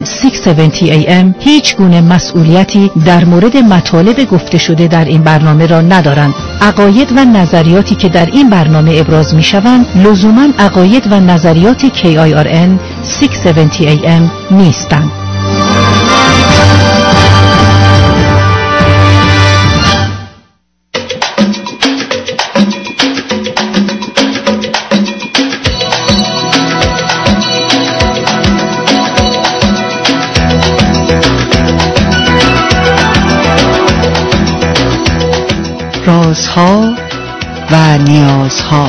670 AM هیچ گونه مسئولیتی در مورد مطالب گفته شده در این برنامه را ندارند. عقاید و نظریاتی که در این برنامه ابراز می‌شوند لزوماً عقاید و نظریات KIRN 670 AM نیستند. رازها و نیازها.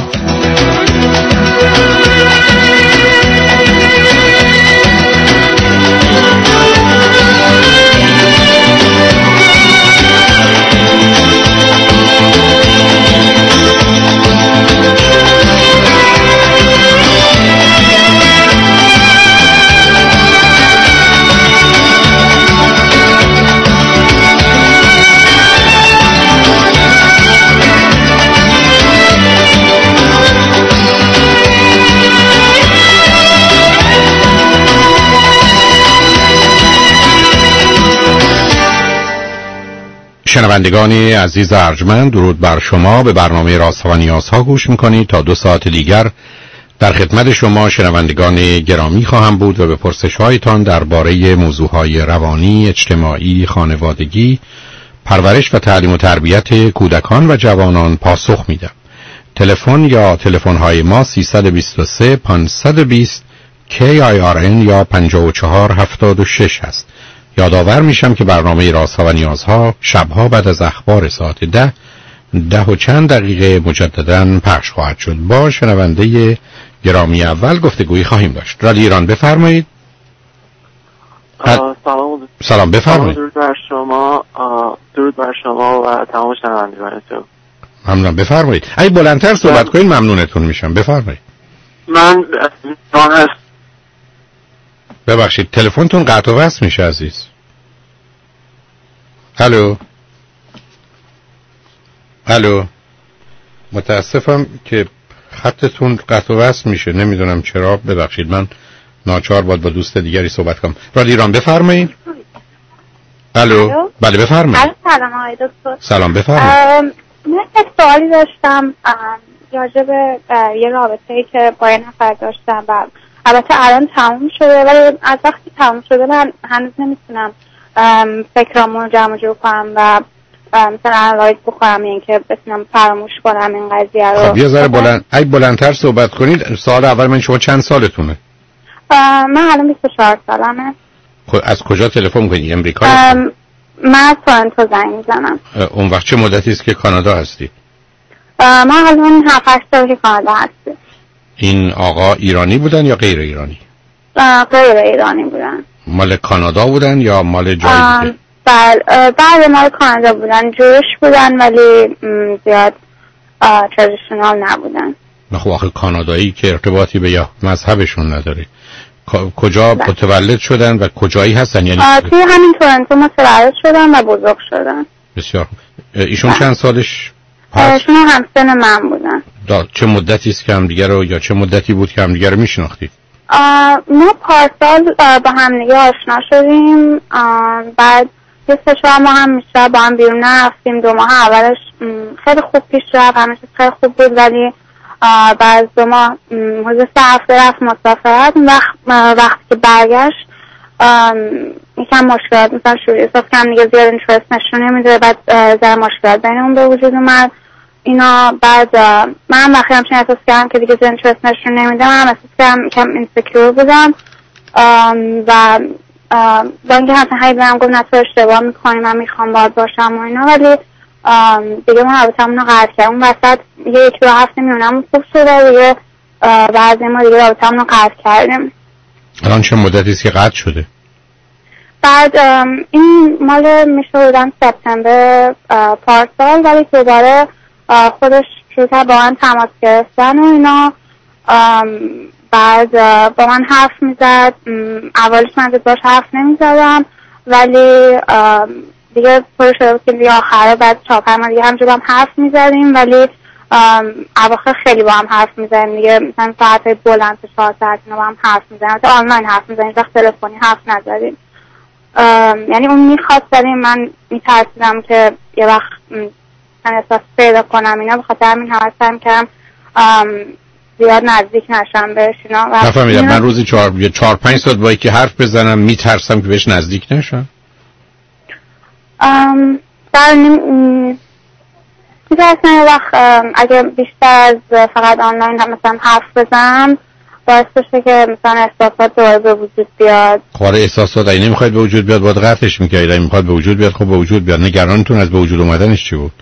شنوندگان عزیز ارجمند، درود بر شما. به برنامه رازها و نیازها گوش میکنید. تا 2 ساعت دیگر در خدمت شما شنوندگان گرامی خواهم بود و به پرسش‌هایتان درباره موضوعهای روانی، اجتماعی، خانوادگی، پرورش و تعلیم و تربیت کودکان و جوانان پاسخ میدم. تلفن یا تلفن‌های ما 323 520 KIRN یا 5476 است. یادآور میشم که برنامه رازها و نیازها شبها بعد از اخبار ساعت 10 و چند دقیقه مجدداً پخش خواهد شد. با شنونده گرامی اول گفتگویی خواهیم داشت. رادیو ایران بفرمایید. سلام بفرمایید. درود بر شما و تمام شنوندگانتون. ممنون، بفرمایید. اگه بلندتر صحبت کنید ممنونتون میشم. بفرمایید. من ببخشید تلفنتون قطع و وصل میشه عزیز. الو متاسفم که خطتون قطع و وصل میشه، نمیدونم چرا. ببخشید من ناچار باید با دوست دیگری صحبت کنم. رادیو ایران بفرمایید. الو بله بفرمایید. سلام آقای دکتر. سلام بفرمایید. من یک سوالی داشتم راجع به یه رابطه‌ای که با یه نفر داشتم و البته الان تموم شده، ولی از وقتی تموم شده من هنوز نمیتونم فکرامو جمع جور کنم و مثلا انالایز بکنم این که بتونم فراموش کنم این قضیه رو. خب یه ذره بلندتر صحبت کنید. سوال اول من، شما چند سالتونه؟ من الان 24 سالمه. خب از کجا تلفن می‌کنید؟ امریکا؟ من از تورنتو زنگ میزنم. اون وقت چه مدتی است که کانادا هستی؟ من الان 7-8 سال که کانادا هستم. این آقا ایرانی بودن یا غیر ایرانی؟ غیر ایرانی بودن. مال کانادا بودن یا مال جای دیگه؟ بله مال کانادا بودن. جوش بودن ولی زیاد ترادیشنال نبودن. خب آخه کانادایی که ارتباطی به یا مذهبشون نداره. کجا متولد شدن و کجایی هستن؟ یعنی توی همین تورنتو متولد شدن و بزرگ شدن. بسیار. ایشون چند سالش هست؟ ایشون همسن من بودن. چه مدتی است که همدیگه رو، یا چه مدتی بود که همدیگه رو میشناختید؟ ما پارسال با هم دیگه آشنا شدیم. بعد یه 3-4 ماه هم میشه با هم بیرون نرفتیم. 2 ماه اولش خیلی خوب پیش رفت، همه چیز خیلی خوب بود، ولی بعد 2 ماه حدود 3 هفته رفت مسافرت. وقتی که برگشت یکم مشکلات مثلا شروع احساس کردم دیگه زیاد اینترست نشون نمیده. بعد ذره مشکلات بینمون به وجود اومد اینا. بعد من وقتی همچنین احساس کردم که دیگه زیاد اینترست نشون نمیده، من احساس کردم کم اینسکیور بودم و با اینکه حتی هی بهم گفت نه تو اشتباه میکنی، من میخوام باهات باشم و اینا، ولی دیگه ما رابطمون رو قطع کردیم. اون وسط 1-2 هفته میونم خوب شده دیگه، بعد ما دیگه رابطمون رو قطع کردیم. الان چه مدتی است که قطع شده؟ بعد این مال میشه بودن سپتامبر پارسال، ولی دوباره خودش شروع کرد با من تماس گرفتن و اینا. بعد با من حرف میزد. اولش من باش حرف نمیزدم، ولی دیگه پر شده بود که دیگه آخره بعد 4-5 ماه دیگه همجور هم حرف میزدیم، ولی اواخر خیلی با هم حرف میزنیم دیگه، مثلا ساعتهای بلند 4 ساعت اینا با هم حرف میزنیم، تا آنلاین حرف میزنیم، وقت تلفنی حرف نزدیم. یعنی اون میخواست ولی من میترسیدم که یه وقت من احساس پیدا کنم اینا، بخاطر همین حواسم کردم زیاد نزدیک نشم بهش اینا. نفهمیدم. من روزی 4-5 ساعت با یکی حرف بزنم میترسم که بهش نزدیک نشم. میترسم یه وقت اگه بیشتر از فقط آنلاین هم مثلا حرف بزنم باعث بشه که مثلا احساسات دوباره به وجود بیاد. خب احساسات اگه نمیخواید به وجود بیاد باید قطعش میکردید. اگه میخواد به وجود بیاد خب به وجود بیاد. نگرانتون از به وجود اومدنش چی بود؟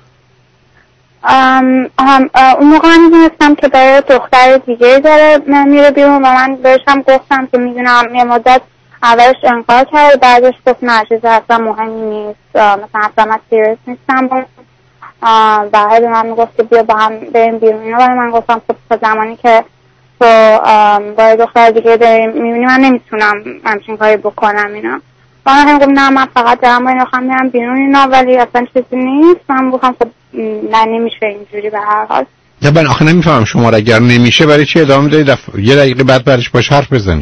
اون موقع من میدونستم که برای دختر دیگه داره میره بیرون و من بهش هم گفتم که میدونم یه مدت اولش انکار کرد، بعدش گفت نه چیز اصلا مهمی نیست، مثلا اصلا من سیریس نیستم. بعد من میگفت که بیا با هم بریم بیرون اینا، ولی من گفتم خب تا زمانی که تو با دختر دیگه داری میبینی من نمیتونم همچین کاری بکنم اینا. و من گفتم نه من فقط دارم با این آخر میرم بیرون اینا، ولی اصلا چیزی نیست. من گفتم خب نه نمیشه اینجوری به هر حال. نه من آخه نمیفهمم شما را اگر نمیشه برای چی ادامه دارید یه دقیقه بعد برش باش حرف بزنید؟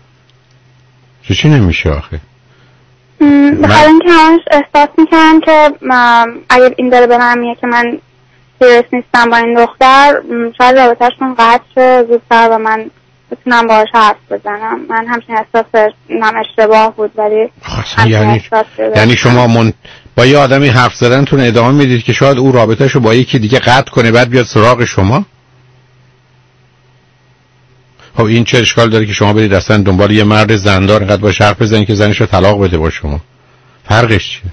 چی نمیشه آخه؟ بخاطر اینکه همش احساس میکردم که اگر این داره به من میگه که من سیریس نیستم با این دختر، شاید رابطهشون قطع شه زودتر و من بتونم باهاش حرف بزنم. من همچین احساس نم اشتباه بود ولی یعنی شما با یه آدمی حرف زدنتون ادامه میدید که شاید او رابطهشو با یکی دیگه قطع کنه بعد بیاد سراغ شما؟ خب این چه اشکال داره که شما برید اصلا دنبال یه مرد زندار اینقدر باش حرف بزنید که زنشو طلاق بده با شما؟ فرقش چیه؟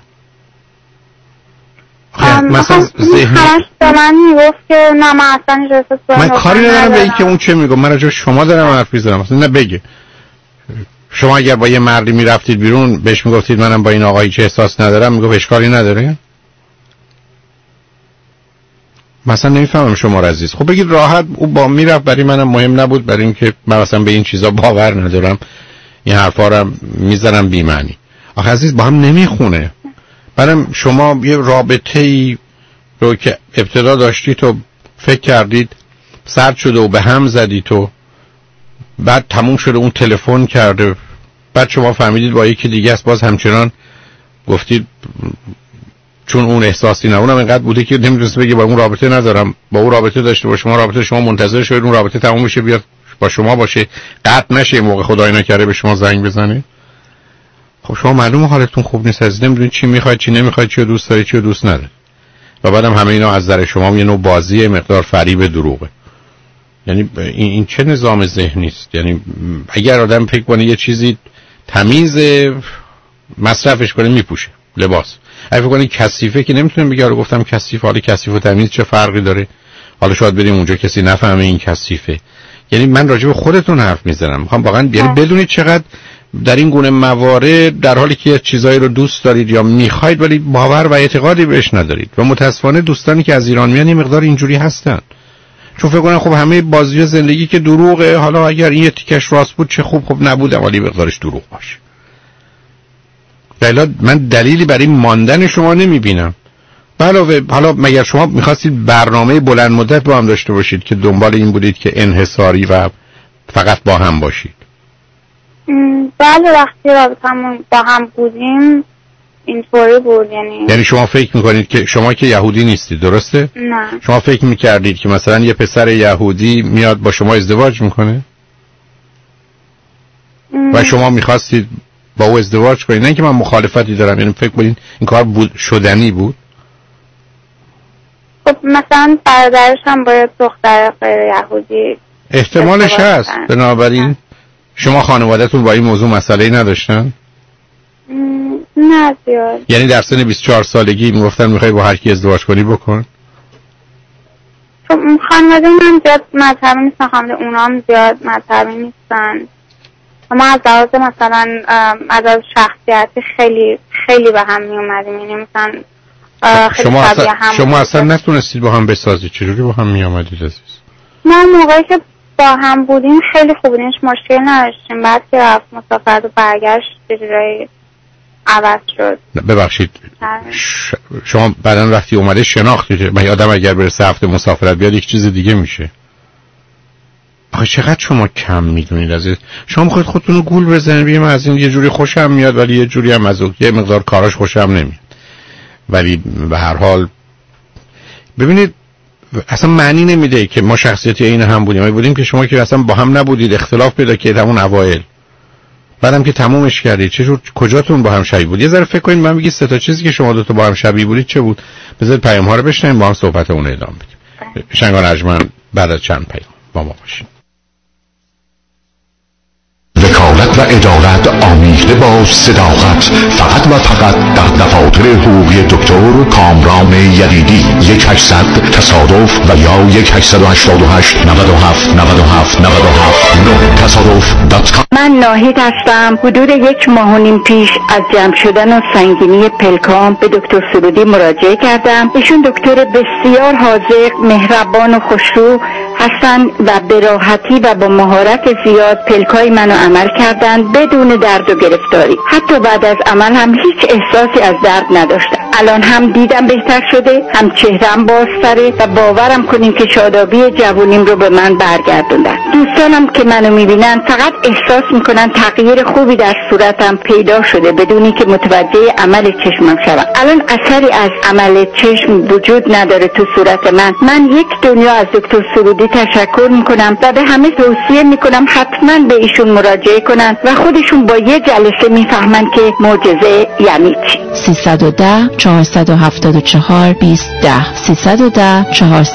مثلا همش به من میگفت که نه من اصلا احساس من کاری ندارم به این که اون چه میگه. من راجع شما دارم حرف میزنم. مثلا نه بگه شما اگر با یه مردی میرفتید بیرون بهش میگفتید منم با این آقایی چه احساس ندارم، میگفت اشکالی نداره؟ مثلا نمیفهمم شما عزیز. خب بگید راحت او با میرفت، برای منم مهم نبود، برای اینکه من مثلا به این چیزا باور ندارم، این حرفا رو میزنم بی معنی. آخه عزیز با هم نمیخونه. برام شما یه رابطه‌ای رو که ابتدا داشتید و فکر کردید سرد شده و به هم زدید و بعد تموم شده اون تلفن کرده، بعد شما فهمیدید با یکی دیگه است، باز همچنان گفتید چون اون احساسی نه، اونم اینقدر بوده که نمی‌دونست بگه با اون رابطه ندارم، با اون رابطه داشته با شما رابطه، شما منتظر شدید اون رابطه تموم بشه بیاد با شما باشه، قطع نشه، موقع خدای نکرده به شما زنگ بزنه. خب شما معلومه حالتون خوب نیست، از نمیدونید چی میخواید چی نمیخواید، چی رو دوست دارید چی رو دوست ندارید، و بعدم همه اینا از نظر شما یه نوع بازی مقدار فریب دروغه. یعنی این چه نظام ذهنی است؟ یعنی اگر آدم فکر کنه یه چیزی تمیز مصرفش کنه میپوشه لباس، اگه فکر کنه کثیفه که نمیتونه بگه رو گفتم کثیف، حالا کثیف و تمیز چه فرقی داره، حالا شاید بریم اونجا کسی نفهمه این کثیفه. یعنی من راجع به خودتون حرف میزنم، میخوام واقعا یعنی بدونید چقدر در این گونه موارد در حالی که چیزایی رو دوست دارید یا میخواید ولی باور و اعتقادی بهش ندارید، و متاسفانه دوستانی که از ایران میان این مقدار اینجوری هستن، چون فکر کنن خب همه بازی زندگی که دروغه، حالا اگر این تیکش راست بود چه خوب، خب نبوده ولی مقدارش دروغ باشه. بلا من دلیلی برای ماندن شما نمیبینم. علاوه حالا مگر شما میخواستید برنامه بلند مدت با هم داشته باشید که دنبال این بودید که انحصاری و فقط با هم باشید؟ بله وقتی رابطمون با هم بودیم اینطوری بود. یعنی شما فکر میکنید که شما که یهودی نیستید درسته؟ نه. شما فکر میکردید که مثلا یه پسر یهودی میاد با شما ازدواج میکنه و شما میخواستید با او ازدواج کنید؟ نه که من مخالفتی دارم، یعنی فکر کنید این کار شدنی بود؟ خب مثلا برادرش هم با دختر غیر یهودی احتمالش هست. بنابراین شما خانواده‌تون با این موضوع مسئله‌ای نداشتن؟ نه زیاد. یعنی در سن 24 سالگی میگفتن میخوای با هر کی ازدواج کنی بکن؟ خب خانواده من زیاد مذهبی نیستن، خانواده اونا هم زیاد مذهبی نیستن. ما از لحاظ مثلا از شخصیتی خیلی خیلی به هم می اومدیم، یعنی مثلا شما اصلا نتونستید با هم بسازید، چجوری با هم می آمدید عزیز؟ نه موقعی که با هم بودیم خیلی خوب بودیم، مشکل نداشتیم. بعد که رفت مسافرت و برگشت یه جورایی عوض شد. ببخشید شما بعداً وقتی اومده شناختید؟ من آدم اگر بره 3 هفته مسافرت بیاد یک چیز دیگه میشه. آخه چقدر شما کم میدونید عزیز. شما میخواید خودتون رو گول بزنید بگید من از این یه جوری خوشم میاد ولی یه جوری هم از یه مقدار کاراش خوشم نمیاد. ولی به هر حال ببینید اصلا معنی نمیده که ما شخصیتی این هم بودیم. ما بودیم که شما که اصلا با هم نبودید، اختلاف پیدا کردید همون اوایل، بعدم که تمومش کردید چجور کجاتون با هم شبیه بود؟ یه ذره فکر کنید. من بگید 3 تا چیزی که شما 2 تا با هم شبیه بودید چه بود؟ بذارید پیام ها رو بشنویم با هم صحبتمون رو ادامه بدیم. شنگان ارجمند بعد از چند پیام با ما باشین. وکالت و عدالت آمیخته با صداقت، فقط و فقط در دفاتر حقوقی دکتر کامران یدیدی. 1-800 تصادف و یا 1-888 97 97 97 9 تصادف.com. من ناهید هستم. حدود 1.5 ماه پیش از جمع شدن و سنگینی پلکام به دکتر سرودی مراجعه کردم. ایشون دکتر بسیار حاذق، مهربان و خوشرو هستن و به راحتی و با مهارت زیاد پلکای منو عمل کردن بدون درد و گرفتاری. حتی بعد از عمل هم هیچ احساسی از درد نداشتم. الان هم دیدم بهتر شده، هم چهرم بازتره و باورم کنین که شادابی جوونیم رو به من برگردوندن. دوستانم که منو میبینن فقط احساس میکنن تغییر خوبی در صورتم پیدا شده بدونی که متوجه عمل چشمم شدم. الان اثری از عمل چشم وجود نداره تو صورت من. من یک دنیا از دکتر سرودی تشکر میکنم و به همه توصیه میکنم حتما به ایشون مراجعه کنن و خودشون با یه جلسه میفهمن که معجزه یعنی چی. 310 474 2010 310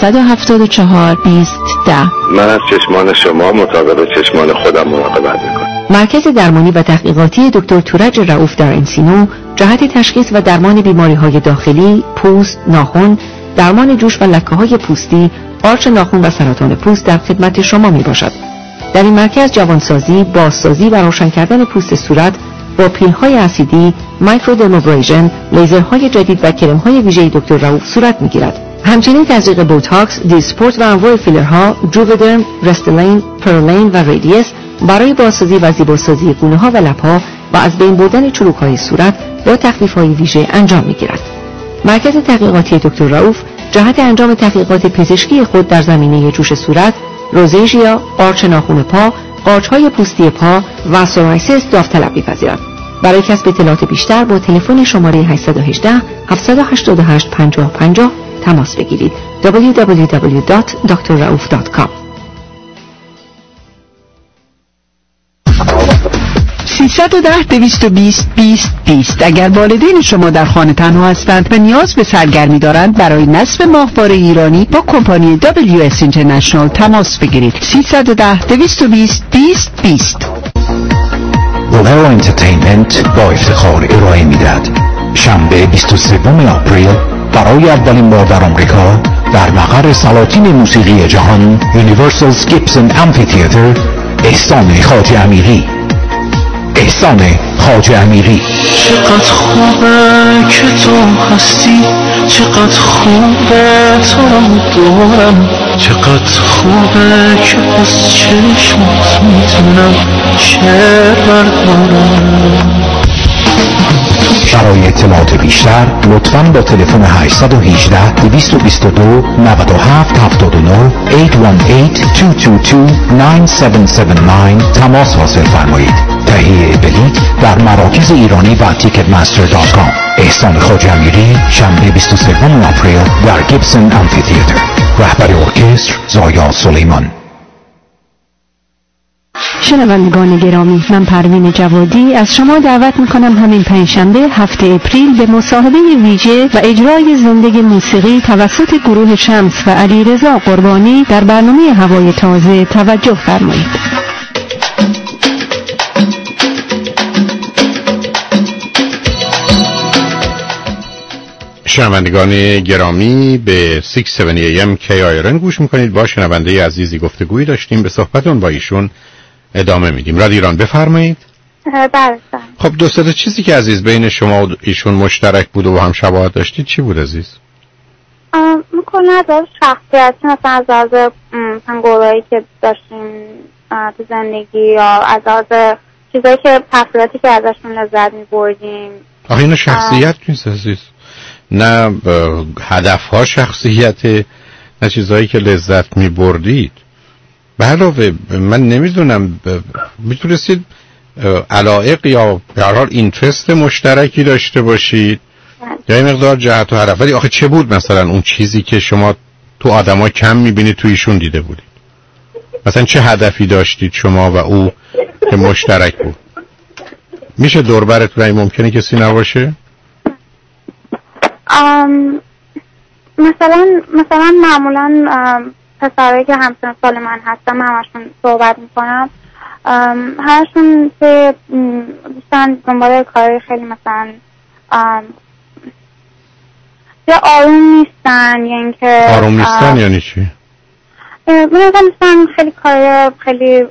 474 2010. من از چشمان شما مطابق چشمان خودم مراقبت میکنم. مرکز درمانی و تحقیقاتی دکتر تورج رؤوف در انسینو جهت تشخیص و درمان بیماری‌های داخلی، پوست، ناخن، درمان جوش و لکه‌های پوستی، قارچ ناخن و سرطان پوست در خدمت شما میباشد. در این مرکز جوانسازی، بازسازی و روشن کردن پوست صورت با پیل‌های اسیدی، مایکرودرمابریژن، لیزرهای جدید و کرم‌های ویژه دکتر رؤوف صورت می‌گیرد. همچنین تزریق بوتاکس، دیسپورت و انواع فیلرها، جوودرم، رستلین، پرلین و ریدیس برای بازسازی و زیباسازی گونه‌ها و لب‌ها و از بین بردن چروک‌های صورت با تخفیف‌های ویژه انجام می‌گیرد. مرکز تحقیقاتی دکتر رؤوف جهت انجام تحقیقات پزشکی خود در زمینه جوش صورت، روزیژیا، قارچ ناخن پا، قارچ‌های پوستی پا و سورایسیس داوطلب می‌پذیرد. برای کسب اطلاعات بیشتر با تلفن شماره 818 788 5050 تماس بگیرید. www.drraouf.com 310-220-20-20. اگر والدین شما در خانه تنها هستند و نیاز به سرگرمی دارند برای نصب ماهواره ایرانی با کمپانی WS International تماس بگیرید. 310-220-20-20. بولرو انترتینمنت با افتخار ارائه میدهد شنبه 23 آپریل برای اولین بار در آمریکا در مقر سلاطین موسیقی جهان یونیورسال گیبسون امفی‌تئاتر احسان خواجه امیری. احسان خواجه امیری. چقدر خوبه که تو هستی، چقدر خوبه تو دارم، چقدر خوبه که از چشمات میتونم شعر بردارم. برای اطلاعات بیشتر لطفاً با تلفن 818 222 9779 818-222-9779 تماس حاصل فرمایید. تهیه بلیط در مراکز ایرانی و ticketmaster.com. احسان خواجه امیری شنبه 23 آپریل در گیبسون امفی‌تئاتر. رهبر ارکستر زایا سلیمان. شنوندگان گرامی، من پروین جوادی از شما دعوت میکنم همین پنجشنبه 7 اپریل به مصاحبه ویژه و اجرای زنده موسیقی توسط گروه شمس و علیرضا قربانی در برنامه هوای تازه توجه فرمایید. شنوندگان گرامی به 670 AM KIRN گوش میکنید. با شنونده عزیزی گفتگویی داشتیم، به صحبتون با ایشون ادامه میدیم. رادیو ایران بفرمایید. بله. خب دو سه چیزی که عزیز بین شما و ایشون مشترک بود و هم شباهت داشتید چی بود عزیز؟ میکنه از شخصیتی، مثلا از لحاظ گلایی که داشتیم تو زندگی یا از لحاظ چیزایی که تفریحاتی که ازشون لذت میبردیم. آخه اینا شخصیت نیست عزیز، نه هدفها شخصیت، نه چیزهایی که لذت میبردید. به علاوه من نمیدونم میتونستید علایق یا به هر حال اینترست مشترکی داشته باشید یا این مقدار جهت و هدف، ولی آخه چه بود مثلا اون چیزی که شما تو آدما کم میبینید تو ایشون دیده بودید؟ مثلا چه هدفی داشتید شما و او که مشترک بود؟ میشه دور براتون ممکنه کسی نباشه؟ مثلا معمولا پسرایی که همسن سال من هستم همشون صحبت میکنم، هرشون که دوستان دنبال کاری خیلی مثلا یا آروم نیستن یا اینکه آروم نیستن یعنی چی؟ مثلا خیلی کاری خیلی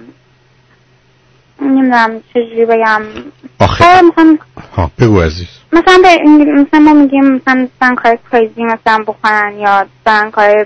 نمیدونم چجوری بگم. آخه بگو عزیز. مثلا ما میگیم مثلا کار کریزی مثلا بکنن یا مثلا کار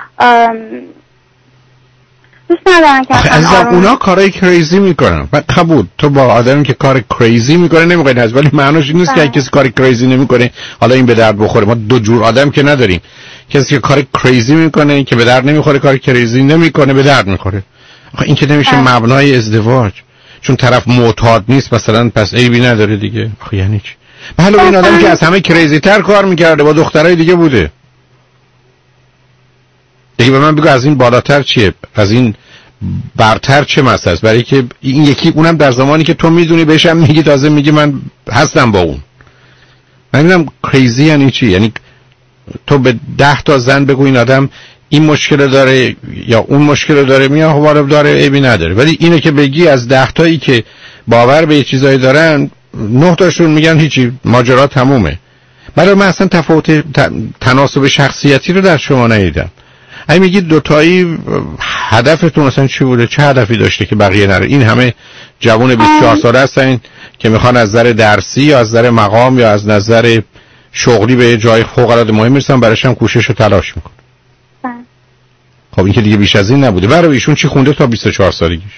دوست ندارن که عزیزم اونا کارای کریزی میکنن. قبول، تو با آدمی که کار کریزی میکنه نمیخواید هست، ولی معناش این نیست که کسی کار کریزی نمیکنه حالا این به درد بخوره. ما دو جور آدم که نداریم، کسی که کار کریزی میکنه که به درد نمیخوره، کار کریزی نمیکنه به درد میخوره. آخه این که نمیشه مبنای ازدواج، چون طرف معتاد نیست مثلا پس عیبی نداره دیگه. آخه یعنی چی؟ حالا این آدم که از همه کریزی تر کار میکرده با دخترای دیگه بوده دیگه، به من بگو از این بالاتر چیه؟ از این برتر چه مسئله است؟ برای که این یکی اونم در زمانی که تو میدونی بهش هم میگی، تازه میگی من هستم با اون. من میگم کریزی یعنی چی؟ یعنی تو به 10 تا زن بگو این آدم این مشکل داره یا اون مشکل داره، میگه خب داره عیبی نداره، ولی اینه که بگی از 10 تایی که باور به چیزایی دارن 9 تاشون میگن هیچی، ماجرا تمومه. برای من اصلا تفاوت تناسب شخصیتی رو در شما ندیدم. اگه میگید دوتایی هدفتون مثلا چی بوده؟ چه هدفی داشته که بقیه نره؟ این همه جوان 24 ساله هستن که میخوان از نظر درسی یا از نظر مقام یا از نظر شغلی به جای فوق العاده مهم برسن، براش هم کوشش و تلاش میکنه. خب این که دیگه بیش از این نبوده. برای ایشون چی خونده تا 24 سالگیش؟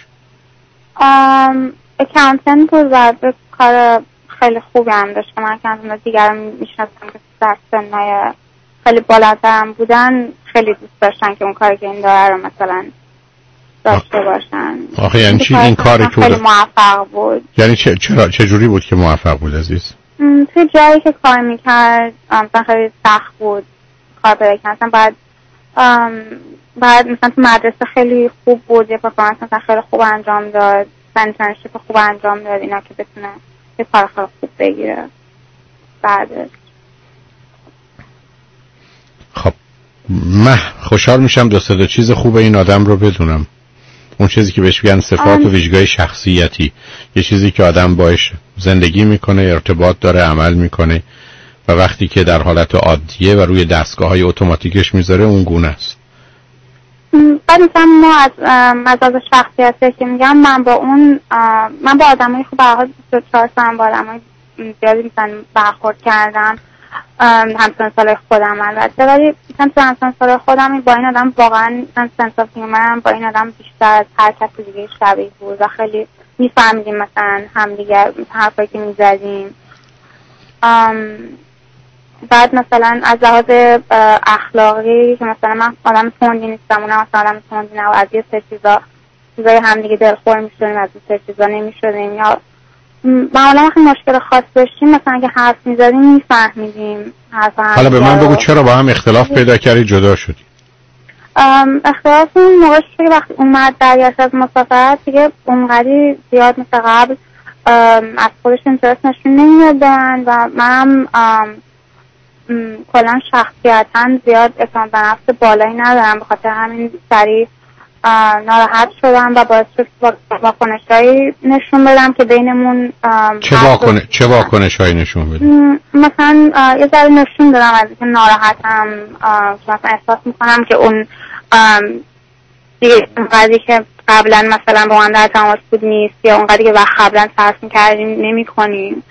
اکاونتنت بود و کار خیلی خوبی هم داشت. من اکاونتنت دیگر میشناسم که در سنهای خیلی بالاترم بودن خیلی دوست داشتن که اون کاری که این داره رو مثلا داشته باشن. آخه یعنی چی این کاری که خیلی موفق بود؟ یعنی چه جوری بود که موفق بود عزیز؟ توی جایی که کار میکرد مثلا خیلی سخت بود کار پیدا کردن. بعد مثلا تو مدرسه خیلی خوب بود، یه پرفورمنس مثلا خیلی خوب انجام داد، انترنشیپ خوب انجام داد اینا که بتونه یه کار خیلی خوب بگیره بعدش. خب من خوشحال میشم دو سه چیز خوب این آدم رو بدونم. اون چیزی که بهش میگن صفات و ویژگی شخصیتی، یه چیزی که آدم باش زندگی میکنه، ارتباط داره، عمل میکنه و وقتی که در حالت عادیه و روی دستگاه‌های اتوماتیکش میذاره اون گونه است. بعد مثلا ما از شخصیتی که میگم من با آدمای خوب برخورد 24 سال با آدمای زیادی مثلا برخورد کردم، همسن سال خودم البته، ولی مثلا تو همسن سال خودم با این آدم واقعا سنس آف هیومر با این آدم بیشتر از هر کسی دیگه شبیه بود و خیلی میفهمیدیم مثلا همدیگه حرفایی که میزدیم. بعد مثلا از لحاظ اخلاقی که مثلا من آدم تندی نیستم، اونم مثلا آدم تندی نه و از یه سه چیزای همدیگه دلخور میشدیم، از یه سه چیزا نمیشدیم یا معمولا وقتی مشکل خاص داشتیم مثلا اگه حرف میزدیم میفهمیدیم. حالا به من بگو چرا با هم اختلاف پیدا کردی جدا شدی؟ اختلاف اون موقع شد که وقتی اومد درگشت از مسافرت دیگه اونقدی زیاد مثل قبل از خودش اینترست نشون نمیدادن و منم کلا شخصیتا زیاد اعتماد به نفس بالایی ندارم، به خاطر همین سریع ناراحت شدم و باعث شد واکنشایی نشون بدم که بینمون چه واکنشایی نشون بدم؟ مثلا یه ذره نشون دادم از اینکه ناراحتم، مثلا احساس میکنم که اون دیگه اونقدری که قبلا مثلا با من در تماس بود نیست یا اونقدری که وقت قبلا صرف میکردیم نمی کنیم.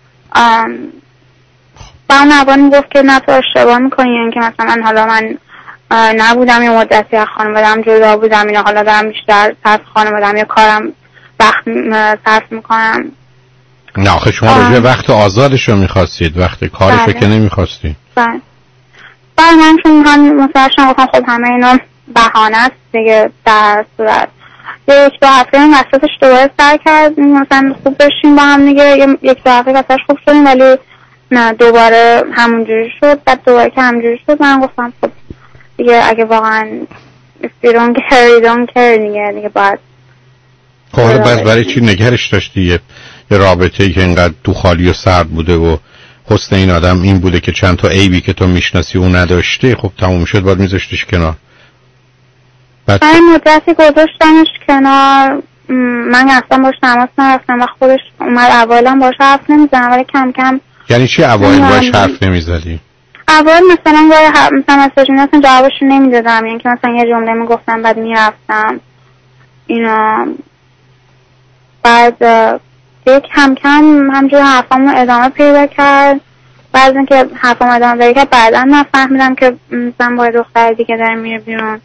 با اون نوان گفت که نه تو اشتباه میکنی، یعنی که مثلا حالا من نبودم یه مدتی از خانواده‌ام جدا بودم، اینا حالا دارم بیشتر از خانواده‌ام یا کارم وقت صرف میکنم. نه آخه شما راجع وقت آزادش رو میخواستید، وقت کارش رو که نمیخواستید. بله من چون مثلا شما گفتم خب همه اینا بهانه است دیگه، در صورت یک دو هفته این وسطش دوباره سر کردیم مثلا خوب بشیم با هم دیگه، یک دو هفته وسطش خوب شدیم ولی نه دوباره همونجوری شد. بعد دوباره که همونجوری شد من گفتم خب دیگه اگه واقعا if you don't care دیگه باید. خب حالا برای چی نگرش داشتی یه رابطه‌ای که اینقدر تو خالی و سرد بوده و حسن این آدم این بوده که چند تا عیبی که تو میشناسی اون نداشته؟ خب تموم شد باید میذاشتیش کنار. بعد مدتی گذاشتمش کنار، من اصلا باش تماس نرفتم و خودش اومد. اولا باش حرف نمیزنم ولی کم کم. یعنی چی اوایل باش حرف نمیزدی؟ اول مثلا مسیج می‌دادم جوابشو نمیدادم، یعنی که مثلا یه جمله میگفتم بعد میرفتم اینا. بعد کم کم همجور حرفامو ادامه پیدا کرد. بعد اینکه حرفامو ادامه پیدا کرد بعدا من فهمیدم که مثلا با دختر دیگه داره میره بیرون.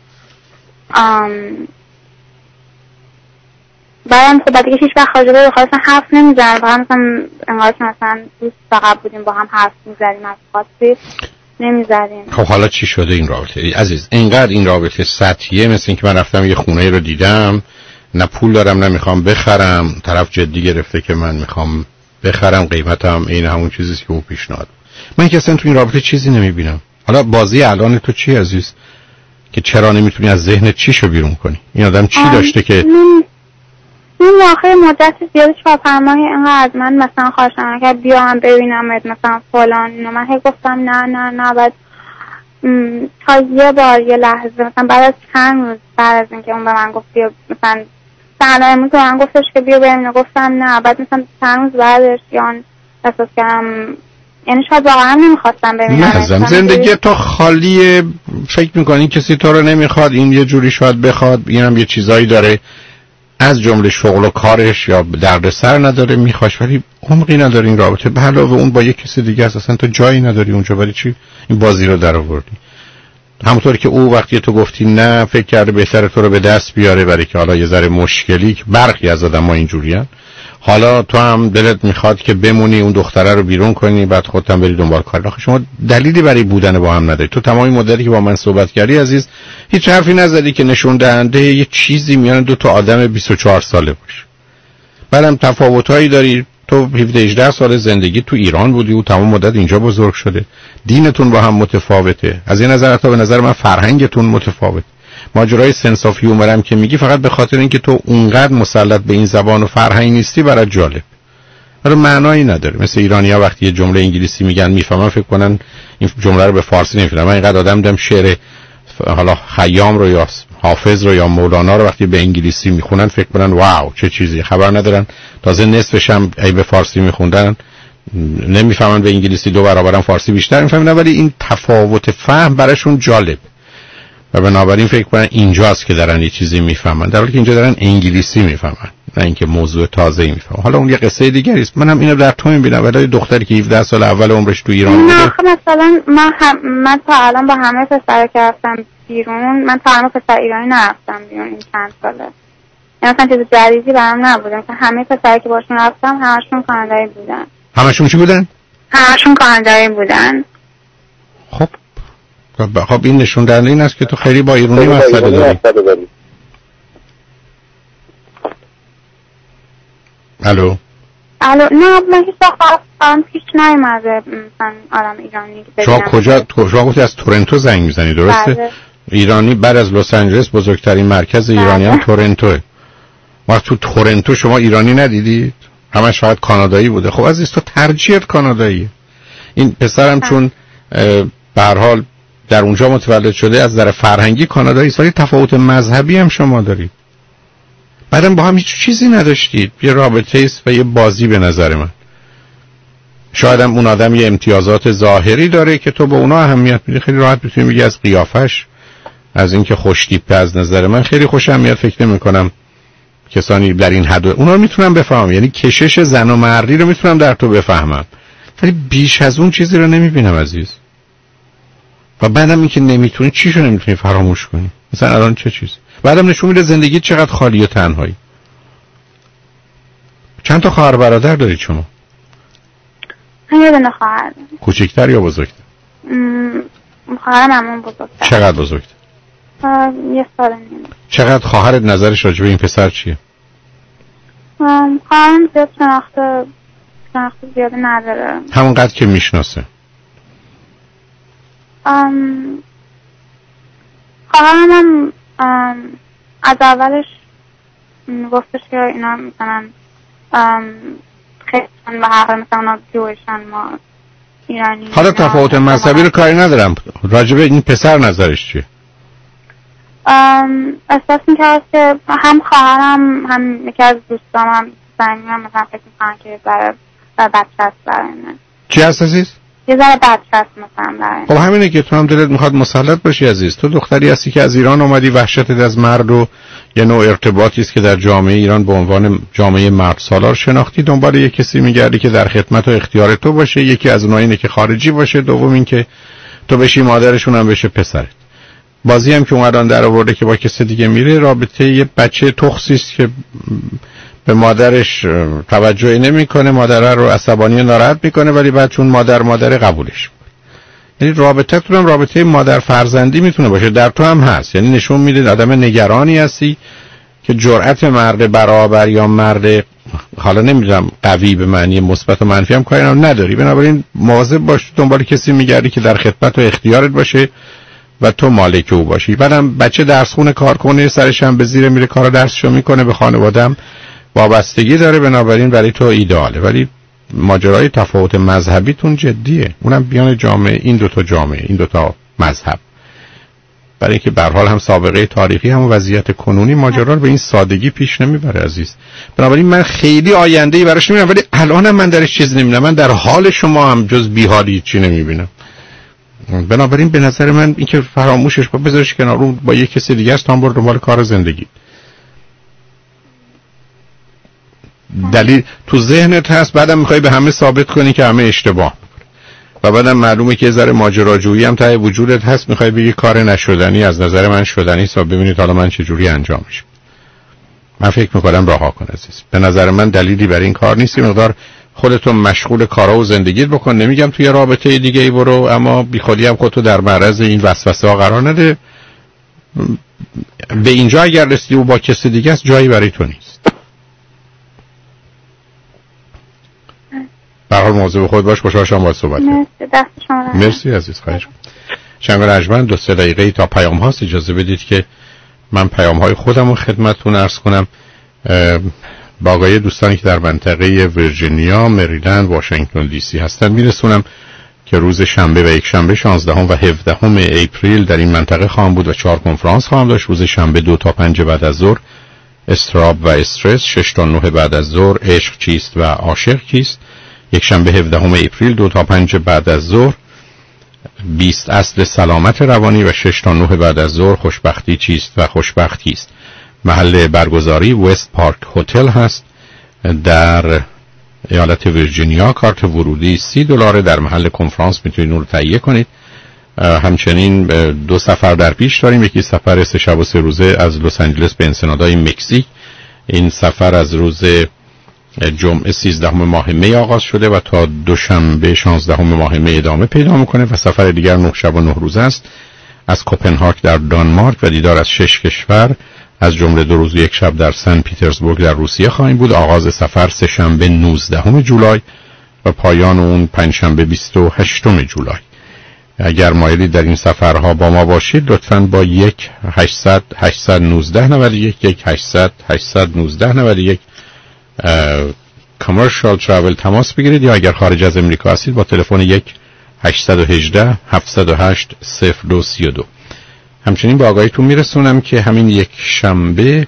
بعدم خب بعد دیگه هیچ وقت راجع به خواستن حرف نمیزنم، فقط مثلا انگار که مثلا دوست فقط بودیم با هم حرف میزدیم، از خاصی نمیزدیم. خب حالا چی شده این رابطه عزیز؟ اینقدر این رابطه سطحیه، مثل این که من رفتم یه خونه رو دیدم، نه پول دارم نمیخوام بخرم، طرف جدی گرفته که من میخوام بخرم، قیمتم این همون چیزیه که او پیشنهاد. من که اصلا تو این رابطه چیزی نمیبینم. حالا بازی الان تو چی عزیز که چرا نمیتونی از ذهنت چیشو بیرون کنی؟ این آدم چی داشته که این آخر مدت زیادی چاپرمایی اینقدر از من مثلا خواستم که بیام ببینمت مثلا فلان اینا، من هی گفتم نه بعد تا یه بار یه لحظه مثلا بعد از چند روز بعد از اینکه اون به من گفت بیا مثلا سلامت به من گفتش که بیا بریم، گفتم نه. بعد مثلا چند روز بعدش یان احساس کردم یعنی شاید واقعا نمیخواستم ببینم. نه زندگی تو خالیه، فکر میکنی کسی تو رو نمیخواد، این یه جوری شاید بخواد، اینم یه چیزایی داره از جمله شغل و کارش یا دردسر نداره میخواش ولی عمقی نداره این رابطه. به علاوه اون با یک کسی دیگه اصلا تو جایی نداری اونجا، ولی چی این بازی رو در آوردی؟ همونطور که او وقتی تو گفتی نه فکر کرده بهتره تو رو به دست بیاره برای که حالا یه ذره مشکلی که برخی از آدم‌ها اینجوریان، حالا تو هم دلت میخواد که بمونی اون دختره رو بیرون کنی بعد خودت هم بری دنبال کار. آخه شما دلیلی برای بودن با هم نداری. تو تمام مدتی که با من صحبت کردی عزیز هیچ حرفی نزدی که نشون دهنده یه چیزی میان دو تا آدم 24 ساله باشه. بعدم تفاوتایی داری. تو 17-18 سال زندگی تو ایران بودی و تمام مدت اینجا بزرگ شده. دینتون با هم متفاوته. از این نظر تا به نظر من فرهنگتون متفاوت. ماجرای سنس آف هیومرم که میگی فقط به خاطر اینکه تو اونقدر مسلط به این زبان و فرهنگ نیستی برات جالب. ولی معنایی نداره. مثل ایرانی‌ها وقتی یه جمله انگلیسی میگن میفهمن فکر کنن این جمله رو به فارسی نمیفهمن. من اینقدر آدم دیدم شعر حالا خیام رو یا حافظ رو یا مولانا رو وقتی به انگلیسی میخونن فکر کنن واو چه چیزی، خبر ندارن تازه نصفش هم ای به فارسی میخوندن نمیفهمن، به انگلیسی 2 برابرم فارسی بیشتر میفهمن، ولی این تفاوت فهم براشون جالب و بنابراین فکر کنن اینجاست که دارن یه چیزی میفهمن، در حالی که اینجا دارن انگلیسی میفهمن نه اینکه موضوع تازه‌ای میفهمن. حالا اون یه قصه دیگری است. منم اینو در تو میبینم. ولی دختری که 17 سال اول عمرش تو ایران بوده. نه مثلا من تا الان با همه پسرا که رفتم بیرون، من تا الان پسر ایرانی نرفتم بیرون این چند ساله. یعنی مثلا چیز جدیدی برام نبوده. مثلا همه پسرا که باشون رفتم همشون کانادایی بودن. همشون چی بودن؟ همشون کانادایی بودن. خب این نشون دهنده این است که تو خیلی با ایرانی مسئله داری. الو نه من هیچ وقت پیش نیومده مثلا آدم ایرانی که شما کجا شما گفتی از تورنتو زنگ میزنی درسته؟ بله. ایرانی بعد از لس آنجلس بزرگترین مرکز ایرانیان تورنتوه. ما تو تورنتو شما ایرانی ندیدید؟ همش شاید کانادایی بوده. خب عزیز تو ترجیحت کاناداییه. این پسرم چون به هر حال در اونجا متولد شده از نظر فرهنگی کانادایی است، ولی تفاوت مذهبی هم شما دارید. بعدم با هم هیچ چیزی نداشتید، یه رابطه است و یه بازی به نظر من. شاید هم اون آدم یه امتیازات ظاهری داره که تو به اونا اهمیت میدی. خیلی راحت میتونی بگی از قیافش، از اینکه خوش تیپه. از نظر من خیلی خوشم میاد، فکر نمی‌کنم کسانی در این حد اونا رو میتونم بفهمم، یعنی کشش زن و مردی رو میتونم در تو بفهمم، ولی بیش از اون چیزی رو نمیبینم عزیز. و بعدم اینکه نمیتونی چیشو نمیتونی فراموش کنی. مثلا الان چه چیز بعدم نشون میده زندگی چقدر خالی و تنهایی. چند تا خواهر برادر دارید شما؟ یه دونه خواهر. کوچیکتر یا بزرگتر؟ خواهرم همون بزرگتر. چقدر بزرگتر؟ 1 سال و نیم. چقدر خواهرت نظرش راجع به این پسر چیه؟ خواهرم زیاد شناخته زیاده نداره. همونقدر که میشناسه. خواهرم از اولش گفتش که اینا مثلا خیلی به حق مثلا جویشن ما ایرانی. حالا تفاوت مذهبی رو کاری ندارم، راجع به این پسر نظرش چیه؟ احساس میکرد که هم خواهرم هم یکی از دوستام هم زنیم هم مثلا فکر میکنن که برای بچه هست برای من. چی هست عزیز؟ یه ذره بچه هست مثلا برای. خب همینه که تو هم دلت میخواد مسلط باشی عزیز. تو دختری هستی که از ایران اومدی، وحشتت از مرد و یه نوع ارتباطی است که در جامعه ایران به عنوان جامعه مرد سالار شناختی، دنبال یه کسی میگردی که در خدمت و اختیار تو باشه. یکی از اونها اینه که خارجی باشه، دوم این که تو بشی مادرشون هم بشه پسرت. بازی هم که اومدن در آورده که با کسی دیگه میره، رابطه یه بچه تخصی است که به مادرش توجه نمیکنه، مادر رو عصبانی و ناراحت میکنه، ولی بعد چون مادر قبولش میکنه. یعنی رابطه تو هم رابطه مادر فرزندی میتونه باشه، در تو هم هست. یعنی نشون میده آدم نگرانی هستی که جرأت مرد برابر یا مرد، حالا نمیدونم قوی به معنی مثبت و منفی هم کاری نداری، بنابراین مواظب باش دنبال کسی میگردی که در خدمت و اختیارت باشه و تو مالک او باشی. بعدم بچه درس خونه کار کنه، سرش هم به زیر میره، کار درسشو میکنه، به خانواده‌ام وابستگی داره، بنابراین برای تو ایداله. ولی ماجرای تفاوت مذهبیتون جدیه، اونم بیان جامعه، این دوتا جامعه، این دوتا مذهب، برای اینکه به هر حال هم سابقه تاریخی هم وضعیت کنونی ماجرا رو به این سادگی پیش نمیبره عزیز. بنابراین من خیلی آینده‌ای براش نمیبینم، ولی الانم من درش چیز نمیبینم. من در حال شما هم جز بیحالی چی نمیبینم. بنابراین به نظر من اینکه فراموشش با بذارش کنار، اون با یک کسی دیگه است، تا برو دنبال کار زندگی. دلیل تو ذهنت هست، بعدم میخوای به همه ثابت کنی که همه اشتباه، و بعدم معلومه که یه ذره ماجراجویی هم ته وجودت هست، میخوای بگی کار نشدنی از نظر من شدنی است و ببینید حالا من چه جوری انجامش. من فکر میکنم رها کن عزیز. به نظر من دلیلی برای این کار نیست. مقدار خودتو مشغول کارا و زندگیت بکن. نمیگم توی رابطه دیگه ای برو، اما بیخودی هم خودتو در معرض این وسوسه ها قرار نده. به اینجا اگر رسیدی و با کسی دیگه است، جایی برای تو نیست. به هر حال مواظب خود باش. خوشحال شدم باهات صحبت کردم. مرسی عزیز. خواهش. شنگ رجمن 2-3 دقیقه تا پیام هاست. اجازه بدید که من پیام های خودم رو خدمتتون عرض کنم. با دوستانی که در منطقه ویرجینیا، مریلند، واشنگتن دی سی هستن میرسونم که روز شنبه و یک شنبه 16 و 17 اپریل در این منطقه خواهم بود و 4 کنفرانس خواهم داشت. روز شنبه 2 تا 5 بعد از ظهر استراب و استرس، 6 تا 9 بعد از ظهر عشق چیست و عاشق کیست. یک شنبه 17 اپریل 2 تا 5 بعد از ظهر 20 اصل سلامت روانی و 6 تا 9 بعد از ظهر خوشبختی چیست و خوشبخت کیست. محل برگزاری وست پارک هتل هست در ایالت ویرجینیا. کارت ورودی $30. در محل کنفرانس میتونید اون رو تهیه کنید. همچنین 2 سفر در پیش داریم. یکی سفر 3 شب و 3 روزه از لس آنجلس به انسنادای مکزیک. این سفر از روز جمعه 13 ماه می آغاز شده و تا دوشنبه 16 ماه می ادامه پیدا میکنه و سفر دیگر 9 شب و 9 روزه است از کوپنهاگ در دانمارک و دیدار از 6 کشور از جمله 2 روز و 1 شب در سن پیترزبورگ در روسیه خواهیم بود. آغاز سفر سه شنبه 19 جولای و پایان اون پنجشنبه 28 جولای. اگر مایلید در این سفرها با ما باشید، لطفاً با 1-800-819-91 کامرشال ترافل تماس بگیرید، یا اگر خارج از امریکا هستید با تلفن 1-818-708-0232. همچنین با آگاهیتون میرسونم که همین یک شنبه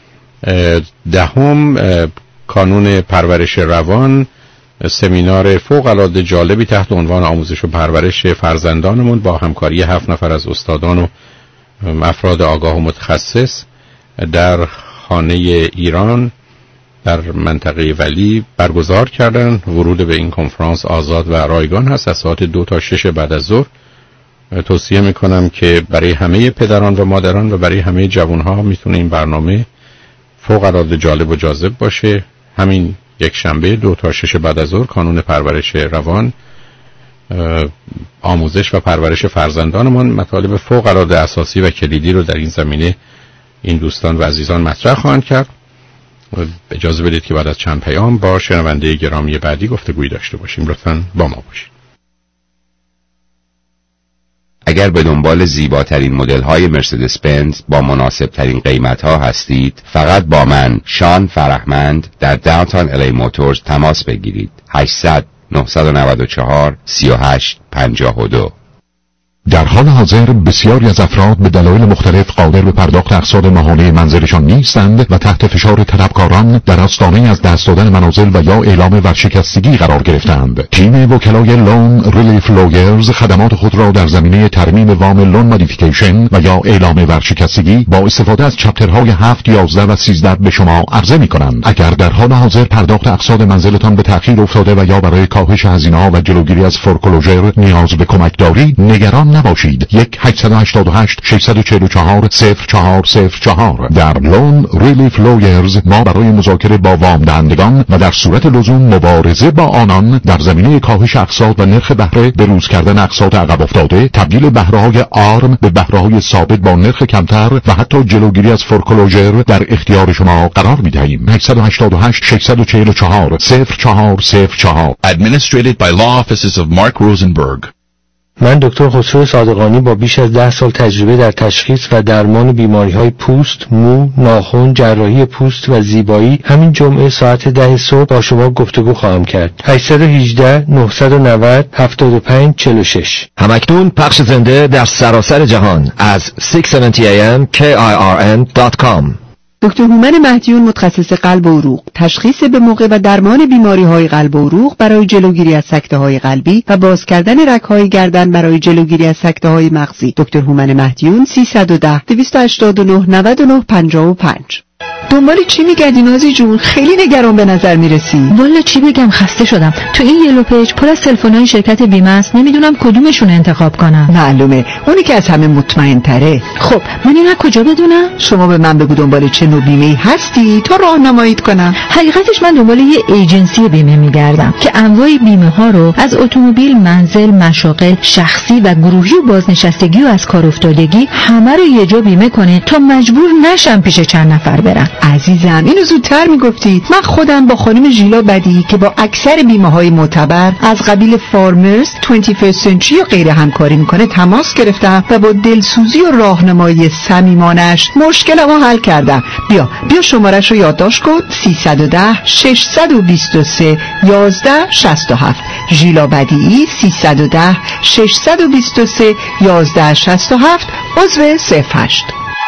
10 کانون پرورش روان، سمینار فوق العاده جالبی تحت عنوان آموزش و پرورش فرزندانمون با همکاری 7 نفر از استادان و افراد آگاه و متخصص در خانه ایران در منطقه ولی برگزار کردن. ورود به این کنفرانس آزاد و رایگان هست از ساعت 2 تا 6 بعد از ظهر. توصیه میکنم که برای همه پدران و مادران و برای همه جوانها میتونه این برنامه فوق العاده جالب و جاذب باشه. همین یک شنبه 2 تا 6 بعد از ظهر کانون پرورش روان، آموزش و پرورش فرزندانمان مطالب فوق العاده اساسی و کلیدی رو در این زمینه این دوستان و عزیزان مطرح خواهند کرد. اجازه بدید که بعد از چند پیام با شنونده گرامی بعدی گفتگویی داشته باشیم. لطفاً با ما باشید. اگر به دنبال زیباترین مدل‌های مرسدس بنز با مناسبترین قیمت‌ها هستید، فقط با من شان فرهمند در داونتاون الی موتورز تماس بگیرید. 800 994 38 52. در حال حاضر بسیاری از افراد به دلایل مختلف قادر به پرداخت اقساط ماهانه منزلشان نیستند و تحت فشار طلبکاران در آستانه از دست دادن منازل و یا اعلام ورشکستگی قرار گرفتند. تیم وکلای لون ریلیف لویرز خدمات خود را در زمینه ترمیم وام لون مودیفیکیشن و یا اعلام ورشکستگی با استفاده از چپترهای 7، 11 و 13 به شما عرضه می‌کنند. اگر در حال حاضر پرداخت اقساط منزلتان به تأخیر افتاده و یا برای کاهش هزینه‌ها و جلوگیری از فورکلوژر نیاز به کمک دارید، نگران نباشید. 1-888-644-0404 در لون ریلیف لویرز ما برای مذاکره با وام دهندگان و در صورت لزوم مبارزه با آنان در زمینه کاهش اقساط و نرخ بهره، بروز کردن اقساط عقب افتاده، تبدیل بهره‌های آرم به بهره‌های ثابت با نرخ کمتر و حتی جلوگیری از فورکلوژر در اختیار شما قرار می‌دهیم. 888-644-0404 Administrated by Law Offices of Mark Rosenberg. من دکتر خسرو صادقانی با بیش از 10 سال تجربه در تشخیص و درمان بیماری‌های پوست، مو، ناخن، جراحی پوست و زیبایی همین جمعه ساعت 10 صبح با شما گفتگو خواهم کرد. 818-990-7546. همکنون پخش زنده در سراسر جهان از 670amkirn.com. دکتر هومن مهدیون متخصص قلب و عروق، تشخیص به موقع و درمان بیماری‌های قلب و عروق برای جلوگیری از سکته‌های قلبی و باز کردن رگ‌های گردن برای جلوگیری از سکته‌های مغزی. دکتر هومن مهدیون 310-289-9955. دنبال چی میگردی نازی جون؟ خیلی نگران به نظر میرسی. والا چی بگم، خسته شدم. تو این یلو پیج پر از تلفن‌های شرکت بیمه است، نمیدونم کدومشون انتخاب کنم. معلومه اونی که از همه مطمئن تره. خب من اینا کجا بدونم؟ شما به من بگو دنبال چه نوع بیمه‌ای هستی تا راهنماییت کنم. حقیقتش من دنبال یه ایجنسی بیمه میگردم که انواع بیمه ها رو از اتومبیل، منزل، مشاغل، شخصی و گروهی و بازنشستگی و از کار افتادگی همه رو یه جا بیمه کنه تا مجبور نشم پیش چند نفر برم. عزیزم اینو زودتر میگفتی. من خودم با خانم ژیلا بدی که با اکثر بیمه‌های معتبر از قبیل فارمرز، 21st Century و غیره همکاری میکنه تماس گرفتم و با دلسوزی و راهنمایی صمیمانه‌اش مشکلمو حل کردم. بیا شماره‌ش رو یادداشت کن. 310-623-1167. ژیلا بدی 310-623-1167 عضو 08.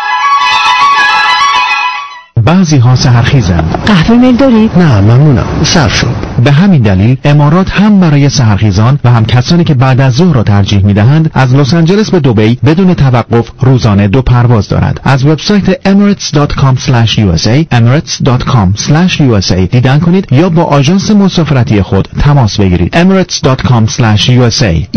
بعضی ها سحرخیزند. قهوه میل دارید؟ نه ممنونم، صرف شد. به همین دلیل امارات هم برای سحرخیزان و هم کسانی که بعد از ظهر را ترجیح میدهند از لس آنجلس به دبی بدون توقف روزانه 2 پرواز دارد. از وبسایت emirates.com/usa emirates.com/usa دیدن کنید یا با آژانس مسافرتی خود تماس بگیرید. emirates.com/usa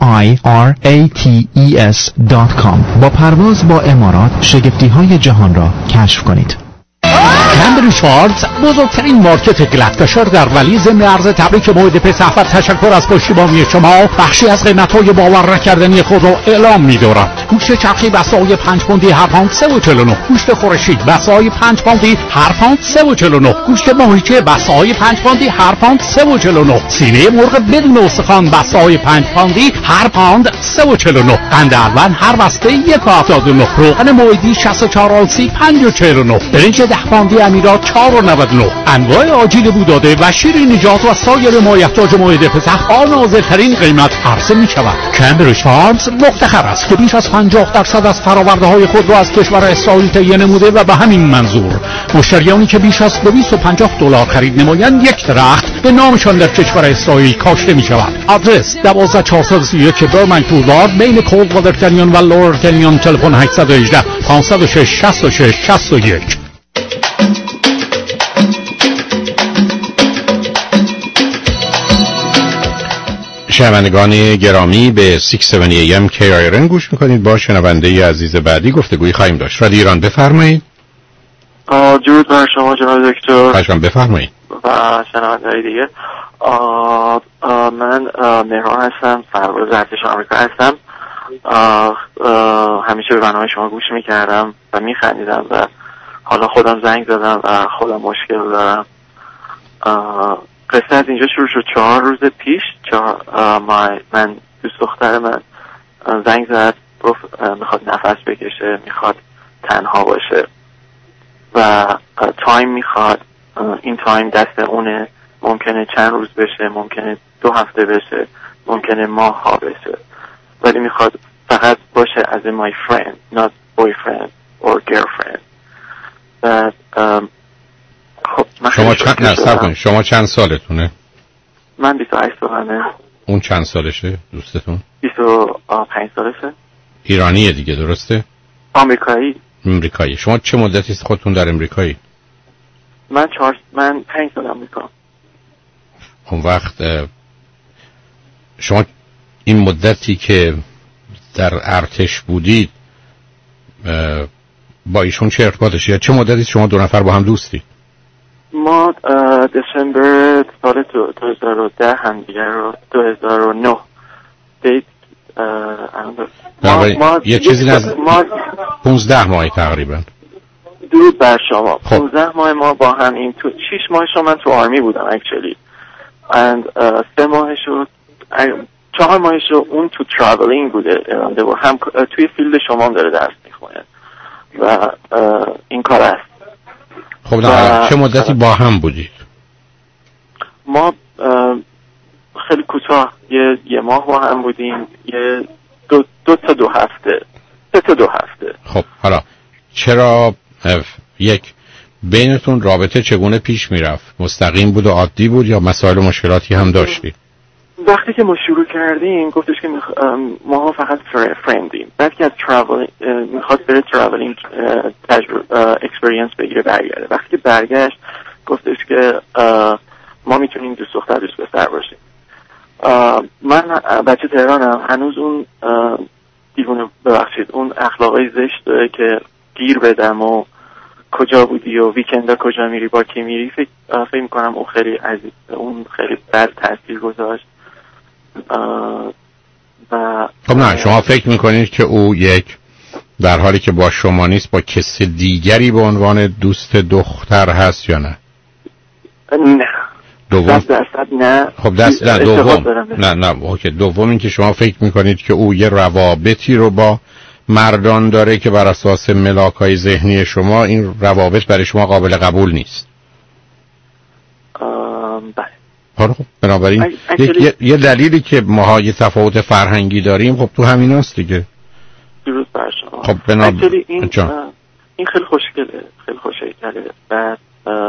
emirates.com. با پرواز با امارات شگفتی‌های جهان را کشف کنید. کمبری شوارتز بزرگترین مارکت گلدکشر در ولی ضمن عرض تبریک موعد پسح و تشکر از پشتیبانی شما بخشی از قیمت‌های باور نکردنی خود را اعلام می‌دارم. گوشت چرخی بسای 5 پوندی هر پوند 3.49، گوشت خورشی بسای 5 پوندی هر پوند 3.49، گوشت ماهیچه بسای 5 پوندی هر پوند 3.49، سینه مرغ بدون استخوان بسای 5 پوندی هر پوند 3.49، قند الوان هر بسته 1.79، روغن مویدی 64 آنسی 5.49، برنج 10 پوندی امیرات 4.99. انواع آجیل بوداده و شیر نجات و سایر مایحتاج موعد پسح با نازل‌ترین قیمت عرضه می‌شود. کمبریج فارمز مفتخر است که بیش از 50% از فرآورده‌های خود را از کشور اسرائیل تهیه نموده و به همین منظور مشتریانی که بیش از $250 خرید نمایند یک درخت به نامشان در کشور اسرائیل کاشته می‌شود. آدرس 12431 برمنگ بولوارد بین کولد وادر کنیون و لور کنیون. تلفن 818 506 66 61. شنوندگان گرامی به 670 AM KIRN گوش میکنید. با شنونده عزیز بعدی گفتگوی خواهیم داشت. رادیو ایران بفرمایید. درود بر شما جناب دکتر. خواهشاً بفرمایید. و شنونده‌های دیگه. من مهران هستم، سرباز ارتش آمریکا هستم. همیشه به برنامه شما گوش میکردم و میخندیدم و حالا خودم زنگ زدم و خودم مشکل دارم. قصه از اینجا شروع شد 4 روز پیش. من دوست دختر من زنگ زد، گفت میخواد نفس بکشه، میخواد تنها باشه و تایم میخواد. این تایم دست اونه، ممکنه چند روز بشه، ممکنه 2 هفته بشه، ممکنه ماه ها بشه، ولی میخواد فقط باشه as in my friend, not boyfriend or girlfriend. خب شما چند سالتونه؟ من 28 سالمه. اون چند سالشه دوستتون؟ 25 سالشه. ایرانیه دیگه، درسته؟ امریکایی. شما چه مدتی است خودتون در امریکایی؟ من 5 سال امریکا. اون وقت شما این مدتی که در ارتش بودید با ایشون چه ارتباطشی؟ یا چه مدتی شما 2 نفر با هم دوستید؟ ما دسامبر سال 2010 هم دیگر رو 2009 دیت یه چیزی از 15 ماه تقریبا. درود بر شما. 15 ماه ما با هم، این تو 6 ماهش من تو آرمی بودم اکچولی، and 3 ماهش رو 4 ماهش رو اون تو ترافلینگ بوده، هم توی فیلد شما هم داره درس میخونه و این کار است. خب چه مدتی با هم بودید؟ ما خیلی کوتاه یه ماه با هم بودیم، یه 2 تا 2 هفته، 3 تا 2 هفته. خب حالا چرا بینتون رابطه چگونه پیش میرفت؟ مستقیم بود و عادی بود یا مسائل و مشکلاتی هم داشتید؟ وقتی که ما شروع کردیم گفتش که ما فقط فرندیم. بعد که از میخواد بره ترافلینگ اکسپریانس بگیره برگرده. وقتی که برگشت گفتش که ما میتونیم دوست دختر دوست پسر باشیم. من بچه تهرانم، هنوز اون دیوونه، ببخشید، اون اخلاقای زشت داره که گیر بدم و کجا بودی و ویکندا کجا میری، با کی میری. فکر میکنم اون خیلی بد تاثیر گذاشت. خب نه، شما فکر میکنید که او در حالی که با شما نیست با کسی دیگری به عنوان دوست دختر هست یا نه؟ نه. دوم نه. خب دوم این که شما فکر میکنید که او یه روابطی رو با مردان داره که بر اساس ملاک‌های ذهنی شما این روابط برای شما قابل قبول نیست. بله. خب بنابراین یه دلیلی که ما یه تفاوت فرهنگی داریم خب تو همین هست دیگه. درست بر شما. خب بنابراین این خیلی خوشگله، خیلی خوشگله. بعد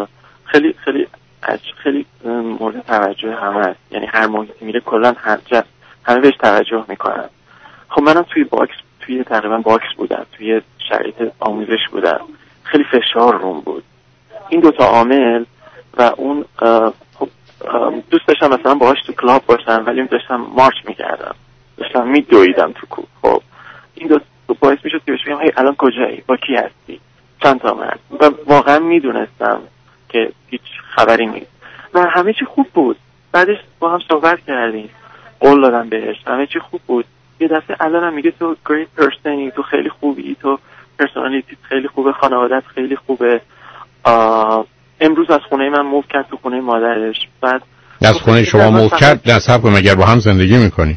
خیلی مورد توجه همه است. یعنی هر محیطی میره کلا همه بهش توجه میکنن. خب منم توی تقریبا باکس بودم، توی شرایط آموزش بودم، خیلی فشار روم بود. این 2 تا عامل و اون خب دوست داشتم مثلا باهاش تو کلاب باشم، ولی داشتم مارچ میکردم، داشتم میدویدم تو کوه. خب این 2 باعث میشد که بهش بگم هی الان کجایی، با کی هستی، چند تا مرد، و واقعا میدونستم که هیچ خبری نیست و همه چی خوب بود. بعدش با هم صحبت کردیم، قول دادم بهش، همه چی خوب بود. یه دفعه الانم میگه تو great person، تو خیلی خوبی، تو پرسونالیتی خیلی خوبه، خانوادت خیلی خوبه. امروز از خونه من موو کرد تو خونه مادرش. بعد از خونه شما موو کرد؟ نه صبر کن، مگر با هم زندگی میکنی؟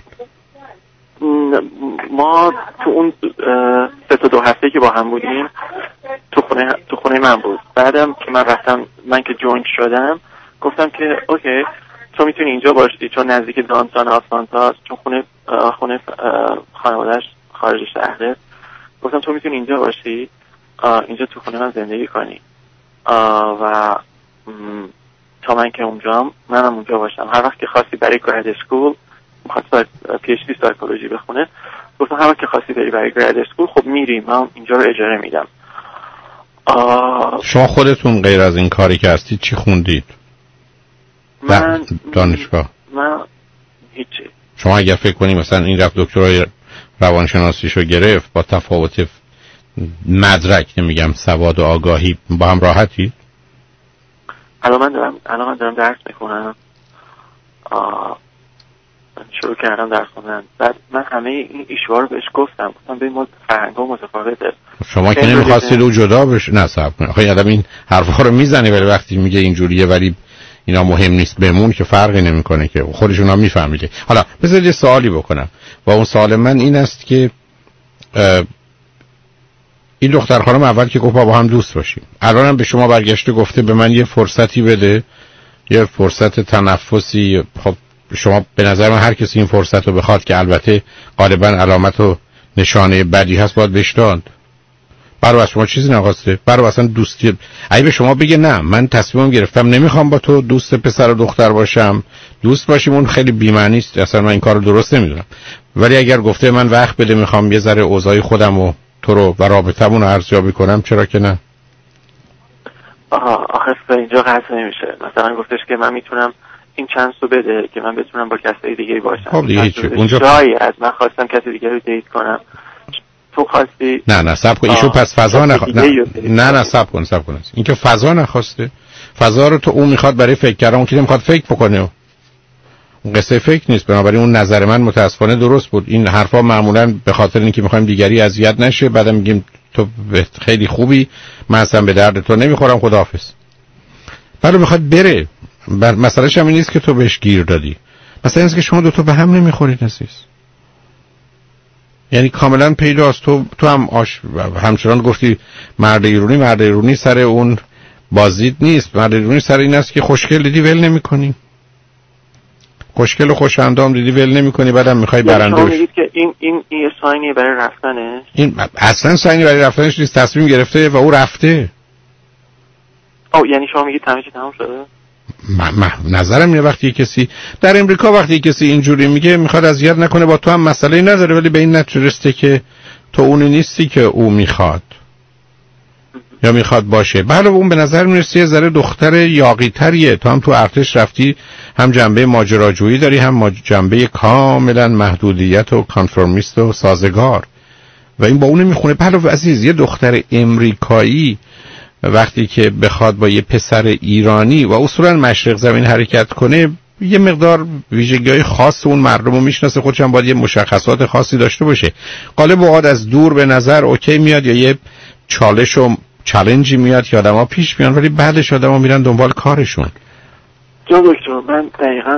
ما تو اون 3 تا 2 هفته که با هم بودیم تو خونه من بود. بعدم که من که جوین شدم گفتم که اوکی تو میتونی اینجا باشی چون نزدیک دانتان آتلانتا، چون خونه خانواده‌اش خارج شهره. گفتم تو میتونی اینجا باشی، اینجا تو خونه من زندگی کنی و تا من که اونجام منم اونجا باشم. هر وقت که خواستی برای گراد اسکول، میخواد پی اچ دی سایکولوژی بخونه، گفتم هر وقت که خواستی بری برای گراد اسکول خب میریم، من اینجا رو اجاره میدم. شما خودتون غیر از این کاری که هستید چی خوندید؟ من دانشگاه. من هیچی. شما اگر فکر کنید مثلا این رفت دکترای روانشناسیشو گرفت، با تفاوت مدرک، نمیگم سواد و آگاهی، با هم راحتی؟ الان من دارم درس میخونم. شروع کردم درس خوندن. بعد من همه این ایشوها رو بهش گفتم به ما فرهنگ‌ها متفاوته. شما که نمی‌خواستید او جدا بشه. نه صبر کن. آخه آدم این حرفا رو میزنه ولی وقتی میگه اینجوریه ولی اینا مهم نیست بمون که فرقی نمیکنه که خودشون هم میفهمیده. حالا بذارید یه سوالی بکنم و اون سوال من این است که این دختر خانم اول که گفت با هم دوست باشیم، الان هم به شما برگشته گفته به من یه فرصتی بده، یه فرصت تنفسی. خب شما به نظر من هر کسی این فرصت رو بخواد که البته غالبا علامت و نشانه بدی هست باید بهش داد. برای شما چیزی نخواسته، برای اصلا دوستی. اگه به شما بگه نه من تصمیمم گرفتم نمیخوام با تو دوست پسر و دختر باشم، دوست باشیم، اون خیلی بی‌معنی است، اصلا من این کارو درست نمیدونم. ولی اگر گفته من وقت بده میخوام یه ذره اوضاع خودم و تو رو و رابطمون رو ارزیابی کنم، چرا که نه؟ آخه به اینجا قصد نمیشه. مثلا گفتش که من میتونم این چانس رو بده که من بتونم با کسی دیگه باشم. خب دیگه هیچ اونجا شاید من خواستم کسی دیگه رو دیت کنم، تو خواستی. نه صبر کن. ایشون پس فضا نه صبر کن. این که فضا نخواسته، فضا رو تو اون میخواد برای فکر کردن، اون که نمیخواد فکر بکنه. اون قصه فکر نیست. بنابراین اون نظر من متاسفانه درست بود. این حرفا معمولا به خاطر اینکه میخوایم دیگری اذیت نشه، بعدم میگیم تو خیلی خوبی، من اصلا به درد تو نمیخورم، خداحافظ. بعد میخواد بره. مسئلهش هم این نیست که تو بهش گیر دادی، مثلا اینکه شما دو تا به هم نمیخورید عزیز. یعنی کاملا پیداست. تو هم همچنان گفتی مرد ایرونی سر اون بازیت نیست. مرد ایرونی سر این است که خوشگل دیدی ول نمی‌کنی، خوشگل و خوش اندام دیدی ول نمی‌کنی، بعدم می‌خوای برنده بشی. میگید که این ساینی برای رفتنه. این اصلا ساینی برای رفتنش نیست، تصمیم گرفته و او رفته. یعنی شما میگید همه چی تمام شده؟ نظرم اینه وقتی کسی در امریکا وقتی کسی اینجوری میگه میخواد اذیت نکنه، با تو هم مسئله نداره، ولی به این نتیجه که تو اونی نیستی که او میخواد یا میخواد باشه. بله اون به نظر میرسی یه ذره دختر یاغی‌تریه. تو هم تو ارتش رفتی، هم جنبه ماجراجویی داری، هم جنبه کاملا محدودیت و کانفرمیست و سازگار، و این با اون میخونه. بله عزیز، یه دختر امریکایی وقتی که بخواد با یه پسر ایرانی و اصولا مشرق زمین حرکت کنه، یه مقدار ویژگی‌های خاص اون مردم رو میشناسه، خودش هم باید یه مشخصات خاصی داشته باشه. غالب اوقات از دور به نظر اوکی میاد یا یه چالش و چالنجی میاد که آدما پیش میان، ولی بعدش آدما میرن دنبال کارشون. دکتر من دقیقاً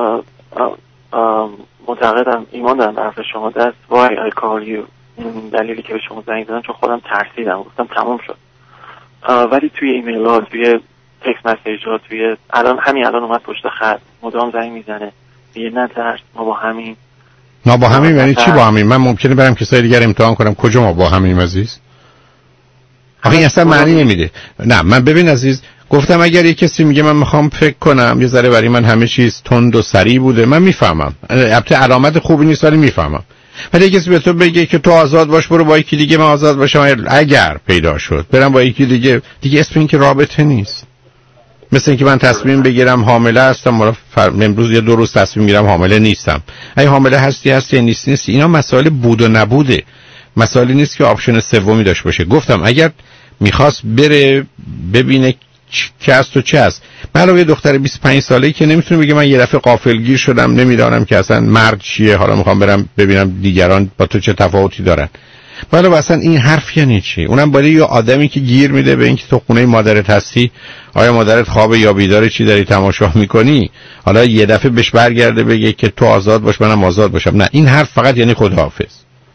معتقدم، ایمان دارم به حرف شما. That's why I call you. دلیلی که به شما زنگ زدم چون خودم ترسیدم، گفتم تموم شد. ولی توی ایمیل ها، توی تکست مسیج ها، توی الان اومد پشت خط مدام زنگ میزنه یه نترس، ما با همین یعنی چی با همین؟ من ممکنه برم کسای دیگر امتحان کنم. کجا ما با همین عزیز؟ آخه این اصلا معنی نمیده. نه من ببین عزیز، گفتم اگر یه کسی میگه من میخوام فکر کنم، یه ذره برای من همه چیز تند و سریع بوده، من میفهمم. البته علامت خوبی نیست ولی میفهمم. ولی کسی به تو بگه که تو آزاد باش، برو با یکی دیگه، من آزاد باشم، اگر پیدا شد برم با یکی دیگه اسم این که رابطه نیست. مثل اینکه من تصمیم بگیرم حامله هستم، امروز یا 2 روز تصمیم میگیرم حامله نیستم. اگه حامله هستی نیست. اینا مسائل بود و نبوده، مسائلی نیست که آپشن سومی داشته باشه. گفتم اگر میخواست بره ببینه چه است و چه است. من یه دختر 25 ساله‌ای که نمیتونه بگه من یه دفعه غافلگیر شدم، نمیدونم که اصلا مرد چیه، حالا میخوام برم ببینم دیگران با تو چه تفاوتی دارن. ولی اصلا این حرف یعنی چی؟ اونم برای یه آدمی که گیر میده به اینکه تو خونه مادرت هستی، آیا مادرت خوابه یا بیداره، چی داری تماشا میکنی، حالا یه دفعه بهش برگرده بگه که تو آزاد باش منم آزاد باشم. نه، این حرف فقط یعنی خداحافظ.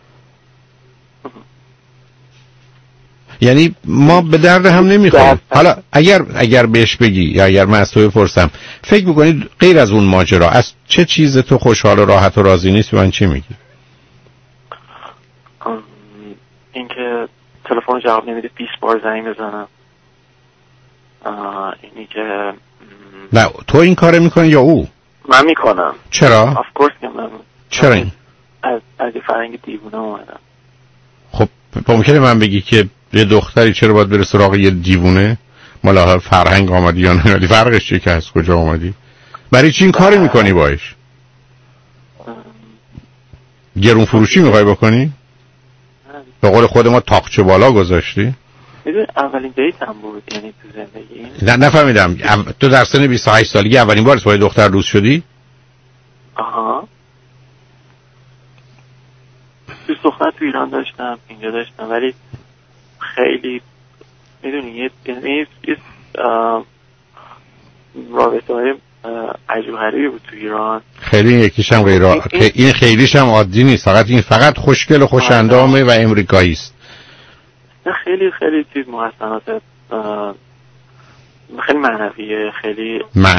یعنی ما به درد هم نمیخوریم. حالا اگر بهش بگی یا اگر من از تو بپرسم فکر میکنی غیر از اون ماجرا از چه چیز تو خوشحال و راحت و راضی نیست، من چی میگی؟ اینکه تلفن جواب نمیده 20 بار زنگ بزنم. اینی که نه تو این کارو میکنی یا او؟ من میکنم. چرا؟ of course که من. چرا این؟ از فرهنگ دیوونه اومدم. خب ممکنه من بگی که یه دختری چرا باید بره سراغ یه دیوونه؟ مالا فرهنگ آمدی یا نه؟ ولی فرقش چیه که از کجا آمدی؟ برای چی این کاری میکنی باش؟ گرون فروشی میخوای بکنی؟ به قول خود ما تاقچه بالا گذاشتی؟ میدونی اولین دیتم بود، یعنی تو زندگی. نه نفهمیدم. تو در سن 28 سالگی اولین بار با دختر دوست شدی؟ آها. دوست دختر تو ایران داشتم، اینجا داشتم، ولی خیلی میدونی یه رابطه های عجیب غریبی بود تو ایران. خیلی یکیش هم این خیلیش هم عادی نیست، فقط خوشگل و خوش‌اندامه و امریکایی است. نه خیلی چیز محسنات خیلی معنویه، خیلی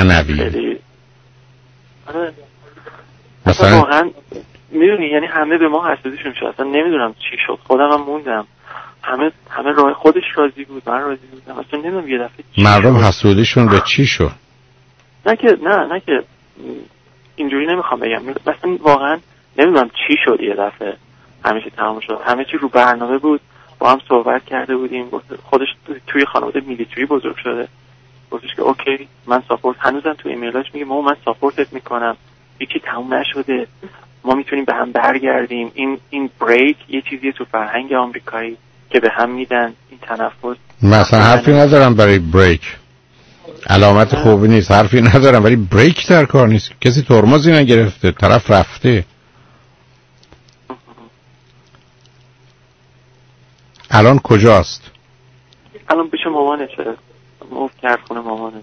مثلا واقعا میدونی یعنی همه به ما حسودیشون شد، اصلا نمیدونم چی شد، خودم هم موندم. همه راه خودش راضی بود، من راضی بودم، اصلا نمیدونم یه دفعه مردم حسودیشون به چی شد. نه که اینجوری نمیخوام بگم، مثلا واقعا نمیدونم چی شد، یه دفعه همه چی تمام شد، همه چی رو برنامه بود، با هم صحبت کرده بودیم، خودش توی خانواده میلیتری بزرگ شده، گفتش که اوکی من ساپورت، هنوزم تو ایمیلاش میگه مامان من ساپورتت میکنم، هیچی تموم نشده، ما میتونیم به هم برگردیم، این بریک یه چیزیه تو فرهنگ آمریکایی که به هم میدن، این تنفس. مثلا حرفی ندارم برای بریک، علامت خوبی نیست، حرفی ندارم، ولی بریک در کار نیست، کسی ترمزی نگرفته، طرف رفته. الان کجاست؟ الان پیش مامانشه، موف کرد خونه مامانش.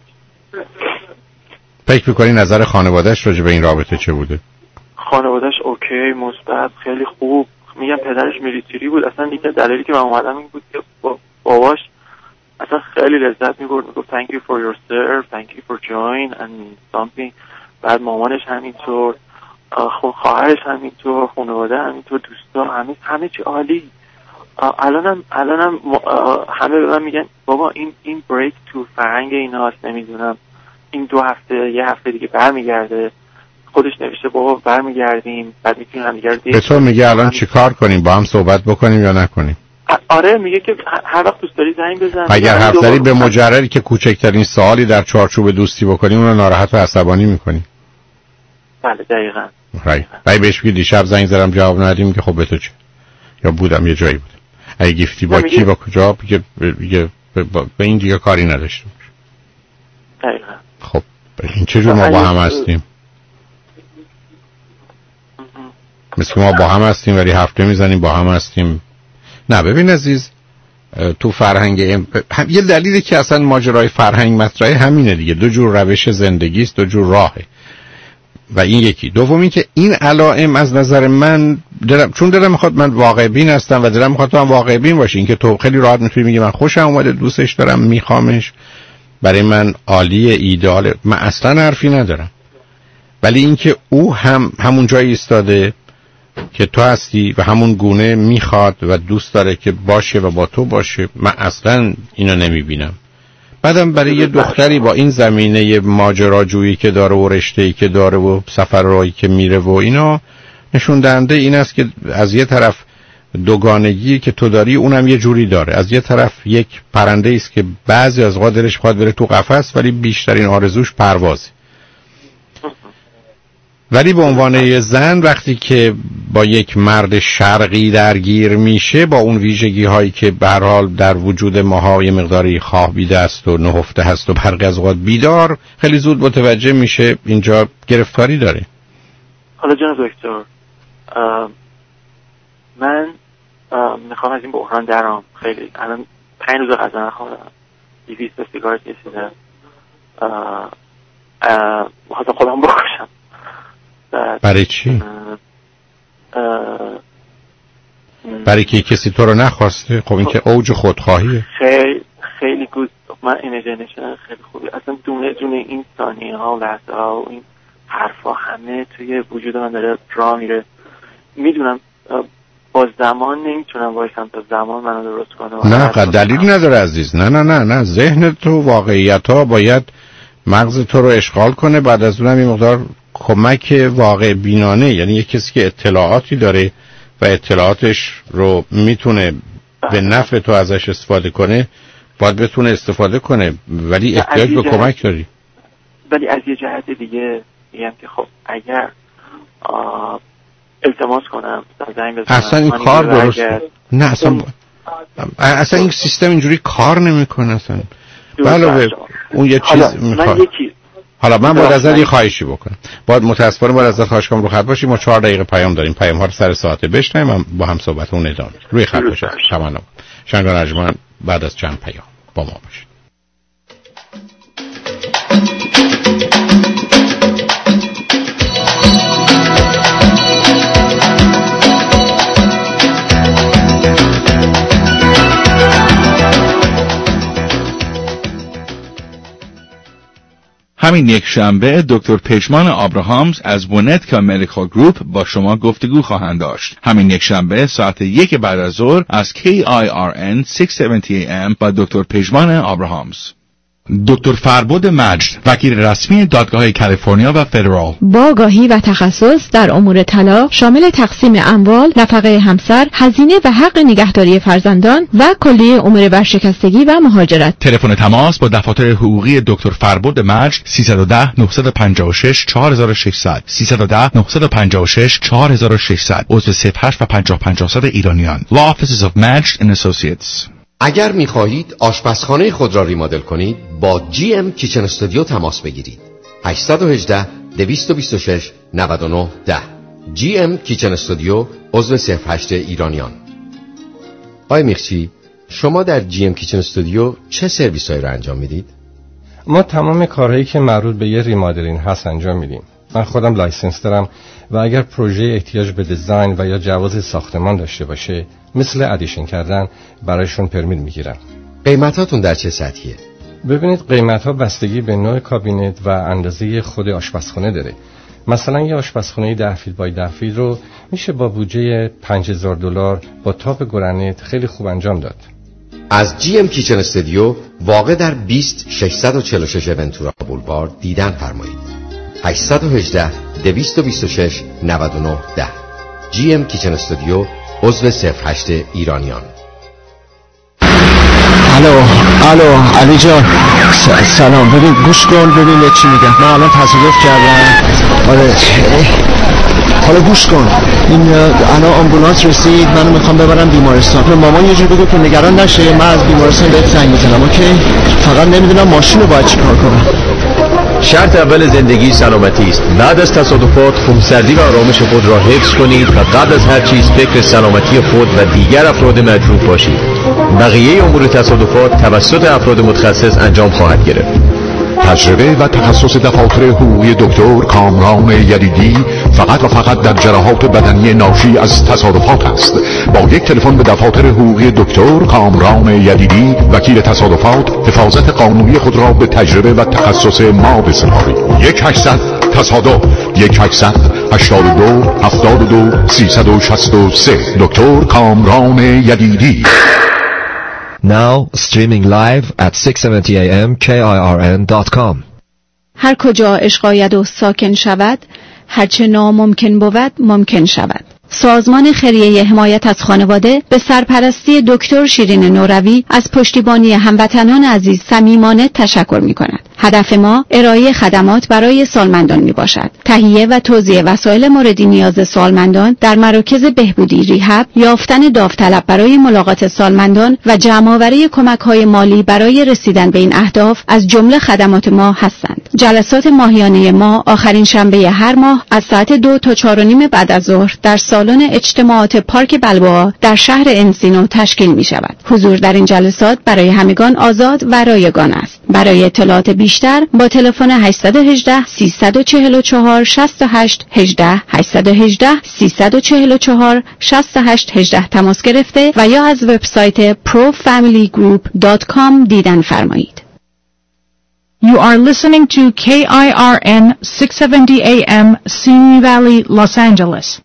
فکر می‌کنی نظر خانواده‌اش راجع به این رابطه چه بوده؟ خانواده‌اش اوکی، مثبت، خیلی خوب. میگم پدرش میلیتری بود، اصلا دیگه دلیلی که من اومدم این بود که باباش اصلا خیلی لذت می‌برد، میگفت thank you for your serve, thank you for join and something. بعد مامانش همینطور، خواهرش همینطور، خانواده همینطور، دوستا همه چی عالی. الانم همه به من میگن بابا این بریک تو فرهنگ ایناست، نمیدونم این 2 هفته یه هفته دیگه برمیگرده، خودش نوشته بابا برمیگردیم، بعد میتونیم هم دیگه به تو میگه الان چیکار کنیم، با هم صحبت بکنیم یا نکنیم؟ آره میگه که هر وقت دوست داری زنگ بزن. اگر حرف داری به مجردی که کوچکترین سوالی در چارچوب دوستی بکنیم اون رو ناراحت و عصبانی میکنی. بله دقیقاً. بعد بهش بگی دیشب زنگ زدم جواب ندادی، که خب به تو چه، یا بودم یه جایی بودم، اگه گفتی با کی با کجا، بگه به این دیگه کاری نداشته باش. دقیقاً. خب این چجور ما با هم هستیم؟ مثل ما با هم هستیم ولی حرف نمیزنیم، با هم هستیم. نه ببین عزیز، تو فرهنگ یه دلیلی که اصلا ماجرای فرهنگ مطرحه همینه دیگه، 2 جور روش زندگی است، 2 جور راهه و این یکی. دومی که این علائم از نظر من چون دلم میخواد، من واقع بین هستم و دلم میخواد تو هم واقع بین باشی، این که تو خیلی راحت میتونی میگی من خوشم اومده، دوستش دارم، میخوامش، برای من عالیه، ایدئاله، من اصلا حرفی ندارم، ولی این که او همون جایی ایستاده که تو هستی و همون گونه میخواد و دوست داره که باشه و با تو باشه، من اصلا اینو نمیبینم. بعدم برای یه دختری با این زمینه ماجراجویی که داره و رشته‌ای که داره و سفرهایی که میره و اینا، نشون دهنده این است که از یه طرف دوگانگی که تو داری اونم یه جوری داره، از یه طرف یک پرنده است که بعضی از اوقات دلش می‌خواد بره تو قفس ولی بیشترین آرزوش پروازه. ولی به عنوان یه زن وقتی که با یک مرد شرقی درگیر میشه، با اون ویژگی هایی که به هر حال در وجود ماها یه مقداری خوابیده است و نهفته هست و برخی از اوقات بیدار، خیلی زود متوجه میشه اینجا گرفتاری داره. حالا جناب دکتر، من میخوام از این بحران درام. خیلی الان 5 روز غذا نخوردم، 200 سیگار کشیدم، میخواستم خودم بکشم. برای چی؟ برای که کسی تو رو نخواسته؟ خب این که اوج خودخواهیه. خیلی گود. من ایمیجینیشن خیلی خوبی، اصلا دونه این ثانیه ها و لحظه ها و این حرفا همه توی وجود من داره را میره. میدونم با زمان نمیتونم وایسم تا زمان منو درست کنه. نه دلیل نداره عزیز، نه ذهن تو، واقعیت ها باید مغز تو رو اشغال کنه. بعد از اونم این مقدار کمک واقع بینانه، یعنی یک کسی که اطلاعاتی داره و اطلاعاتش رو میتونه به نفع تو ازش استفاده کنه، باید بتونه استفاده کنه، ولی احتیاج به کمک داری. ولی از یه جهت دیگه میگم که خب اگر التماس کنم زنگ بزنم اصلا این کار درست نه، اصلا اصلا این سیستم اینجوری کار نمیکنه اصلا. علاوه اون یه چیز میخواد. حالا من باید ازت یه خواهشی بکنم. متاسفانه باید ازت خواهش کنم رو خط باشی. ما 4 دقیقه پیام داریم. پیام ها رو سر ساعت بشنویم، من با هم صحبتمون ادامه میدیم. روی خط باشید. تمام. شنگان ارجمند بعد از چند پیام با ما باشید. همین یک شنبه دکتر پژمان آبراهامز از ونتکا مدیکال گروپ با شما گفتگو خواهند داشت. همین یک شنبه ساعت 1 بعد از ظهر از KIRN 670 AM با دکتر پژمان آبراهامز. دکتر فربد مجد، وکیل رسمی دادگاه کالیفرنیا و فدرال، با آگاهی و تخصص در امور طلاق شامل تقسیم اموال، نفقه همسر، هزینه و حق نگهداری فرزندان و کلیه امور ورشکستگی و مهاجرت. تلفن تماس با دفاتر حقوقی دکتر فربد مجد 310 956 4600 310 956 4600 عضو 08 و 50 ایرانیان. Law Offices of Majd and Associates. اگر می‌خواهید آشپزخانه خود را ریمادل کنید با GM کیچن استودیو تماس بگیرید. 818 226 99 10. GM کیچن استودیو عضو 08 ایرانیان. آقای میخچی، شما در GM کیچن استودیو چه سرویس‌هایی را انجام میدید؟ ما تمام کارهایی که مربوط به یه ریمادلینگ هست انجام میدیم. من خودم لایسنس دارم و اگر پروژه احتیاج به دیزاین و یا جواز ساختمان داشته باشه، مثل ادیشن کردن، برایشون پرمیت میگیرم. قیمتاتون در چه سطحیه؟ ببینید قیمت‌ها بستگی به نوع کابینت و اندازه خود آشپزخانه داره. مثلا یه آشپزخانه 10 فیت بای 10 فیت رو میشه با بودجه $5000 با تاپ گرانیت خیلی خوب انجام داد. از GM کیچن استودیو واقع در 20646 ونتورا بولوارد دیدن فرمایید. 818 226 99 10. GM کیچن استودیو عضو 08 ایرانیان. الو علی جان، سلام. ببین گوش کن ببین چی میگم. من الان تصادف کردم. آره حالا گوش کن. این الان آمبولانس رسید، منو میخوام ببرم بیمارستان. به مامان یه جور بگو که نگران نشه، من از بیمارستان بهت زنگ میزنم. اوکی؟ فقط نمیدونم ماشین رو باید چیکار کنم. شرط اول زندگی سلامتی است. بعد از تصادفات خونسردی و آرامش خود را حفظ کنید و قبل از هر چیز فکر سلامتی خود و دیگر افراد مجروح باشید. بقیه امور تصادفات توسط افراد متخصص انجام خواهد گرفت. تجربه و تخصص دفاتر حقوقی دکتر کامران یدیدی فقط و فقط در جراحات بدنی ناشی از تصادفات است. با یک تلفن به دفاتر حقوقی دکتر کامران یدیدی وکیل تصادفات حفاظت قانونی خود را به تجربه و تخصص ما بسپارید. 1-800 تصادف 1-800 82 72 363 دکتر کامران یدیدی. Now streaming live at 670 AM KIRN.com. هر کجا عشق آید و ساکن شود، هرچه ناممکن بود ممکن شود. سازمان خیریه حمایت از خانواده به سرپرستی دکتر شیرین نوروی از پشتیبانی هموطنان عزیز صمیمانه تشکر می‌کند. هدف ما ارائه خدمات برای سالمندان میباشد. تهیه و توزیع وسایل مورد نیاز سالمندان در مراکز بهبودی ریهب، یافتن داوطلب برای ملاقات سالمندان و جمع‌آوری کمک‌های مالی برای رسیدن به این اهداف از جمله خدمات ما هستند. جلسات ماهیانه ما آخرین شنبه هر ماه از ساعت 2 تا 4:30 بعد از ظهر در سالن اجتماعات پارک بلبوآ در شهر انسینو تشکیل می‌شود. حضور در این جلسات برای همگان آزاد و رایگان است. برای اطلاعات بیشتر با تلفن 818 344 68 18 818 344 68 18 تماس گرفته و یا از وبسایت profamilygroup.com دیدن فرمایید. You are listening to KIRN 670 AM, Simi Valley, Los Angeles.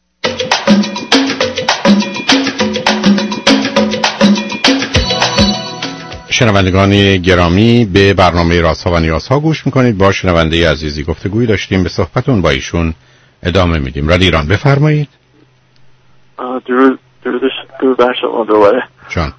شنوندگان گرامی، به برنامه رازها و نیازها گوش میکنید. با شنونده عزیزی گفتگویی داشتیم، به صحبتون با ایشون ادامه میدیم. رادیو ایران، بفرمایید. درود بر شما دوباره. جان.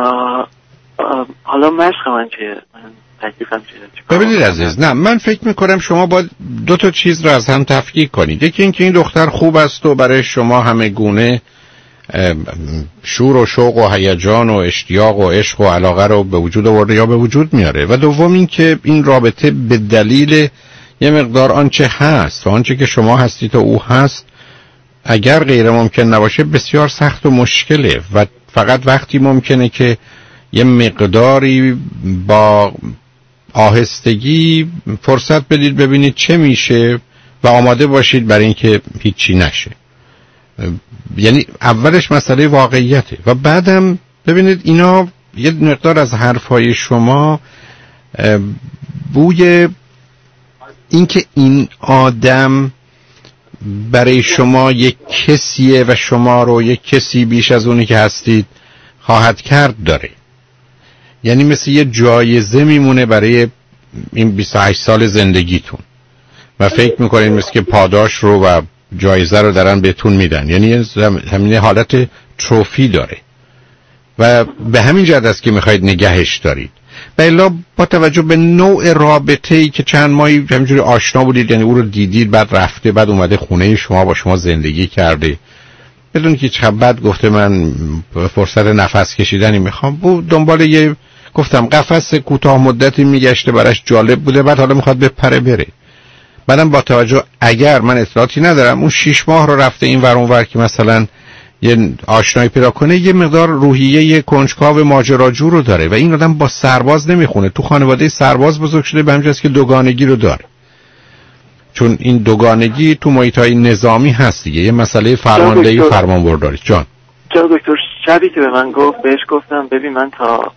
حالا مشق من چیه؟ تکلیفم چیه؟ ببینید عزیز، نه من فکر میکنم شما باید 2 تا چیز رو از هم تفکیک کنید. یکی اینکه این دختر خوب است و برای شما همه گونه شور و شوق و هیجان و اشتیاق و عشق و علاقه رو به وجود آورده یا به وجود میاره. و دوم این که این رابطه به دلیل یه مقدار آنچه هست و آنچه که شما هستید و او هست اگر غیر ممکن نباشه بسیار سخت و مشکله و فقط وقتی ممکنه که یه مقداری با آهستگی فرصت بدید ببینید چه میشه و آماده باشید برای اینکه هیچی نشه. یعنی اولش مسئله واقعیته و بعدم ببینید اینا یه مقدار از حرفای شما بوی اینکه این آدم برای شما یک کسیه و شما رو یک کسی بیش از اونی که هستید خواهد کرد داره. یعنی مثل یه جایزه میمونه برای این 28 سال زندگیتون و فکر میکنین مثل که پاداش رو و جایزه رو دارن بهتون میدن. یعنی همین حالت تروفی داره و به همین جهت است که میخواید نگهش دارید. و الا با توجه به نوع رابطه‌ای که چند ماهی همینجوری آشنا بودید، یعنی او رو دیدید بعد رفته بعد اومده خونه شما با شما زندگی کرده بدون که چقدر بعد گفته من فرصت نفس کشیدنی میخوام، او دنبال یه گفتم قفس کوتاه مدتی میگشته براش جالب بوده بعد حالا میخواد بپره بره. بعدم با توجه اگر من اطلاعاتی ندارم اون 6 ماه رو رفته این ور اون ور که مثلا یه آشنایی پیدا کنه، یه مقدار روحیه یه کنجکاو ماجراجو رو داره و این آدم با سرباز نمیخونه، تو خانواده سرباز بزرگ شده به همین جاست که دوگانگی رو داره، چون این دوگانگی تو محیط‌های نظامی هست دیگه، یه مسئله فرماندهی فرمانبرداری. جان دکتر شبی که به من گفت بهش گفتم ببین من تا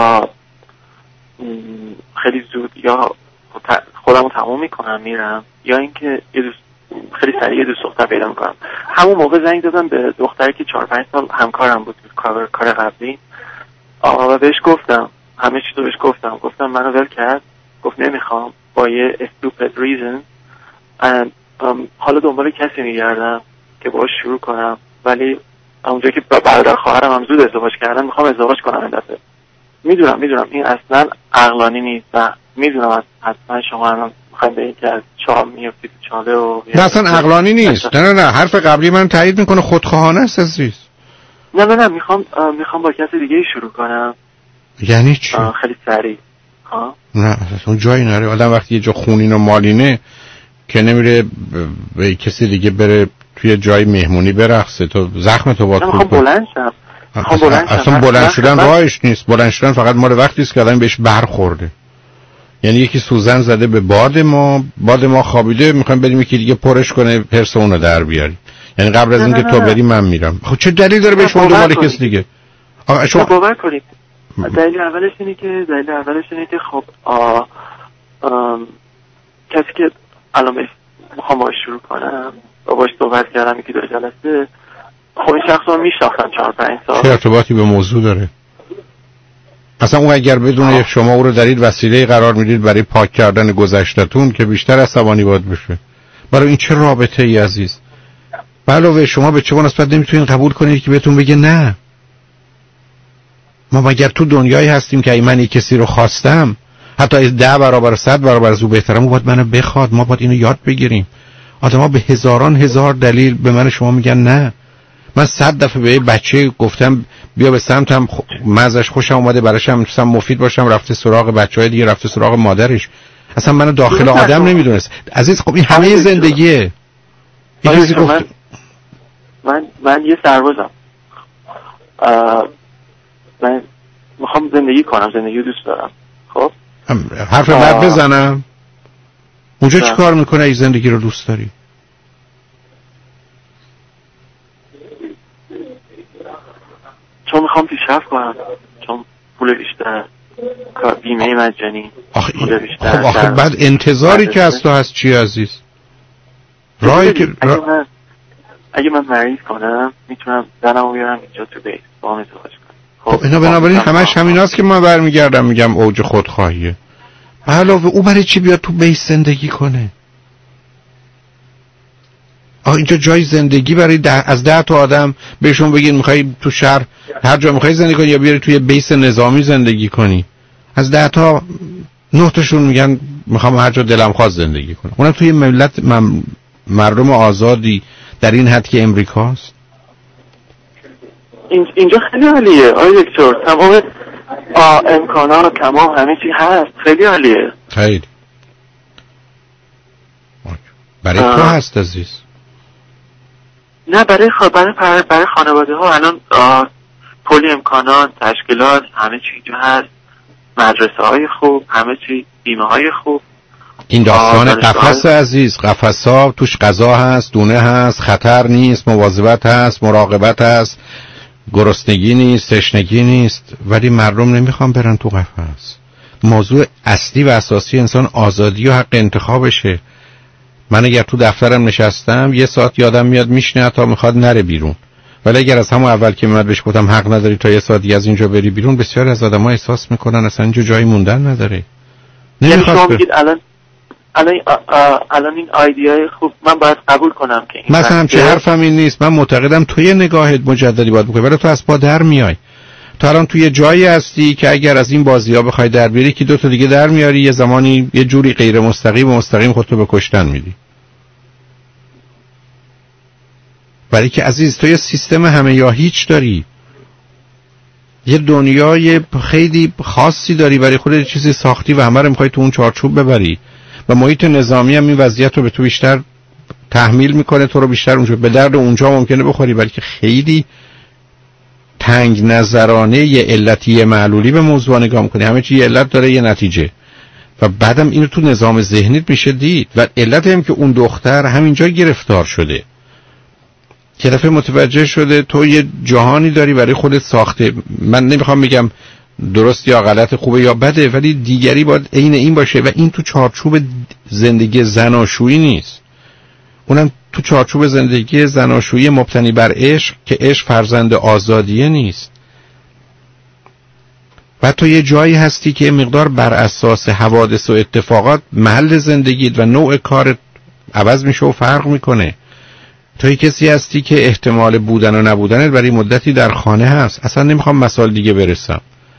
خیلی زود یا خودمو تموم میکنم میرم یا اینکه خیلی سریع یه دوست دختر پیدا میکنم. همون موقع زنگ دادم به دختری که 4-5 سال همکارم بود کار قبلی و بهش گفتم همه چیز رو بهش گفتم منو ول کرد، گفت نمیخوام با یه stupid reason حالا دنبال کسی میگردم که باهاش شروع کنم، ولی اونجا که برادر خواهرم هم زود ازدواج کردن میخوام ازدواج کنم این دفعه. میدونم این اصلا عقلانی نیست و میدونم حتما شما الان میخواید به این که از چاه میفتید چاله و نه اصلا عقلانی نیست. نه حرف قبلی من تایید میکنه، خودخواهانه است عزیز. نه میخوام با کسی دیگه شروع کنم. یعنی چی؟ خیلی سریع. نه اصلا اون جایی نره. آدم وقتی یه جا خونین و مالینه که نمیره به کسی دیگه بره توی جای مهمونی برقصه، تو زخم تو باید خوب بلند شم. اصلا بلند شدن راهش نیست. بلند شدن فقط مال وقتی است که آدم بهش برخورده. یعنی یکی سوزن زده به باد ما خوابیده، میخوایم بریم یکی دیگه پرش کنه حرس اونو در بیاری. یعنی قبل از اینکه تو بری من میرم. خب چه دلیل داره بهش اون دنبال کسی دیگه؟ آقا شما باور کنید دلیل اولش اینه که خب کسی که الان میخوام باهاش شروع کنم و باهاش صحبت کردم یکی دو جلسه، خب این شخص رو میشناختم 4-5 سال. چه ارتباطی به موضوع داره؟ اصلا اون اگر بدون شما او رو در این وسیله قرار میدید برای پاک کردن گذشته‌تون که بیشتر عصبانی باید بشه. برای این چه رابطه ای عزیز؟ علاوه شما به چه مناسبت نمیتونین قبول کنید که بهتون بگه نه؟ ما مگر تو دنیایی هستیم که من یک کسی رو خواستم حتی 10 برابر 100 برابر از او بهترم، او باید منو بخواد. ما باید اینو یاد بگیریم. آدم‌ها به هزار دلیل به من شما میگن نه. من 100 دفعه به یه بچه گفتم بیا به سمتم، من ازش خوشم اومده، براش هم دوستم مفید باشم، رفته سراغ بچهای دیگه، رفته سراغ مادرش، اصلا منو داخل آدم نمیدونست. عزیز خب این همه زندگیه. من یه سربازم، من میخوام زندگی کنم، زندگی رو دوست دارم. خب حرف بعد بزنم اونجا چی کار میکنه ای زندگی رو دوست داری؟ چون میخوام پیشرفت کنم، چون پول بیشتر، بیمه مجانی، پول بیشتر. خب آخه بعد انتظاری که از تو هست چی عزیز؟ راهی که اگه من مریض کنم میتونم زنمو بیارم اینجا تو بیت با هم ازدواج کنم. خب اینا بنابراین همش همیناست که من برمیگردم میگم اوج خودخواهیه. علاوه او برای چی بیاد تو بیت زندگی کنه؟ اینجا جای زندگی برای از 10 تا آدم بهشون بگین میخوای تو شهر هر جا میخوای زندگی کنی یا بیاری توی بیس نظامی زندگی کنی، از 10 تا 9 تاشون میگن میخوام هر جا دلم خواست زندگی کنم. اونم توی ملت مردم آزادی در این حد که امریکاست. اینجا خیلی عالیه آقای دکتر، تمام امکانات، تمام همه چی هست، خیلی عالیه. خیلی برای تو هست عزیز. نه برای خانواده ها الان کلی امکانات، تشکیلات، همه چی اینجا هست، مدرسه های خوب، همه چی، بیمه های خوب. این داستان قفس عزیز، قفس ها توش غذا هست، دونه هست، خطر نیست، مواظبت هست، مراقبت هست، گرسنگی نیست، تشنگی نیست، ولی مردم نمیخوان برن تو قفس. موضوع اصلی و اساسی انسان آزادی و حق انتخابشه. من اگر تو دفترم نشستم 1 ساعت یادم میاد میشنه تا میخواد نره بیرون، ولی اگر از همون اول که میاد بهش گفتم حق نداری تا 1 ساعت دیگه از اینجا بری بیرون، بسیار از آدم‌ها احساس میکنن اصلا اینجا جایی موندن نداره. نمیخواد بگید الان این ایده خوب من باید قبول کنم که این مثلا چه حرفم این نیست. من معتقدم تو یه نگاهت مجددی باید بکنی، ولی تو از پا در میای. تو الان توی جایی هستی که اگر از این بازی‌ها بخوای در بیاری که 2 تا دیگه در میاری، یه زمانی یه جوری غیر مستقیم و مستقیم خودتو به کشتن میدی. برای که عزیز تو یه سیستم همه یا هیچ داری، یه دنیای خیلی خاصی داری، برای خودت چیزی ساختی و همه رو میخوای تو اون چارچوب ببری و محیط نظامی هم این وضعیت رو به تو بیشتر تحمیل میکنه، تو رو بیشتر اونجا به درد اونجا ممکنه بخوری، بلکه خیلی تنگ نظرانه یه علتی یه معلولی به موضوع نگاه میکنی. همه چی یه علت داره یه نتیجه و بعدم اینو تو نظام ذهنیت میشه دید و علت هم که اون دختر همینجا گرفتار شده که دفعه متوجه شده تو یه جهانی داری برای خودت ساخته. من نمیخوام بگم درست یا غلط، خوبه یا بده، ولی دیگری باید عین این باشه و این تو چارچوب زندگی زناشویی نیست، اونم تو چارچوب زندگی زناشویی مبتنی بر عشق که عشق فرزند آزادیه نیست. و تو یه جایی هستی که مقدار بر اساس حوادث و اتفاقات محل زندگیت و نوع کارت عوض میشه و فرق میکنه. تو یه کسی هستی که احتمال بودن و نبودنت برای مدتی در خانه هست. اصلا نمیخوام مثال دیگه برسم.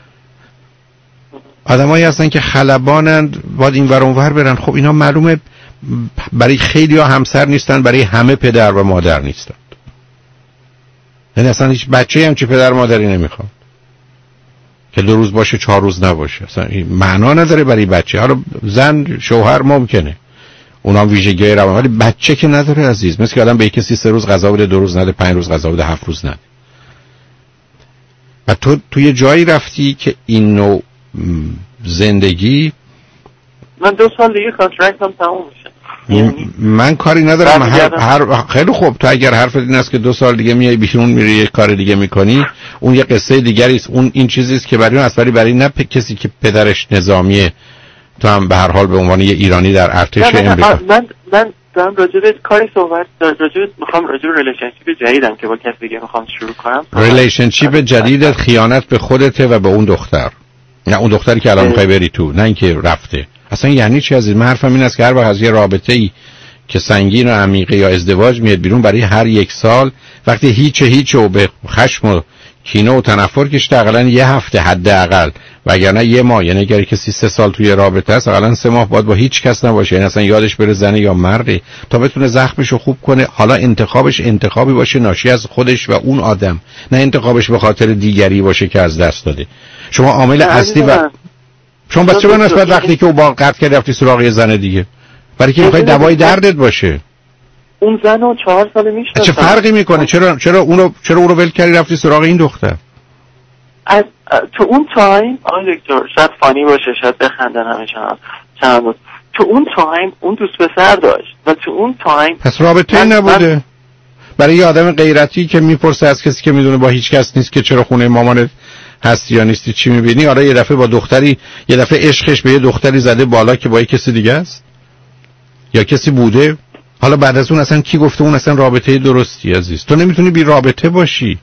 آدمایی هستن که خلبانند، باید این ور اون ور برن. خب اینا معلومه برای خیلی ها همسر نیستن، برای همه پدر و مادر نیستن. یعنی اصلا هیچ بچه‌ای هم چه پدر مادری نمیخواد که 2 روز باشه 4 روز نباشه. اصلا معنا نداره برای بچه. حالا زن شوهر ممکنه اونا ویژگی‌های روان، ولی بچه که نداره عزیز. مثل که آدم به کسی 3 روز غذا بده 2 روز نده، 5 روز غذا بده 7 روز نده. و تو توی جایی رفتی که این نوع زندگی، من 2 سال دیگه کانترکتم تموم میشه. من کاری ندارم. خیلی خوب، تو اگر حرفت این است که 2 سال دیگه میای بیرون میری یه کار دیگه میکنی، اون یه قصه دیگری است. اون این چیزی است که برای اون اصلی برای نه کسی که پدرش نظامیه، تو هم به هر حال به عنوان یه ایرانی در ارتش امریکا. من دارم راجع به کاری صحبت میخوام راجع به ریلیشنشیپ جدیدم که با کسی دیگه میخوام شروع کنم. ریلیشنشیپ جدیدت خیانت به خودته و به اون دختر. نه اون دختری که الان میخوای بری تو، نه اینکه رفته. اصلا یعنی چی عزیز؟ من حرفم این است که هر وقت از یه رابطه‌ای که سنگین و عمیقه یا ازدواج میاد بیرون، برای هر 1 سال وقتی هیچ و به خشم و کینه و تنفر کشته، حداقل 1 هفته حداقل، وگرنه 1 ماه. یعنی اگر کسی 3 سال توی رابطه است، حداقل 3 ماه باید با هیچ کس نباشه، یعنی اصلا یادش بره زنه یا مرده، تا بتونه زخمشو خوب کنه. حالا انتخابش انتخابی باشه ناشی از خودش و اون آدم، نه انتخابش به خاطر دیگری باشه که از دست داده. شما عامل اصلی و شما بچه به نسبت وقتی که او با قطع کرد رفتی سراغ یه زن دیگه، برای که میخوای دوای دردت باشه. اون زنو 4 سال میشناسم. چه فرقی میکنه؟ چرا اون رو ول کردی رفتی سراغ این دختر؟ تو اون تایم آقای دکتر، شاید فانی باشه، شاید بخندن همه چند بود، تو اون تایم اون دوست پسر داشت و تو اون تایم پس رابطه نبوده. برای یه آدم غیرتی که میپرسه از کسی که میدونه با هیچ کس نیست که چرا خونه مامانت هستی یا نیستی چی میبینی، آره یه دفعه با دختری، یه دفعه عشقش به یه دختری زده بالا که با یه کسی دیگه است یا کسی بوده. حالا بعد از اون اصلا کی گفته اون اصلا رابطه درستی عزیز؟ تو نمیتونی بی رابطه باشی.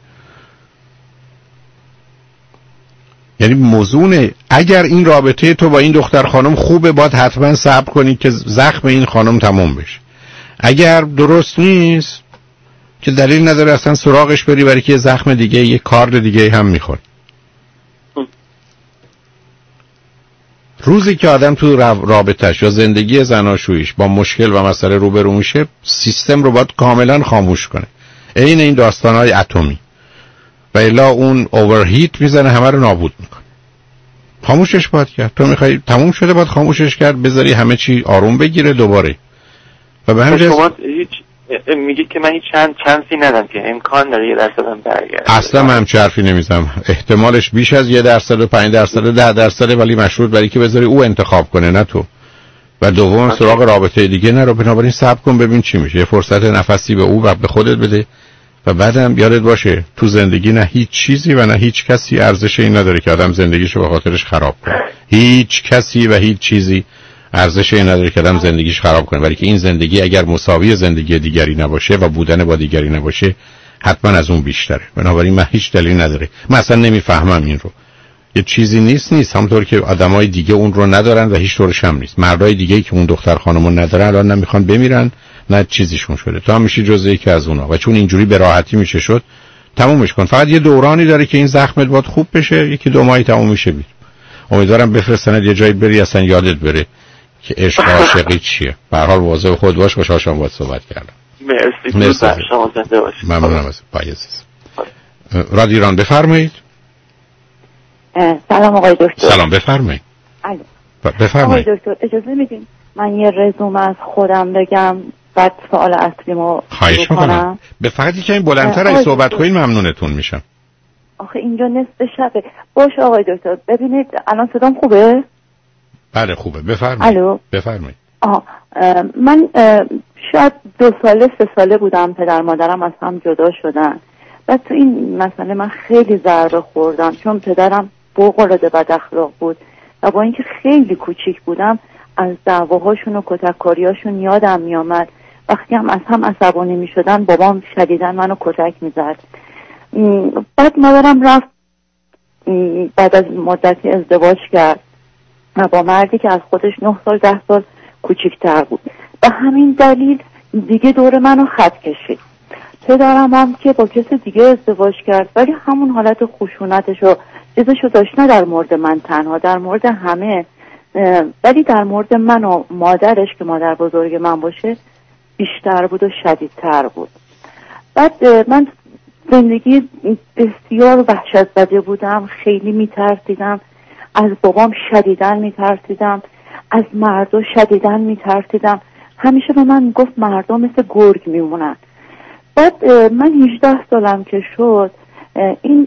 یعنی موضوعه اگر این رابطه تو با این دختر خانم خوبه، باید حتما صبر کنی که زخم این خانم تمام بشه. اگر درست نیست که دلیل نداره اصلا سراغش بری، برای که یه زخم دیگه، یه کارد دیگه هم میخوره. روزی که آدم تو رابطه‌اش یا زندگی زناشوییش با مشکل و مسئله روبرو میشه، سیستم رو باید کاملا خاموش کنه. عین این داستان‌های اتمی. و الا اون اوورهیت میزنه همه رو نابود میکنه. خاموشش باید کرد. تو میخوای تموم شده باید خاموشش کرد، بذاری همه چی آروم بگیره دوباره. و به همین شما هیچ میگید که من هیچ چانسی ندم که امکان داره 1% هم برگرده. اصلا من همچه حرفی نمیزنم. احتمالش بیش از 1% و 5% 10%، ولی مشروط برای که بذاری او انتخاب کنه نه تو. و دوم سراغ رابطه دیگه نرو. بنابراین صبر کن ببین چی میشه. یه فرصت نفسی به او و به خودت بده. و بعدم یادت باشه تو زندگی نه هیچ چیزی و نه هیچ کسی ارزش این نداره که آدم زندگیشو به خاطرش خراب کنه. هیچ کسی و هیچ چیزی ارزش این نداره که آدم زندگیش خراب کنه، ولی که این زندگی اگر مساوی زندگی دیگری نباشه و بودن با دیگری نباشه حتما از اون بیشتره. بنابراین من هیچ دلیل نداره. من اصلا نمیفهمم این رو. یه چیزی نیست همونطور که آدمای دیگه اون رو ندارن و هیچ طورش هم نیست. مردای دیگه که اون دختر خانمو ندارن الان نمیخوان بمیرن، نه چیزیشون شده. تو هم میشی جزء یکی از اونها و چون اینجوری به راحتی میشه شد تمومش کن. فقط یه دورانی داره که این زخمت باید خوب بشه، یکی دو ماهی تموم میشه. امیدوارم بفرستنت یه جایی بری اصلا یادت بره که عشق عاشقی چیه. به هر حال واضح خود باش. خوشحالم باهات صحبت کردم. مرسی. شما زنده باشید. ممنونم از پایزیز. رادیو ایران بفرمایید. سلام آقای دکتر. سلام بفرمایید. بفرمایید. آقای دکتر اجازه میدین من یه رزومه از خودم بگم بعد سوال اصلیمو خواهش میکنم. به فقط که این بلندتر از صحبت کنین ممنونتون میشم. آخه اینجا نصف شبه. باشه آقای دکتر ببینید الان صدام خوبه؟ بله خوبه. بفرمایید. الو بفرمایید. من شاید 2 ساله 3 ساله بودم پدر مادرم از هم جدا شدن. بعد تو این مسئله من خیلی ضربه خوردم چون پدرم فوق‌العاده بد اخلاق بود و با اینکه خیلی کوچیک بودم از دعواهاشون و کتککاریاشون یادم میامد. وقتی هم از هم عصبانی میشدن بابام شدیداً منو کتک میزد. بعد مادرم رفت بعد از مدتی ازدواج کرد و با مردی که از خودش 9 سال 10 سال کوچیک‌تر بود. به همین دلیل دیگه دور منو خط کشید. پدرم هم که با کسی دیگه ازدواج کرد ولی همون حالت خشونتش و چیزشو داشت، نه در مورد من تنها، در مورد همه، ولی در مورد من و مادرش که مادر بزرگ من باشه بیشتر بود و شدیدتر بود. بعد من زندگی بسیار وحشت زده بودم، خیلی میترسیدم از بابام، شدیداً میترسیدم از مردا، شدیداً میترسیدم. همیشه به من میگفت مردا مثل گرگ میمونن. بعد من 18 سالم که شد این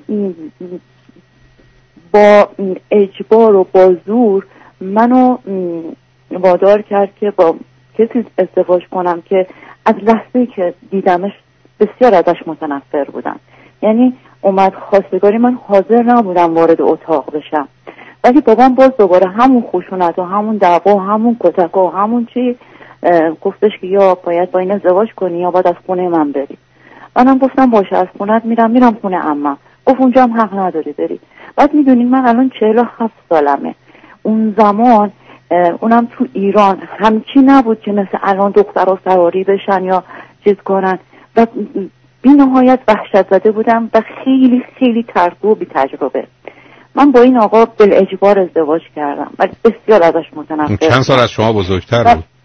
با اجبار و با زور منو وادار کرد که با کسی ازدواج کنم که از لحظه‌ای که دیدمش بسیار ازش متنفر بودم. یعنی اومد خواستگاری من حاضر نبودم وارد اتاق بشم، ولی بابام باز دوباره همون خشونت و همون دعوا و همون کتک و همون چی گفتش که یا باید با این ازدواج کنی یا باید از خونه من بری. منم گفتم باشه از خونت میرم خونه عمم. گفت اونجا هم حق نداری بری. بعد میدونین من الان 47 سالمه. اون زمان اونم تو ایران همچی نبود که مثل الان دخترها سواری بشن یا چیز کنن و بی نهایت وحشت زده بودم و خیلی خیلی ترسو و بی تجربه. من با این آقا بالاجبار ازدواج کردم ولی بسیار ازش متنفرم. چند سال از شما بزرگتر بود؟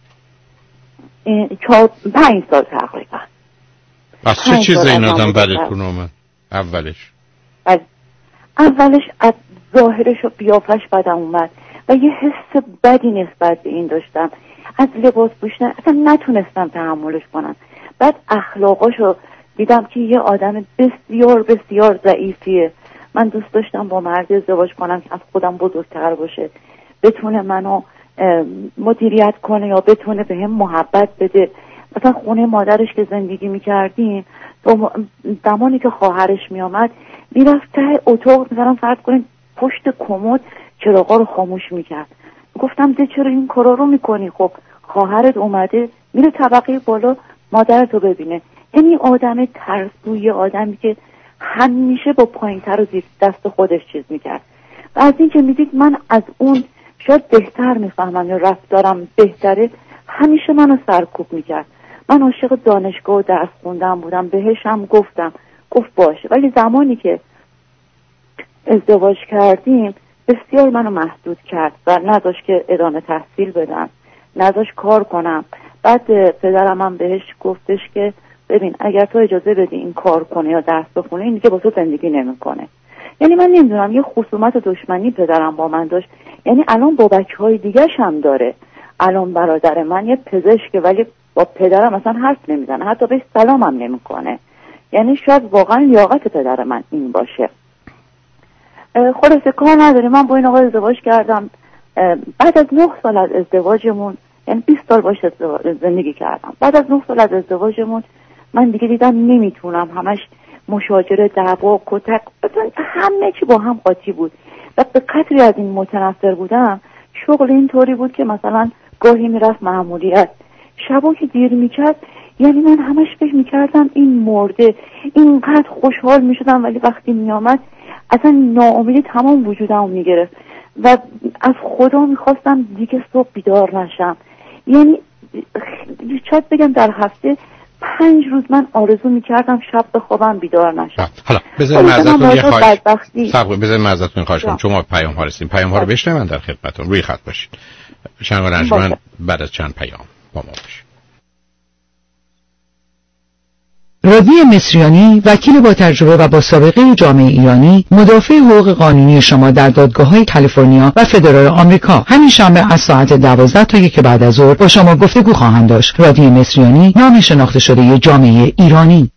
5 سال تقریبا. از چه چیزی این آدم بدتون اومد؟ اولش از ظاهرش و قیافش بدم اومد و یه حس بدی نسبت به این داشتم. از لباس پوشیدن اصلا نتونستم تحملش کنم. بعد اخلاقاشو دیدم که یه آدم بسیار بسیار ضعیفیه. من دوست داشتم با مردی ازدواج کنم که از خودم بزرگتر باشه، بتونه منو مدیریت کنه یا بتونه به هم محبت بده. مثلا خونه مادرش که زندگی میکردیم زمانی که خواهرش میامد میرفت ته اتاق، مثلا فرض کنید پشت کمد چراغا رو خاموش میکرد. گفتم ده چرا این کارا رو میکنی؟ خب خواهرت اومده میره طبقه بالا مادرتو ببینه. یعنی آدم ترسوی، آدمی که همیشه با پایینتر و زیر دست خودش چیز میکرد. و از این که میدید من از اون شاید بهتر میفهمم یا رفتارم بهتره، همیشه منو سرکوب میکرد. من عاشق دانشگاه و درس خوندم بودم، بهش هم گفتم، گفت باشه. ولی زمانی که ازدواج کردیم بسیار منو محدود کرد و نداشت که ادامه تحصیل بدم، نداشت کار کنم. بعد پدرم هم بهش گفتش که ببین اگر تو اجازه بدی این کار کنه یا درس بخونه این دیگه با تو زندگی نمیکنه. یعنی من نمیدونم یه خصومت و دشمنی پدرم با من داشت. یعنی الان با بچهای دیگه‌ش هم داره. الان برادر من یه پزشکه ولی با پدرم مثلا حرف نمیزنه، حتی بهش سلام هم نمیکنه. یعنی شاید واقعا لیاقت پدر من این باشه. خلاصه کار نداره، من با این آقای ازدواج کردم. بعد از 9 سال از ازدواجمون، یعنی 20 سال باش زندگی کردم. بعد از 9 سال از ازدواجمون من دیگه دیدم نمیتونم، همش مشاجره، دعوا، کتک، همه چی با هم قاطی بود و به قدری از این متنفر بودم. شغل اینطوری بود که مثلا گاهی میرفت مأموریت، شبا که دیر میکرد، یعنی من همش فکر میکردم این مرده. اینقدر خوشحال میشدم ولی وقتی میامد اصلا ناامیدی تمام وجودم میگرفت و از خدا میخواستم دیگه صبح بیدار نشم. یعنی شاید بگم در هفته 5 روز من آرزو میکردم شب بخوابم بیدار نشم. حالا بذارید من ازتون خواهش کنم چون ما پیام ها رسیدیم، پیام ها رو بشنوید، من در خدمتتون روی خط باشید. شنوانده انجمن بعد از چند پیام با ما باشید. رادی مصریانی، وکیل با تجربه و با سابقه جامعه ایرانی، مدافع حقوق قانونی شما در دادگاه‌های کالیفرنیا و فدرال آمریکا. همین شنبه از ساعت 12 تا 1 بعد از ظهر با شما گفتگو خواهند داشت. رادی مصریانی، نام شناخته شده جامعه ایرانی.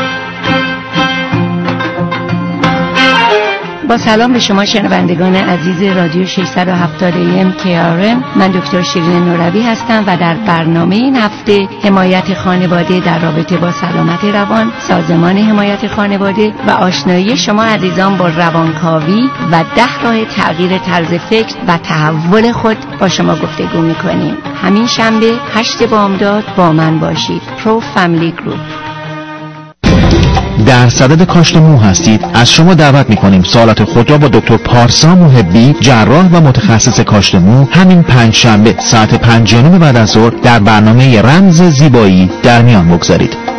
با سلام به شما شنوندگان عزیز رادیو 670 AM KRM، من دکتر شیرین نوروی هستم و در برنامه این هفته حمایت خانواده در رابطه با سلامت روان، سازمان حمایت خانواده و آشنایی شما عزیزان با روانکاوی و 10 راه تغییر طرز فکر و تحول خود با شما گفتگو می‌کنیم. همین شنبه 8 بامداد با من باشید. پرو فامیلی گروپ. در صدد کاشت مو هستید؟ از شما دعوت می‌کنیم سوالات خود را با دکتر پارسا محبی، جراح و متخصص کاشت مو، همین 5 شنبه ساعت 5:30 بعد از ظهر در برنامه رمز زیبایی در میان بگذارید.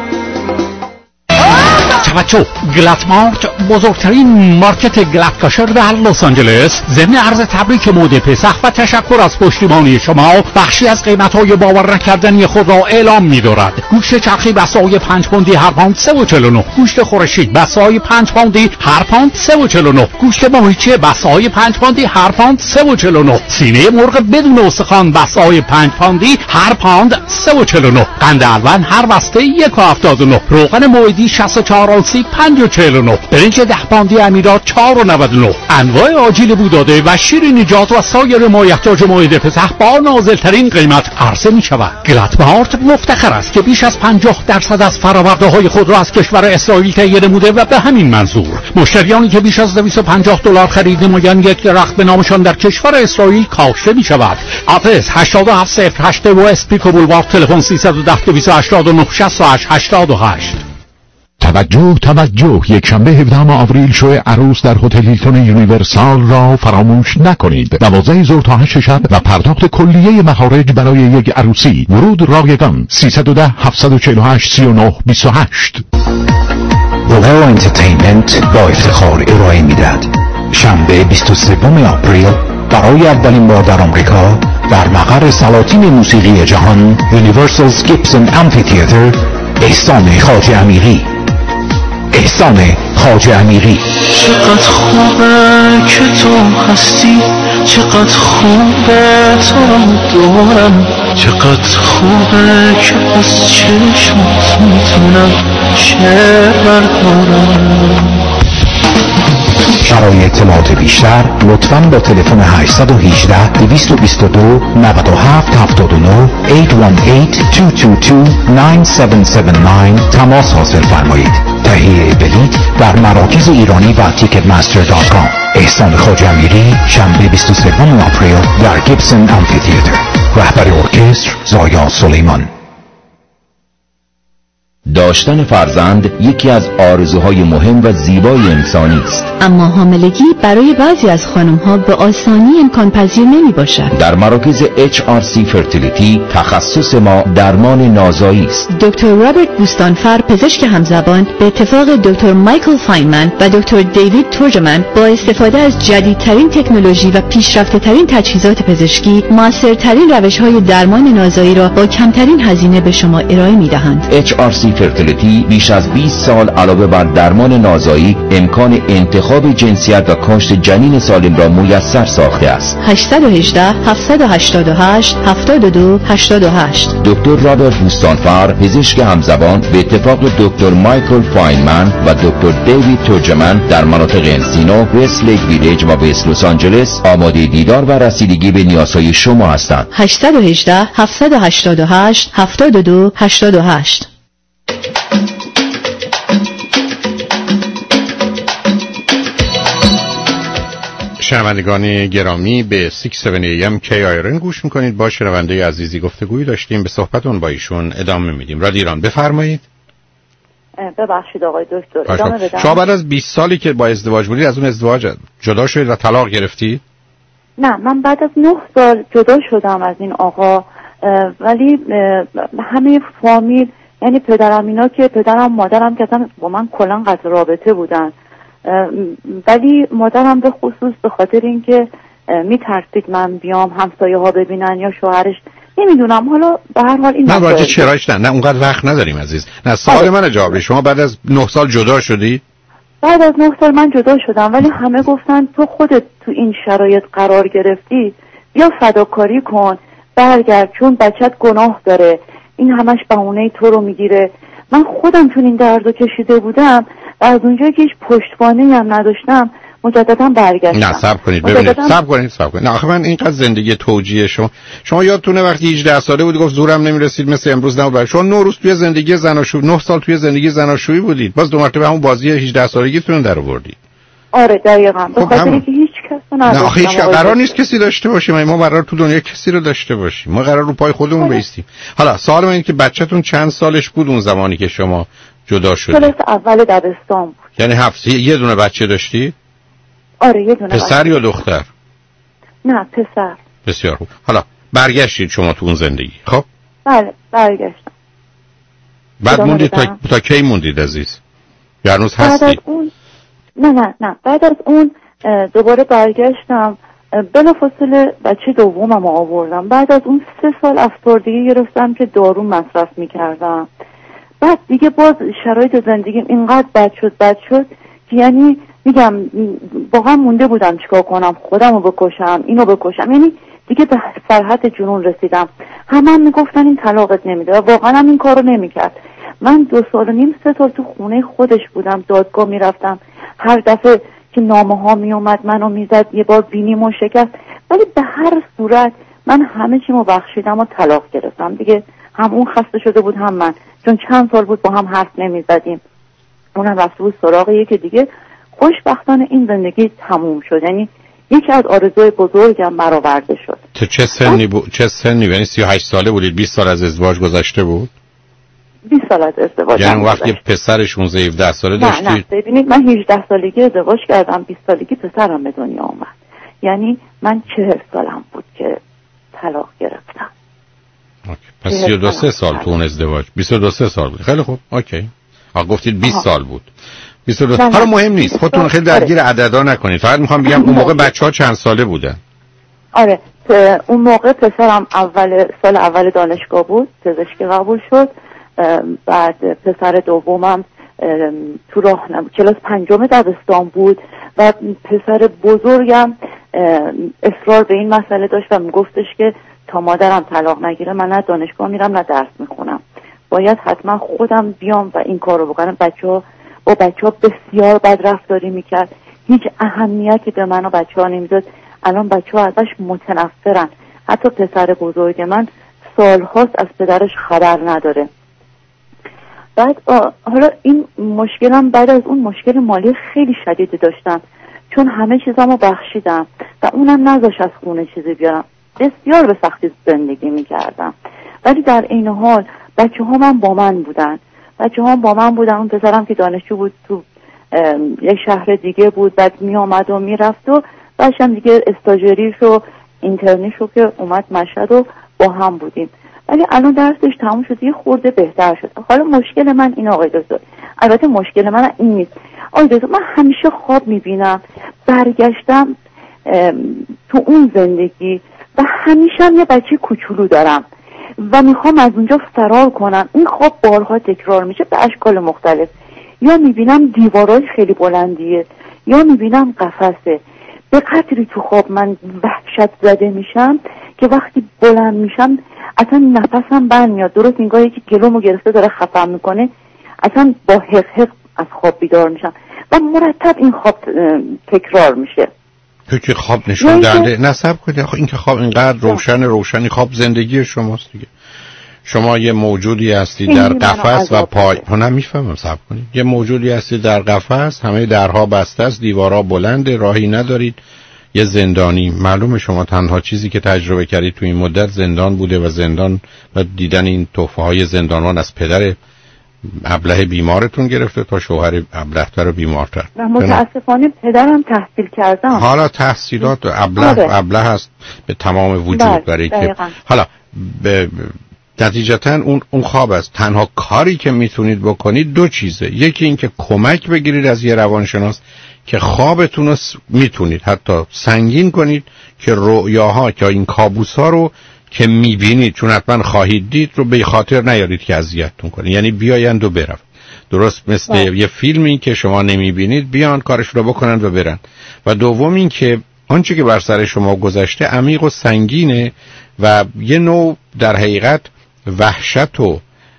توجه، گلتمارت بزرگترین مارکت گلتکاشر در لس آنجلس ضمن عرض تبریک مود پسح و تشکر از پشتیبانی شما بخشی از قیمت‌های باور نکردنی خود را اعلام می‌دارد. گوشت چرخی بسای 5 پوندی هر پوند 3.49، گوشت خورشید بسای 5 پوندی هر پوند 3.49، گوشت ماهیچه بسای 5 پوندی هر پوند 3.49، سینه مرغ بدون استخوان بسای 5 پوندی هر پوند 3.49، قند الوان هر بسته 1.79، روغن مویدی 64 اونسی 5.49، برنج 10 پوندی امیرات 4.99، انواع آجیل بوداده و شیر نجات و سایر مایحتاج مورد پسح با نازلترین قیمت عرضه می شود. گلتمارت مفتخر است که بیش از 50% از فرآورده‌های خود را از کشور اسرائیل تهیه نموده و به همین منظور مشتریانی که بیش از $250 خرید نمایان یک درخت به نامشان در کشور اسرائیل کاشته می شود. آدرس 8708 وست پیکو بولوارد، تلفن 310 289 6888. توجه، یک شنبه 17 آوریل شو عروس در هتل هیلتون یونیورسال را فراموش نکنید. 12 ظهر تا 8 شب و پرداخت کلیه مخارج برای یک عروسی. ورود رایگان 310 748 3928. بوهر انترتینمنت با افتخار ارائه میدهد شنبه 23 آپریل برای اولین بار در آمریکا در مقر سلاطین موسیقی جهان یونیورسال گیبسون آمفی‌تئاتر احسان خواجه امیری. چقدر خوبه که تو هستی، چقدر خوبه تو رو دارم، چقدر خوبه که از چشمت میتونم شعر بردارم. برای اطلاعات بیشتر لطفاً با تلفن 818 222 9779 818-222-9779 تماس حاصل فرمایید. تهیه بلیط در مراکز ایرانی و ticketmaster.com. احسان خواجه امیری، شنبه 23 آپریل در گیبسون آمفی‌تئاتر. رهبر ارکستر زایا سلیمان. داشتن فرزند یکی از آرزوهای مهم و زیبای انسانی است، اما حاملگی برای بعضی از خانم‌ها به آسانی امکان پذیر نمی باشد. در مراکز HRC فرتیلیتی تخصص ما درمان نازایی است. دکتر رابرت بوستانفر، پزشک همزبان، به اتفاق دکتر مایکل فاینمن و دکتر دیوید تورجمن با استفاده از جدیدترین تکنولوژی و پیشرفته‌ترین تجهیزات پزشکی، موثرترین روش‌های درمان نازایی را با کمترین هزینه به شما ارائه می‌دهند. HRC فرتیلیتی بیش از 20 سال علاوه بر درمان نازایی امکان انتخاب جنسیت و کاشت جنین سالم را میسر ساخته است. 818 788 72 88. دکتر رابرت مستانفر، پزشک همزبان، به اتفاق دکتر مایکل فاینمن و دکتر دیوید تورجمن در مناطق انسینو، وست لیک ویلیج و وست لس آنجلس آماده دیدار و رسیدگی به نیازهای شما هستند. 818 788 72 88. شنوندگان گرامی به 670 AM KIRN گوش میکنید. با شنونده عزیزی گفتگویی داشتیم، به صحبتون با ایشون ادامه میدیم. رادیو ایران، بفرمایید. ببخشید آقای دکتر، ادامه بدم. شما بعد از 20 سالی که با ازدواج بودید از اون ازدواج جدا شدید و طلاق گرفتید؟ نه، من بعد از 9 سال جدا شدم از این آقا، ولی همه فامیل، یعنی پدرم اینا، که پدرم مادرم که اصلا با من کلا قطع رابطه بودن، ولی مادرم به خصوص به خاطر اینکه میترسید من بیام همسایه ها ببینن یا شوهرش، نمیدونم، حالا به هر حال این نه راجع چرایش نه اونقدر وقت نداریم عزیز. نه سوال من جواب. شما بعد از 9 سال جدا شدی؟ بعد از 9 سال من جدا شدم، ولی همه گفتن تو خودت تو این شرایط قرار گرفتی، یا فداکاری کن برگرد، چون بچت گناه داره، این همش بهونه تو رو میگیره. من خودم چون این دردو کشیده بودم و از اونجایی که هیچ پشتوانه‌ای هم نداشتم مجددا برگشتم. نه صبر کنید ببینید، صبر کنید. نه آخه من اینقدر زندگی توجیه شما یادتونه وقتی 18 ساله بودی گفت زورم نمیرسید مثل امروز نبود. شما 9 روز توی زندگی زناشویی، 9 سال توی زندگی زناشویی بودید، باز 2 مرتبه همون بازی 18 سالگیتون در آوردید. آره دقیقاً، به خاطر اینکه هیچ کس نداشتم. نه آخه هیچ قرار نیست کسی داشته باشیم، ما قرار تو دنیا کسی رو داشته باشیم، ما قرار رو پای خودمون بایستیم. حالا سوال من اینه که بچه‌تون چند سالش بود اون زمانی که شما جدا شدید؟ کلاس اول دبستان بود. یعنی یه دونه بچه داشتی؟ آره یه دونه. پسر یا دختر؟ نه پسر. بسیار خوب. حالا برگشتید شما تو اون زندگی. خب بله برگشتم. بعد موندید تا کی موندید عزیز؟ یا هنوز هستید؟ بعد از اون نه بعد از اون دوباره برگشتم، بلافاصله بچه دومم آوردم. بعد از اون 3 سال افسردگی گرفتم که دارو مصرف میکردم. بعد دیگه باز شرایط زندگیم اینقدر بد شد که یعنی میگم واقعا مونده بودم چیکار کنم، خودمو بکشم، اینو بکشم، یعنی دیگه به سرحد جنون رسیدم. همه میگفتن این طلاقت نمیده و واقعا هم این کارو نمیکرد. من 2 سال و نیم 3 سال تو خونه خودش بودم، دادگاه میرفتم، هر دفعه که نامه ها میومد منو میزد، یه بار بینیمو شکست، ولی به هر صورت من همه چیمو بخشیدم و طلاق گرفتم. دیگه هم اون خسته شده بود هم من، چون چند سال بود با هم حرف نمیزدیم. اونم رفته بود سراغ یکی دیگه. خوشبختانه این زندگی تموم شد، یعنی یکی از آرزوی بزرگم برآورده شد. تو چه سنی چه سنی؟ یعنی 38 ساله بودید، 20 سال از ازدواج گذشته بود؟ 20 سال از ازدواج. یعنی وقتی پسر 16 17 ساله داشتید؟ نه ببینید من 18 سالگی ازدواج کردم، 20 سالگی پسرم به دنیا اومد. یعنی من 40 سالم بود که طلاق گرفتم. اوکی. پس 32 سال تو اون ازدواج. 22 سال بود. خیلی خوب. اوکی. گفتید 20 سال بود. 22. حالا مهم نیست، خودتون خیلی درگیر عددا نکنید. فقط میخوام بگم اون موقع بچه‌ها چند ساله بودن؟ آره اون موقع پسرم سال اول دانشگاه بود، پزشکی قبول شد. بعد پسر دومم تو راهنمایی کلاس 5 دبستان بود و پسر بزرگم اصرار به این مسئله داشت و میگفتش که تا مادرم طلاق نگیره من نه دانشگاه میرم نه درس میخونم، باید حتما خودم بیام و این کارو بکنم. با بچه‌ها بسیار بد رفتاری میکرد، هیچ اهمیتی به من و بچه‌ها نمیداد. الان بچه‌ها ازش متنفرن. حتی پسر بزرگ من سالهاست از پدرش خبر نداره. بعد حالا این مشکلم بعد از اون مشکل مالی خیلی شدیدی داشتم، چون همه چیزامو بخشیدم و اونم نذاش از خونه چیزی بیارم. بسیار به سختی زندگی میکردم، ولی در این حال بچه‌هام با من بودن. اون پسرم که دانشجو بود تو یک شهر دیگه بود، بعد می آمد و می رفت و بعدشم دیگه استاژریش و اینترنیش رو که اومد مشهد و با هم بودیم. ولی الان درسش تموم شد، یه خورده بهتر شد. حالا مشکل من این آقای دکتر، البته مشکل من این نیست آقای دکتر، من همیشه خواب میبینم برگشتم تو اون زندگی و همیشه هم یه بچه کوچولو دارم. و میخوام از اونجا فرار کنم. این خواب بارها تکرار میشه به اشکال مختلف. یا میبینم دیوارای خیلی بلندیه، یا میبینم قفسه. به قدری تو خواب من وحشت زده میشم که وقتی بلند میشم اصلا نفسم بند میاد، درست انگار یکی گلومو گرفته داره خفم میکنه. اصلا با حق حق از خواب بیدار میشم و مرتب این خواب تکرار میشه. تو که خواب نشون دهنده نصب کنید. آخه این که خواب اینقدر روشنی خواب زندگی شماست دیگه. شما یه موجودی هستید در قفس و پای نمیفهمم صبر کنید. یه موجودی هستید در قفس، همه درها بسته است، دیوارها بلنده، راهی ندارید، یه زندانی. معلومه شما تنها چیزی که تجربه کردید تو این مدت زندان بوده و زندان و دیدن این تحفه‌های زندانان از پدر ابله بیمارتون گرفته تا شوهر ابله‌تر و بیمارتر. و متاسفانه پدرم تحصیل کردم. حالا تحصیلات ابله هست به تمام وجود برای که حالا نتیجتاً اون خواب است. تنها کاری که میتونید بکنید دو چیزه. یکی این که کمک بگیرید از یه روانشناس که خوابتون رو میتونید حتی سنگین کنید که رؤیاها که این کابوس‌ها رو که میبینید، چون حتما خواهید دید، رو به خاطر نیارید که اذیتتون کنه. یعنی بیایند و برن. درست مثل یه فیلمی که شما نمیبینید بیان کارش رو بکنن و برن. و دوم این که آنچه که بر سر شما گذشته عمیق و سنگینه و یه نوع در حقیقت وحشت و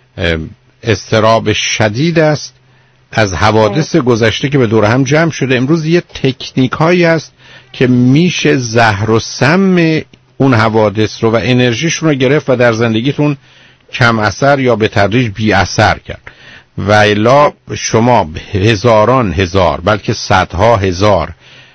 اضطراب شدید است از حوادث گذشته که به دور هم جمع شده. امروز یه تکنیک هایی است که میشه زهر و سم اون حوادث رو و انرژیشون رو گرفت و در زندگیتون کم اثر یا به تدریج بی اثر کرد. و الا شما هزاران هزار بلکه صدها هزار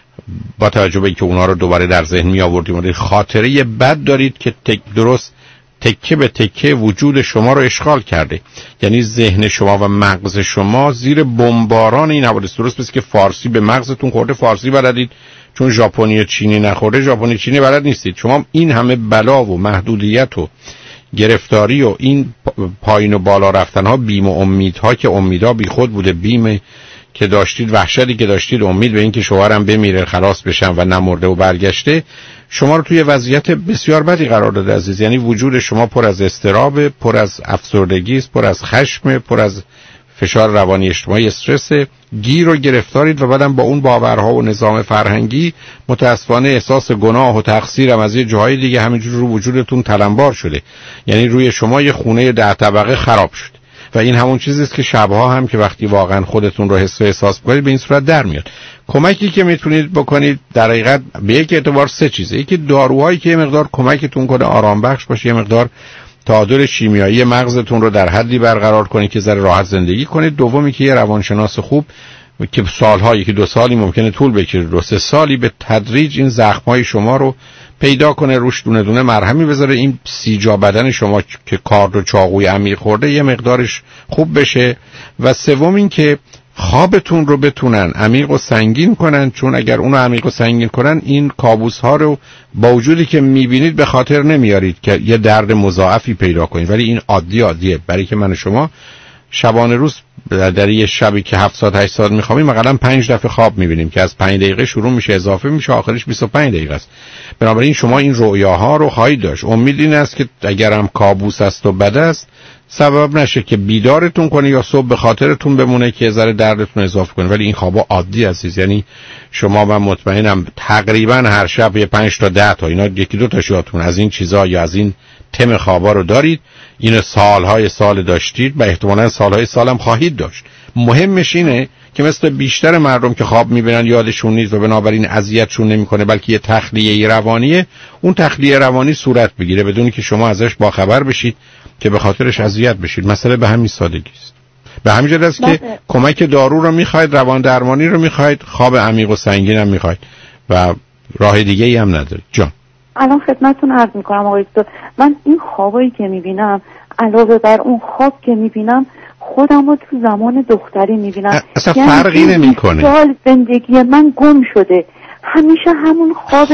با توجه به اینکه اونا رو دوباره در ذهن می آوردیم خاطره بد دارید که درست تکه به تکه وجود شما رو اشغال کرده. یعنی ذهن شما و مغز شما زیر بمباران این حوادث. درست مثل که فارسی به مغزتون خورده فارسی بلدید، چون ژاپنی و چینی نخورده ژاپنی چینی بلد نیستید. شما این همه بلا و محدودیت و گرفتاری و این پایین و بالا رفتن ها، بیم و امیدها که امیدها بی خود بوده، بیم که داشتید، وحشتی که داشتید، امید به این که شوهرم بمیره خلاص بشم و نمرده و برگشته، شما رو توی وضعیت بسیار بدی قرار داده عزیز. یعنی وجود شما پر از اضطراب، پر از افسردگی است، پر از خشم، پر از فشار روانی اجتماعی، استرس، گیر و گرفتارید و بعدم با اون باورها و نظام فرهنگی متاسفانه احساس گناه و تقصیر هم از یه جاهای دیگه همینجور رو وجودتون تلمبار شده. یعنی روی شما یه خونه 10 طبقه خراب شد و این همون چیزی است که شبها هم که وقتی واقعا خودتون رو حس و احساس کنید به این صورت در میاد. کمکی که میتونید بکنید در حقیقت به یک اعتبار سه چیزه. یکی داروهایی که یه مقدار کمکتون کنه آرام بخش باشه، یه مقدار تعادل شیمیایی مغزتون رو در حدی برقرار کنید که ذره راحت زندگی کنید. دومی که یه روانشناس خوب که سال‌ها، یکی 2 سالی ممکنه طول بکشه، 2-3 سالی به تدریج این زخم‌های شما رو پیدا کنه، روش دونه دونه مرهمی بذاره، این سیجا بدن شما که کارد و چاقوی عمیق خورده یه مقدارش خوب بشه. و سوم این که خوابتون رو بتونن عمیق و سنگین کنن، چون اگر اونو عمیق و سنگین کنن این کابوس ها رو با وجودی که میبینید به خاطر نمیارید که یه درد مضاعفی پیدا کنید، ولی این عادیه. برای که من و شما شبانه روز در یه شبی که 7 ساعت 8 ساعت میخوابیم مثلا 5 دفعه خواب میبینیم که از 5 دقیقه شروع میشه اضافه میشه آخرش 25 دقیقه است. بنابراین شما این رؤیاها رو خواهید داشت. امید این است که اگرم کابوس است و بد است سبب نشه که بیدارتون کنه یا صبح به خاطرتون بمونه که ذره دردتون اضافه کنه. ولی این خوابا عادی عزیز. یعنی شما من مطمئنم تقریبا هر شب یه 5 تا 10 تا اینا 1-2 تا یادتون از این چیزا یا از این تم خوابا رو دارید. این سالهای سال داشتید و احتمالاً سالهای سالم خواهید داشت. مهمش اینه که مثل بیشتر مردم که خواب میبینن یادشون نیست و بنابراین اذیتشون نمیکنه، بلکه یه تخلیه روانیه. اون تخلیه روانی صورت بگیره بدون که شما ازش باخبر بشید که به خاطرش اذیت بشید. مسئله به همین سادگی است. به همین جهت است که کمک دارو رو میخواید، روان درمانی رو میخواید، خواب عمیق و سنگین هم میخواید و راه دیگه ای هم ندارید. جان الان خدمتتون عرض میکنم آقای دکتر، من این خوابایی که میبینم علاوه بر اون خواب که میبینم خودم رو تو زمان دختری میبینم. اصلا فرقی نمیکنه. سال زندگی من گم شده، همیشه همون خواب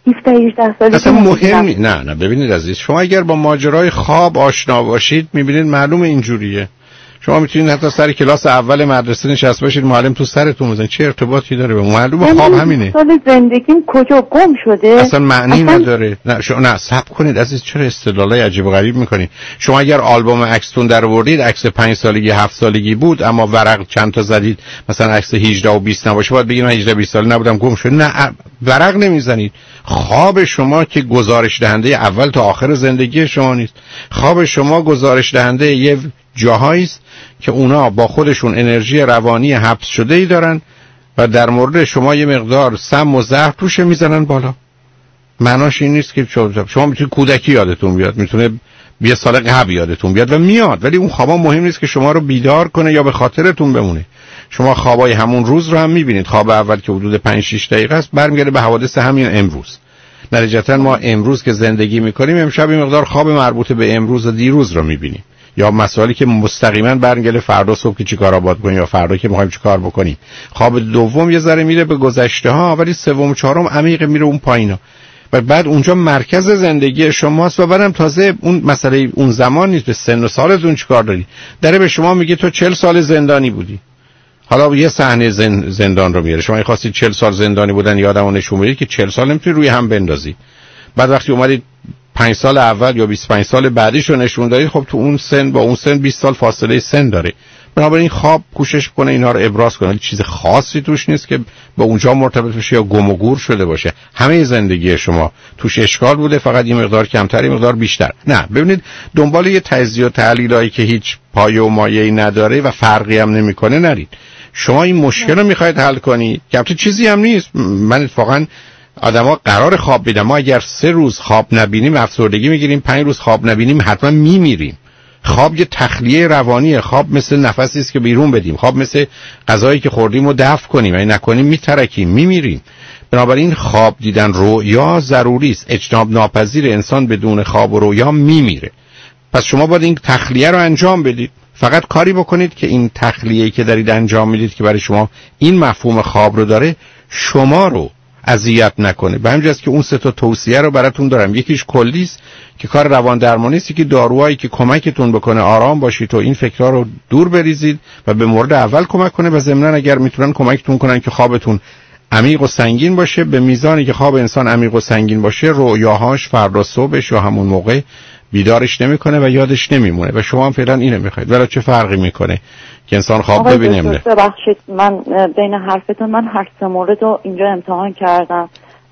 17-18 ساله. اصلا مهم نه ببینید عزیز، شما اگر با ماجرای خواب آشنا باشید میبینید معلومه اینجوریه. شما میتونید حتی سر کلاس اول مدرسه نشسته باشید معلم تو سرتون بزنه، چه ارتباطی داره به معلومه خواب همینه. سال زندگیم کجا گم شده اصلا معنی نداره. نه صبر کنید عزیز، چرا استدلالای عجیب و غریب میکنید؟ شما اگر آلبوم عکستون در آوردید عکس 5 سالگی 7 سالگی بود اما ورق چند تا زدید مثلا عکس 18 و 20 نباشه باید بگید من 18 20 ساله نبودم گم شد. نه ورق نمیزنید. خواب شما که گزارش دهنده اول تا آخر زندگی شما نیست. خواب شما گزارش دهنده یه جاهایی است که اونا با خودشون انرژی روانی حبس شده ای دارن و در مورد شما یه مقدار سم و زهر توش میزنن بالا. معناش این نیست که شما میتونه کودکی یادتون بیاد، میتونه 20 سال قبل یادتون بیاد و میاد، ولی اون خوابا مهم نیست که شما رو بیدار کنه یا به خاطرتون بمونه. شما خوابای همون روز رو هم میبینید. خواب اول که حدود 5-6 دقیقه است برمیگرده به حوادث همین امروز. نتیجتا ما امروز که زندگی میکنیم امشب این مقدار خواب مربوط به امروز و دیروز رو میبینیم، یا مسائلی که مستقیما برمیگرده فردا صبح که چیکار آباد کنیم یا فردا که میخوایم چیکار بکنیم. خواب دوم یه ذره میره به گذشته ها، ولی سوم و چهارم عمیق میره اون پایینا و بعد اونجا مرکز زندگی شماست و بعدم تازه اون مسئله اون زمان نیست به سن و سالتون چیکار داری. داره به شما میگه تو 40 سال زندانی بودی. حالا یه صحنه زندان رو میاره، شما خواستید 40 سال زندانی بودن یادمون نشون بدید که 40 سال نمیتونی روی هم بندازی. بعد وقتی اومدید 5 سال اول یا 25 سال بعدیش رو نشون دادید، خب تو اون سن با اون سن 20 سال فاصله سن داره. بنابراین خواب کوشش کنه اینا رو ابراز کنه، چیز خاصی توش نیست که با اونجا مرتبط بشه یا گم و گور شده باشه. همه زندگی شما توش اشکال بوده، فقط این مقدار کمتر این مقدار بیشتر. نه ببینید دنبال یه تجزیه و تحلیلایی که هیچ پایه و مایه‌ای نداره و فرقی هم نمیکنه نرید. شما این مشکل رو میخواید حل کنید که البته چیزی هم نیست. من اتفاقا آدما قرار خواب بیدن، ما اگر 3 روز خواب نبینیم افسردگی میگیریم، 5 روز خواب نبینیم حتما میمیریم. خواب یه تخلیه روانیه. خواب مثل نفسی است که بیرون بدیم. خواب مثل غذایی که خوردیم و دفع کنیم، اگه نکنیم میترکیم میمیریم. بنابراین خواب دیدن رویا ضروری است. اجتناب ناپذیر انسان بدون خواب و رویا میمیره. پس شما باید این تخلیه رو انجام بدید. فقط کاری بکنید که این تخلیه‌ای که دارید انجام میدید که برای شما این مفهوم خواب رو داره شما رو اذیت نکنه. به همین جاست که اون 3 تا توصیه رو براتون دارم. یکیش کلی است که کار روان درمانی است که داروهایی که کمکتون بکنه آرام باشید تو این فکرها رو دور بریزید و به مورد اول کمک کنه و ضمناً اگر میتونن کمکتون کنن که خوابتون عمیق و سنگین باشه. به میزانی که خواب انسان عمیق و سنگین باشه رویاهاش فردا صبحش یا همون موقع بیدارش نمیکنه و یادش نمیمونه و شما هم فعلا اینو میخواید. ولی چه فرقی میکنه که انسان خواب ببینه؟ ببخشید من بین حرفتون من هر 3 مورد رو اینجا امتحان کردم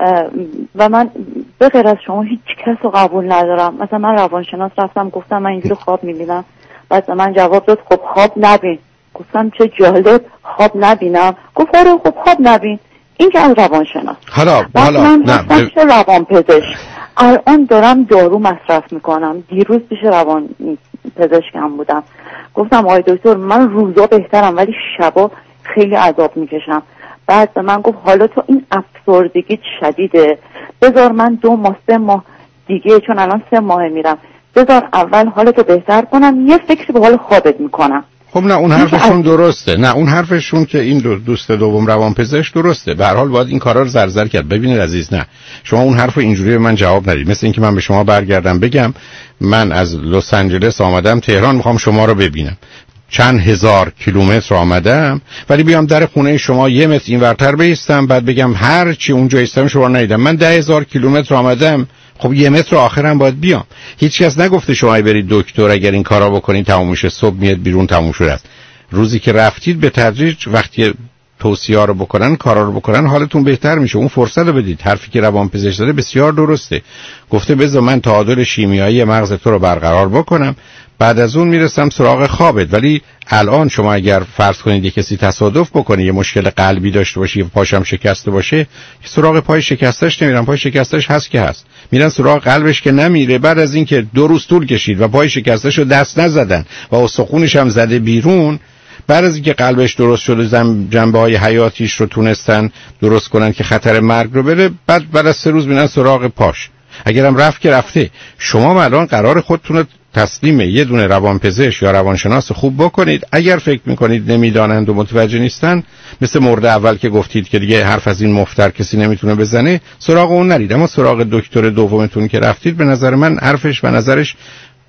و من به غیر از شما هیچ کس رو قبول ندارم. مثلا من روانشناس رفتم گفتم من اینجوری خواب میبینم، بعد من جواب داد خب خواب نبین. گفتم چه جالب، خواب نبینم؟ گفت آره خب خواب نبین. این که از روانشناس. حالا من رفتم روانپزشک، الان دارم دارو مصرف میکنم. دیروز پیش روان پزشکم بودم، گفتم آقای دکتر من روزا بهترم ولی شبا خیلی عذاب میکشم. بعد به من گفت حالا تو این افسردگی شدیده، بذار من 2 ماه 3 ماه دیگه، چون الان 3 ماه میرم، بذار اول حالتو بهتر کنم یه فکری به حال خوابت میکنم. خب نه اون حرفشون درسته. نه اون حرفشون که این دوست دوم روانپزشک درسته. به هر حال باید این کارا رو زرزر کرد. ببینید عزیز، نه شما اون حرفو اینجوری به من جواب ندید. مثل اینکه من به شما برگردم بگم من از لس آنجلس آمدم تهران میخوام شما رو ببینم، چند هزار کیلومتر آمدم ولی بیام در خونه شما 1 متر اینورتر بایستم بعد بگم هر چی اونجا ایستم شما رو ندیدم. من 10,000 کیلومتر آمدم، خب 1 متر آخرم باید بیام. هیچ کس نگفته شما برید دکتر اگر این کارا بکنید تموم میشه، صبح میاد بیرون تموم شده است. روزی که رفتید به تدریج وقتی توصیه رو بکنن کارا رو بکنن حالتون بهتر میشه. اون فرصت رو بدید. حرفی که روانپزشک داره بسیار درسته. گفته بذار من تعادل شیمیایی مغز تو رو برقرار بکنم، بعد از اون میرسم سراغ خوابت. ولی الان شما اگر فرض کنید یه کسی تصادف بکنه، یه مشکل قلبی داشته باشه، پاشم شکسته باشه، سراغ پای شکستش نمیرن. پای شکستش هست که هست، میرن سراغ قلبش که نمیره. بعد از اینکه 2 روز طول کشید و پای شکستش رو دست نزدن و استخونش هم زده بیرون، بعد از اینکه قلبش درست شده جنبه‌های حیاتیش رو تونستن درست کنن که خطر مرگ رو بره، بعد از 3 روز میرن سراغ پاش. اگرم رفت که رفته. شما الان قرار خودتون رو تسلیم یه دونه روانپزشک یا روانشناس خوب بکنید. اگر فکر میکنید نمیدانند و متوجه نیستن، مثل مورد اول که گفتید که دیگه حرف از این مفتر کسی نمیتونه بزنه، سراغ اون نرید. اما سراغ دکتر دومتون که رفتید به نظر من حرفش و نظرش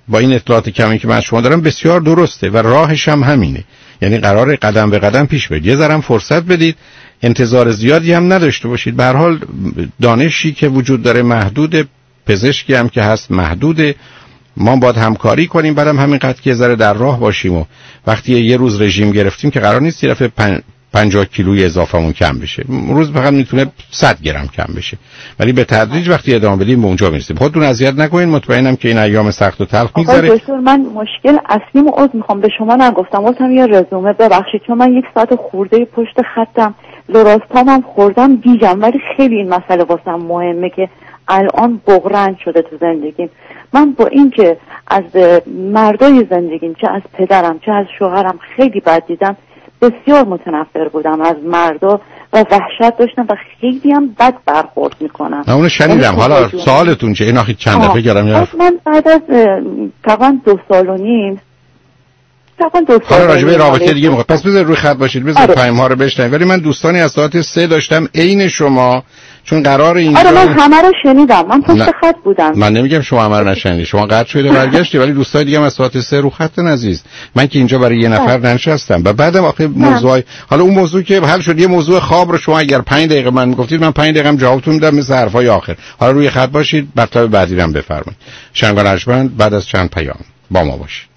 با این اطلاعات کمی که من از شما دارم بسیار درسته و راهش هم همینه. یعنی قراره قدم به قدم پیش برید. یه ذره فرصت بدید، انتظار زیادی هم نداشته باشید. به هر حال دانشی که وجود داره محدود، پزشکی هم که هست محدوده. ما باید همکاری کنیم، بعدم همینقدر که یه ذره در راه باشیم و وقتی یه روز رژیم گرفتیم که قرار نیست یه دفعه 50 کیلوی اضافه‌مون کم بشه. روز فقط میتونه 100 گرم کم بشه. ولی به تدریج وقتی ادامه بدیم به اونجا میرسیم. خودتون اذیت نکنین، مطمئنم که این ایام سخت و تلخ میگذره. آقای دکتر من مشکل اصلیمو عذر میخوام، به شما نگفتم. گفتم یه رزومه، ببخشید، چون من 1 ساعت خورده پشت خطم، لوراستامم خوردم گیجم، ولی خیلی این مسئله واسم مهمه که الان بغرنج شده تو زندگیم. من با این که از مردای زندگیم، چه از پدرم چه از شوهرم خیلی بد دیدم، بسیار متنفر بودم از مردا و وحشت داشتم و خیلی هم بد برخورد میکنم. اونو شنیدم. حالا سوالتون چه؟ این آخه چند دفعه کردم یا من بعد از تقریبا 2 سال و نیم حالا راجبه رابطه دیگه میخواد. پس بذار روی خط باشید، بذار تایم ها رو بشنوید. ولی من دوستانی از ساعت 3 داشتم عین شما، چون قرار اینجا من همه رو شنیدم، من پشت خط بودم. من نمیگم شما همه رو نشنیدی، شما قطع شده برگشتی، ولی دوستای دیگه هم از ساعت 3 رو خطن عزیز. من که اینجا برای یه نفر ننشستم. و بعدم آخه موضوع، حالا اون موضوع که حل شد، یه موضوع خواب رو شما اگر 5 دقیقه من میگفتید، من 5 دقیقه هم جوابتون میدم مثل حرفای آخر. حالا روی خط باشید، مطلب بعدی رو هم بفرمایید. شنگان ارجمند بعد از چند پیام با ما باشید.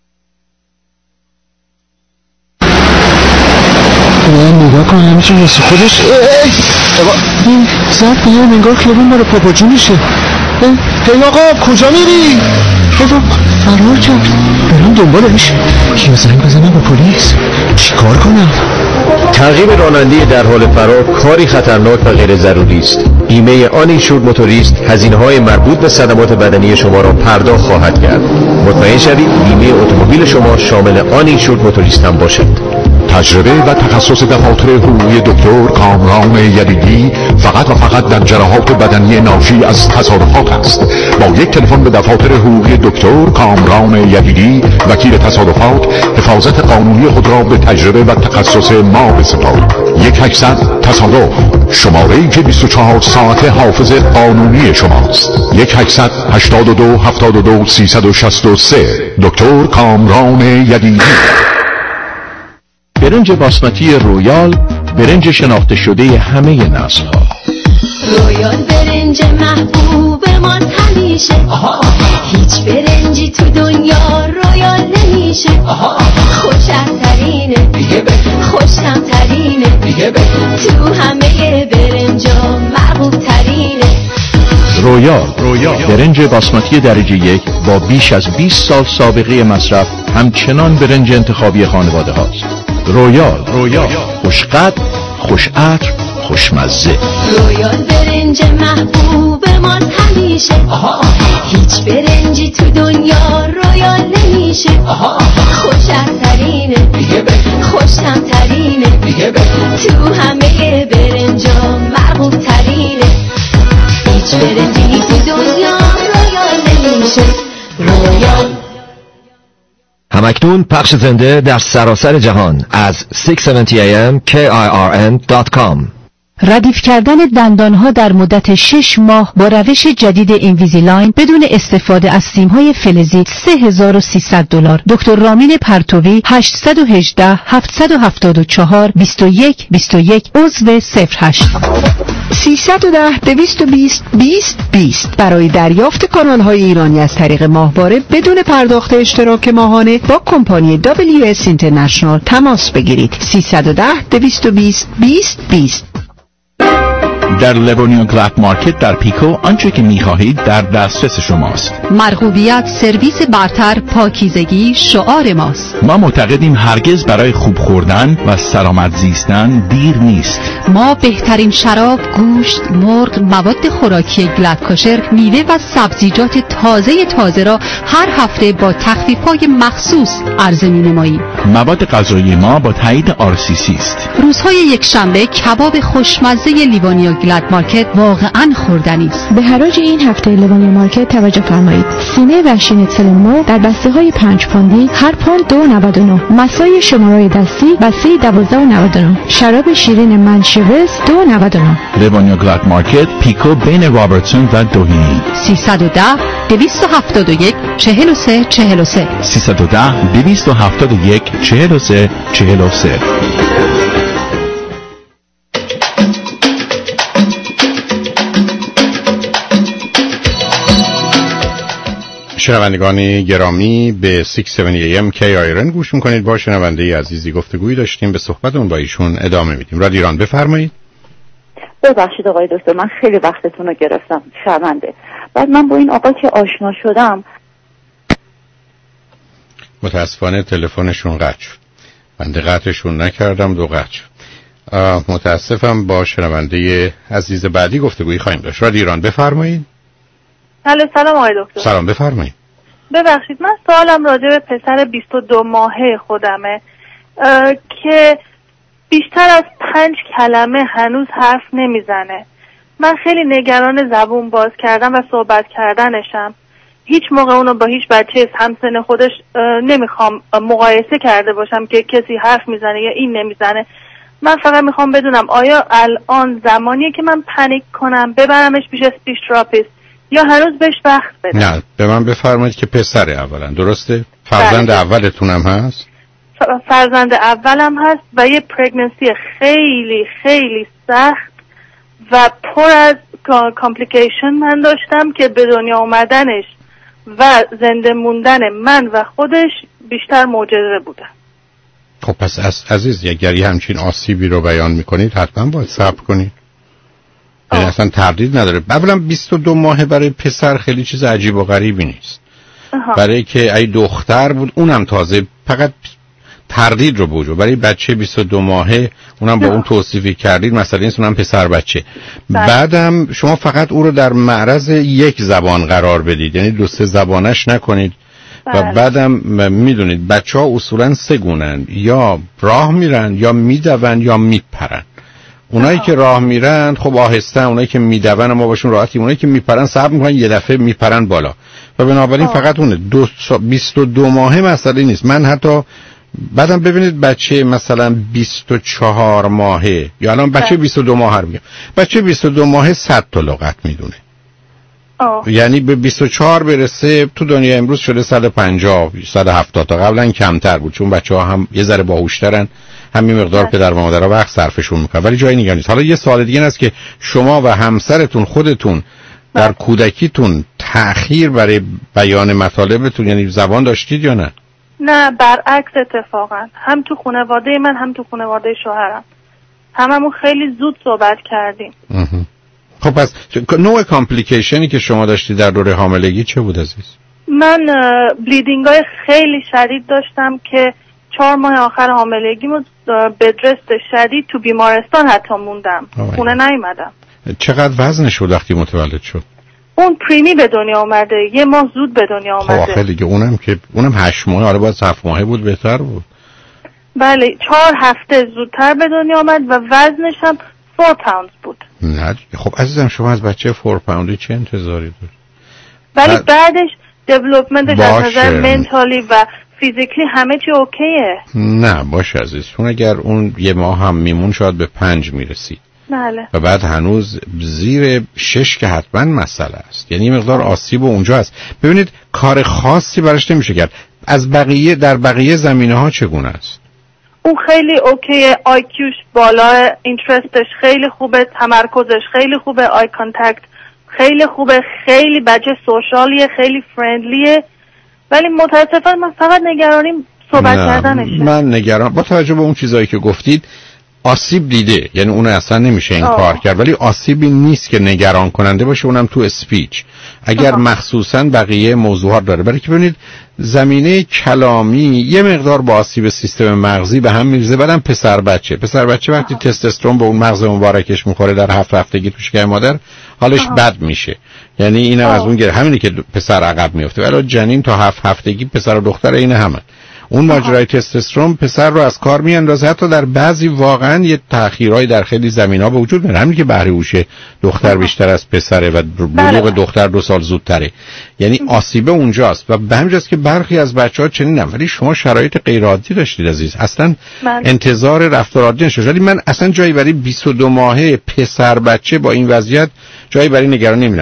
نگاه کن همیشه رسی خودش این زد به یه منگار خیابون برای پاپاجونشه. هی آقا کجا میری؟ بابا فرار کرد، برام دنبالش. یا زنگ بزنم به پلیس؟ چی کار کنم؟ تعقیب راننده در حال فرار کاری خطرناک و غیر ضروری است. بیمه آن اینشورد موتوریست هزینه‌های مربوط به صدمات بدنی شما را پرداخت خواهد کرد. مطمئن شوید بیمه اتومبیل شما شامل آن اینشورد موتوریست هم باشد. تجربه و تخصص دفاتر حقوقی دکتر کامران یدیدی فقط و فقط در جراحات بدنی ناشی از تصادفات است. با یک تلفن به دفاتر حقوقی دکتر کامران یدیدی وکیل تصادفات حفاظت قانونی خود را به تجربه و تخصص ما بسپارید. 1-800 تصادف، شماره‌ای که 24 ساعت حافظ قانونی شماست. 1-800 82 72 363 دکتر کامران یدیدی. برنج باسمتی رویال، برنج شناخته شده همه نسل‌ها. رویال برنج محبوبمان همیشه، هیچ برنجی تو دنیا رویال نمیشه. خوشم‌ترینه، خوشم‌ترینه، تو همه برنجا محبوب‌ترینه. رویال برنج باسمتی درجه 1 با بیش از 20 سال سابقه مصرف همچنان برنج انتخابی خانواده هاست. رویال خوشقدر، خوشعطر، خوشمزه. رویال برنج محبوبمان همیشه، هیچ برنجی تو دنیا رویال نمیشه. خوشم‌ترینه، خوشم‌ترینه، تو همه برنجا محبوب‌ترینه. هیچ برنجی تو دنیا رویال نمیشه. رویال. همکنون پخش زنده در سراسر جهان از 670am KIRN.com. ردیف کردن دندانها در مدت 6 ماه با روش جدید اینویزیلاین بدون استفاده از سیم‌های فلزی $3300. دکتر رامین پرتوی 818 774 21 21 عضو 08 310 220 20 20 برای دریافت کانال‌های ایرانی از طریق ماهواره بدون پرداخت اشتراک ماهانه با کمپانی WS اینترنشنال تماس بگیرید. 310 220 20 20. در لبونیا گلد مارکت در پیکو آنچه که می‌خواهید در دسترس شماست. مرغوبیت، سرویس برتر، پاکیزگی شعار ماست. ما معتقدیم هرگز برای خوب خوردن و سلامت زیستن دیر نیست. ما بهترین شراب، گوشت، مرغ، مواد خوراکی گلد کاشر، میوه و سبزیجات تازه را هر هفته با تخفیف‌های مخصوص عرضه می‌نماییم. مواد غذایی ما با تایید RCC است. روزهای یکشنبه کباب خوشمزه لیوانیا گلد مارکت واقعاً خوردنی است. به حراج این هفته لیوانیا مارکت توجه فرمایید. سینه و شنیتسل مرغ در بسته‌های 5 پوندی هر پوند $2.99. مسای شمارای دستی بسته $12.99. شراب شیرین منشورس $2.99. لیوانیا گلد مارکت پیکو بین رابرتسون و دوهینی. 310 271 43 43. 310 271 43 43. شنوندگان گرامی به 670 AM KIRN گوش میکنید. با شنونده عزیزی گفتگویی داشتیم، به صحبتون با ایشون ادامه میدیم. رادیو ایران بفرمایید. ببخشید آقای دکتر، من خیلی وقتتون رو گرفتم. شرمنده. بعد من با این آقا که آشنا شدم، متاسفانه تلفنشون قطع شد. بنده قطعشون نکردم، دو قطع شد. متاسفم. با شنونده عزیز بعدی گفتگویی خواهیم داشت. رادیو ایران بفرمایید. سلام آقای دکتر. سلام بفرمایید. ببخشید من سوالم راجع به پسر 22 ماهه خودمه که بیشتر از 5 کلمه هنوز حرف نمیزنه. من خیلی نگران زبون باز کردن و صحبت کردنشم. هیچ موقع اونو با هیچ بچه همسن خودش نمیخوام مقایسه کرده باشم که کسی حرف میزنه یا این نمیزنه. من فقط میخوام بدونم آیا الان زمانیه که من پنیک کنم ببرمش پیش اسپیچ تراپیست یا هنوز بهش وقت بدم؟ نه، به من بفرمایید که پسر اولا، درسته؟ فرزند اولتونم هست؟ فرزند اولم هست و یه پرگننسی خیلی خیلی سخت و پر از کامپلیکیشن من داشتم که به دنیا اومدنش و زنده موندن من و خودش بیشتر معجزه بوده. خب پس عزیز، اگر یه همچین آسیبی رو بیان میکنید حتما باید صبر کنید. یعنی اصلا تردید نداره. اولا 22 ماه برای پسر خیلی چیز عجیب و غریبی نیست. برای که ای دختر بود اونم تازه فقط تردید رو بوجو. برای بچه 22 ماهه اونم با اون توصیفی کردید مسئله نیست، اونم پسر بچه. بعدم شما فقط او رو در معرض یک زبان قرار بدید، یعنی 2-3 زبانش نکنید. و بعدم میدونید بچه ها اصولا 3 گونن، یا راه میرن یا میدون یا میپرن. اونایی که راه میرن خب آهسته، اونایی که میدون ما باشون راحتی، اونایی که میپرن صبر میکنن یه دفعه میپرن بالا. و بنابراین فقط اونه 22 ماهه مسئله نیست. من حتی بعدم ببینید بچه مثلا 24 ماهه یا الان بچه 22 ماهه رو میگم، بچه 22 ماهه 100 تا لغت میدونه. یعنی به 24 برسه تو دنیا امروز شده 150 170 تا. قبلا کمتر بود چون بچه ها هم یه ذره باهوشترن، همین مقدار پدر و مادرها وقت صرفشون میکنن، ولی جایی نگران نیست. حالا یه سوال دیگه است که شما و همسرتون خودتون در کودکیتون تأخیر برای بیان مطالبتون یعنی زبان داشتید یا نه؟ نه، برعکس اتفاقا. هم تو خانواده من هم تو خانواده شوهرم هممون خیلی زود صحبت کردیم. خب پس نوع کامپلیکیشنی که شما داشتی در دوره حاملگی چه بود عزیز؟ من بلیدینگ های خیلی شدید داشتم که 4 ماه آخر حاملگیمو بدرست شدید تو بیمارستان حتی موندم، خونه نیومدم. چقدر وزنش بود وقتی متولد شد؟ اون پریمی به دنیا اومده، 1 ماه زود به دنیا اومده. خب خیلی دیگه اونم 8 ماه، آره باید 7 ماهه بود بهتر بود. بله 4 هفته زودتر به دنیا اومد و وزنش هم 4 پوند بود. نه خب عزیزم شما از بچه 4 پوندی چه انتظاری داری؟ ولی بعدش دیولپمنتش از نظر منتالی و فیزیکلی همه چی اوکیه. نه باشه عزیز، چون اگر اون 1 ماه هم میمون شاید به 5 میرسید. بله. و بعد هنوز زیر 6 که حتما مسئله است، یعنی مقدار آسیب و اونجا است. ببینید کار خاصی براش نمیشه کرد. از بقیه در بقیه زمینه ها چگونه است؟ اون خیلی اوکیه، آیکیوش بالا، اینترستش خیلی خوبه، تمرکزش خیلی خوبه، آی کانتکت خیلی خوبه، خیلی بچه سوشالیه، خیلی فرندلیه، ولی متاسفانه من فقط نگرانیم صحبت کردنشه. من نگران با توجه به اون چیزایی که گفتید آسیب دیده، یعنی اون اصلا نمیشه این کار کرد، ولی آسیبی نیست که نگران کننده باشه، اونم تو اسپیچ. اگر مخصوصا بقیه موضوعات داره، برای که ببینید زمینه کلامی یه مقدار با آسیب سیستم مغزی به هم میریزه. بعدم پسر بچه وقتی تستوسترون به اون مغز مبارکش میخوره در 7 هفتگی تو شکم مادر حالش بد میشه، یعنی اینم از اون همینه که پسر عقب میفته. ولی جنین تا 7 هفتگی پسر و دختر این همه. اون ماجرای تستوسترون پسر رو از کار میاندازه، حتی در بعضی واقعا یه تأخیرای در خیلی زمینه‌ها به وجود میاد، همین که بهره هوش دختر بیشتر از پسره و بلوغ دختر 2 سال زودتره، یعنی آسیبه اونجاست. و به همین جاست که برخی از بچه‌ها چنینن، ولی شما شرایط غیر عادی داشتید عزیز، اصلا انتظار رفتار عادی نشد. ولی من اصلا جایی برای 22 ماهه پسر بچه با این وضعیت جایی برای نگرانی نمی‌بینم.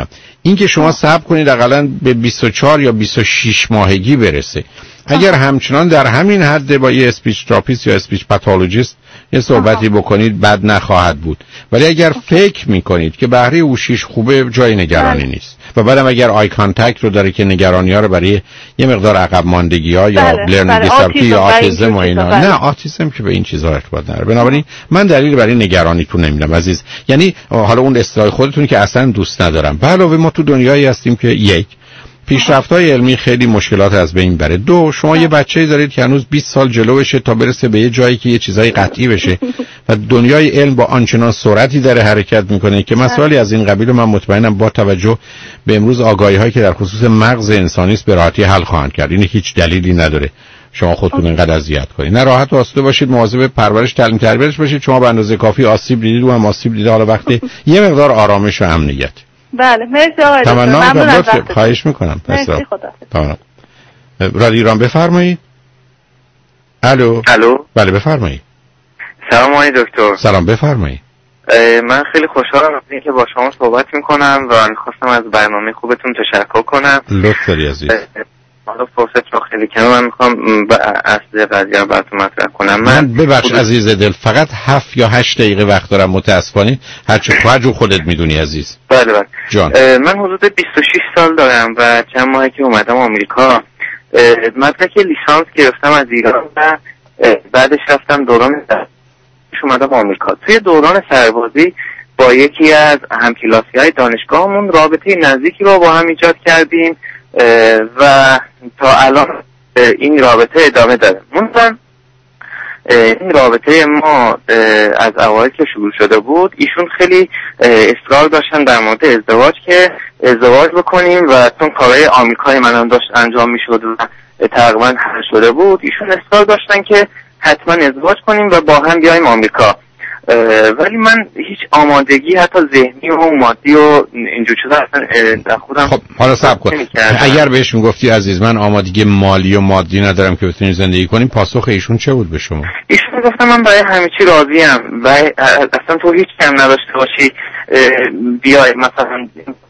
این که شما صبر کنید حداقل به 24 یا 26 ماهگی برسه. اگر همچنان در همین حد با یه اسپیچ تراپیست یا اسپیچ پاتولوژیست یه صحبتی بکنید بد نخواهد بود. ولی اگر فکر میکنید که بهره هوشیش خوبه جای نگرانی نیست. و بعدم اگر آی کانتکت رو داره که نگرانی ها رو برای یه مقدار عقب ماندگی ها یا لرنینگ دیسابیلیتی یا آتیسم و اینا، نه آتیسم که به این چیزها ارتباط نداره. بنابراین من دلیل برای نگرانیتون نمیدم عزیز. یعنی حالا اون اصطلاح خودتون که اصلا دوست ندارم. به علاوه ما تو دنیایی هستیم که یک پیشرفت‌های علمی خیلی مشکلات از بین بره. دو، شما یه بچه‌ای دارید که هنوز 20 سال جلو بشه تا برسه به یه جایی که یه چیزای قطعی بشه و دنیای علم با آنچنان سرعتی داره حرکت میکنه که مسائلی از این قبیل من مطمئنم با توجه به امروز آگاهی‌هایی که در خصوص مغز انسانی است به راحتی حل خواهند کرد. این هیچ دلیلی نداره شما خودتون اینقدر اذیت کنید. نه، راحت و آسوده باشید، مواظب پرورش تعلیم تربیتش باشید. شما به اندازه کافی آسیب دیدید و هم آسیب دیده، حالا وقتی یه مقدار آرامش و امنیت. بله، مرسی آقای دکتر. ممنون از وقتتون. خواهش میکنم. مرسی، خدا. رادیو ایران بفرمایید. الو. بله بفرمایید. سلام آقای دکتر. سلام بفرمایید. من خیلی خوشحالم از اینکه با شما صحبت میکنم و میخواستم از برنامه خوبتون تشکر کنم. لطف داری عزیز. حالا فرصت رو خیلی کمه، من میخوام اصل قضیه رو براتون مطرح کنم. من ببخش عزیز دل، فقط 7 یا 8 دقیقه وقت دارم، متاسفانه. هر جو خودت میدونی عزیز. بله جان. من حدود 26 سال دارم و چند ماهی که اومدم آمریکا. مدرک لیسانس گرفتم از ایران و بعدش رفتم دوران اومدم آمریکا. توی دوران سربازی با یکی از همکلاسی‌های دانشگاهمون رابطه نزدیکی رو با هم ایجاد کردیم و تا الان این رابطه ادامه داره. این رابطه ما از اوایل که شروع شده بود، ایشون خیلی اصرار داشتن در مورد ازدواج که ازدواج بکنیم و چون کارهای آمریکایی منم داشت انجام میشد و تقریبا حل شده بود، ایشون اصرار داشتن که حتما ازدواج کنیم و با هم بیایم آمریکا. ولی من هیچ آمادگی حتی ذهنی و مادی و اینجور چیزا اصلا در خودم. خب حالا صبر کن. اگر بهش میگفتی عزیز من آمادگی مالی و مادی ندارم که بتونیم زندگی کنیم، پاسخ ایشون چه بود به شما؟ ایشون گفتم من برای همه چی راضیم و اصلا تو هیچ کم نداشته باشی بیای مثلا.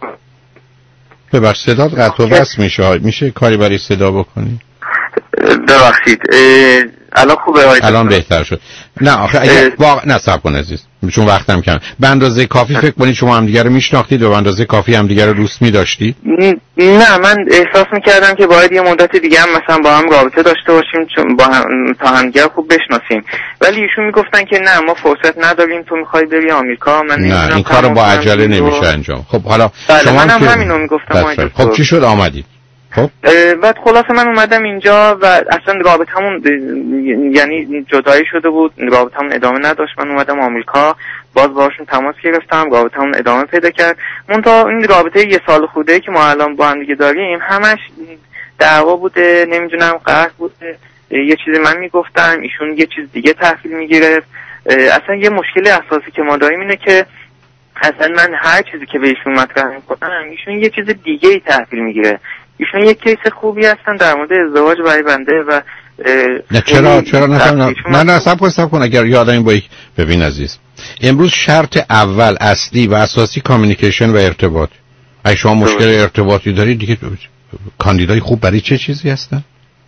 ببخش صدات قطع و وصل میشه کاری برای صدا بکنی؟ ببخشید الان خوبه؟ الان بهتر شد. نه آخه نه صبر کن عزیز، چون وقتم کم. به اندازه کافی فکر کنید شما همدیگه رو میشناختید و به اندازه کافی همدیگه رو دوست می‌داشتید؟ نه، من احساس می‌کردم که باید یه مدت دیگه هم مثلا با هم رابطه داشته باشیم چون با هم تا همدیگه خوب بشناسیم. ولی ایشون میگفتن که نه ما فرصت نداریم، تو می‌خوای بری آمریکا. من نه این کارو با عجله نمیشه انجام. خب حالا شما منم همینو میگفتم. خب چی شد آمدید؟ خب بعد خلاصه من اومدم اینجا و اصلا رابطمون یعنی جدایی شده بود، رابطمون ادامه نداشت. من اومدم آمریکا، باز باشون تماس گرفتم، رابطمون ادامه پیدا کرد. منتها این رابطه یه سال خورده که ما الان با هم دیگه داریم همش دعوا بوده، نمیدونم قهر بوده، یه چیزی من میگفتم ایشون یه چیز دیگه تحویل میگرفت. اصلا یه مشکل اساسی که ما داریم اینه که اصلا من هر چیزی که به ایشون مطرح میکنم ایشون یه چیز دیگه ای تحویل میگیره. ایشون یک کیس خوبی هستن در مورد ازدواج برای بنده و چرا نفهمیدم. نه صبر کن اگر یادم با ببین عزیز، امروز شرط اول اصلی و اساسی کامیونیکیشن و ارتباط. اگه شما مشکل ارتباطی دارید دیگه کاندیدای خوب برای چه چیزی هستن؟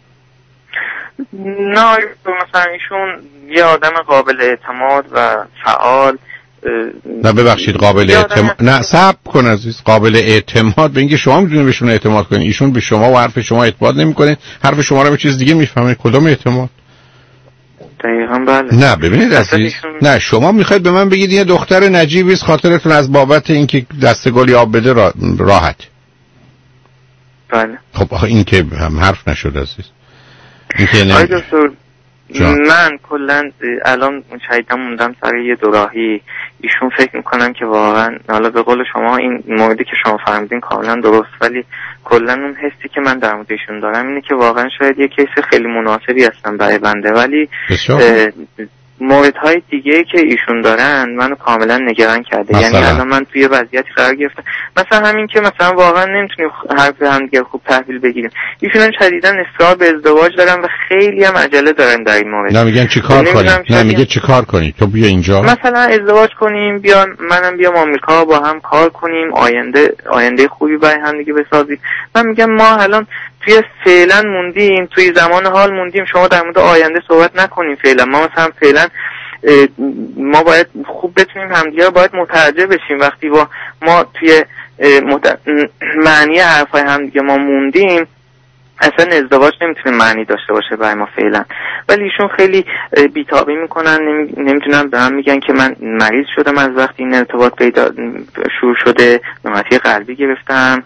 نه مثلا ایشون یه آدم قابل اعتماد و فعال. نه ببخشید قابل اعتماد، نه صبر کن عزیز، قابل اعتماد به اینکه شما میتونید بهشون اعتماد کنید، ایشون به شما و حرف شما اعتماد نمیکنه، حرف شما رو به چیز دیگه میفهمه. کدوم اعتماد؟ دقیقاً بله. نه ببینید عزیز، نه شما میخواید به من بگید یه دختر نجیبی است خاطرتون از بابت اینکه دست گلی آب بده راحت. بله. خب این که هم حرف نشد عزیز. این که من کلا الان شهیدم موندم سر یه دوراهی. ایشون فکر میکنم که واقعا حالا به قول شما این موردی که شما فهمیدین کاملا درست، ولی کلا اون حسی که من در مورد ایشون دارم اینه که واقعا شاید یه کیس خیلی مناسبی هستن برای بنده، ولی موردهای دیگه که ایشون دارن منو کاملا نگران کرده. یعنی الان من توی وضعیتی قرار گرفتم، مثلا همین که مثلا واقعا نمیتونیم حرف هم دیگه خوب تحویل بگیریم. ایشون شدیداً اصرار به ازدواج دارن و خیلی هم عجله دارن در این مورد. نه میگن چیکار کنیم؟ نه میگه چیکار کنی؟ تو بیا اینجا مثلا ازدواج کنیم، منم بیام آمریکا با هم کار کنیم، آینده خوبی برای هم دیگه بسازیم. من میگم ما الان توی فعلا موندیم، توی زمان حال موندیم، شما در مورد آینده صحبت نکنیم فعلا. ما مثلا فعلا ما باید خوب بتونیم همدیگه باید متوجه بشیم. وقتی ما توی معنی حرفای همدیگه ما موندیم، اصلا ازدواج نمیتونه معنی داشته باشه برای ما فعلا. ولی ایشون خیلی بی‌تابی میکنن، نمیدونم به هم میگن که من مریض شدم از وقتی این ارتباط پیدا شروع شده، نوبتی قلبی گرفتم،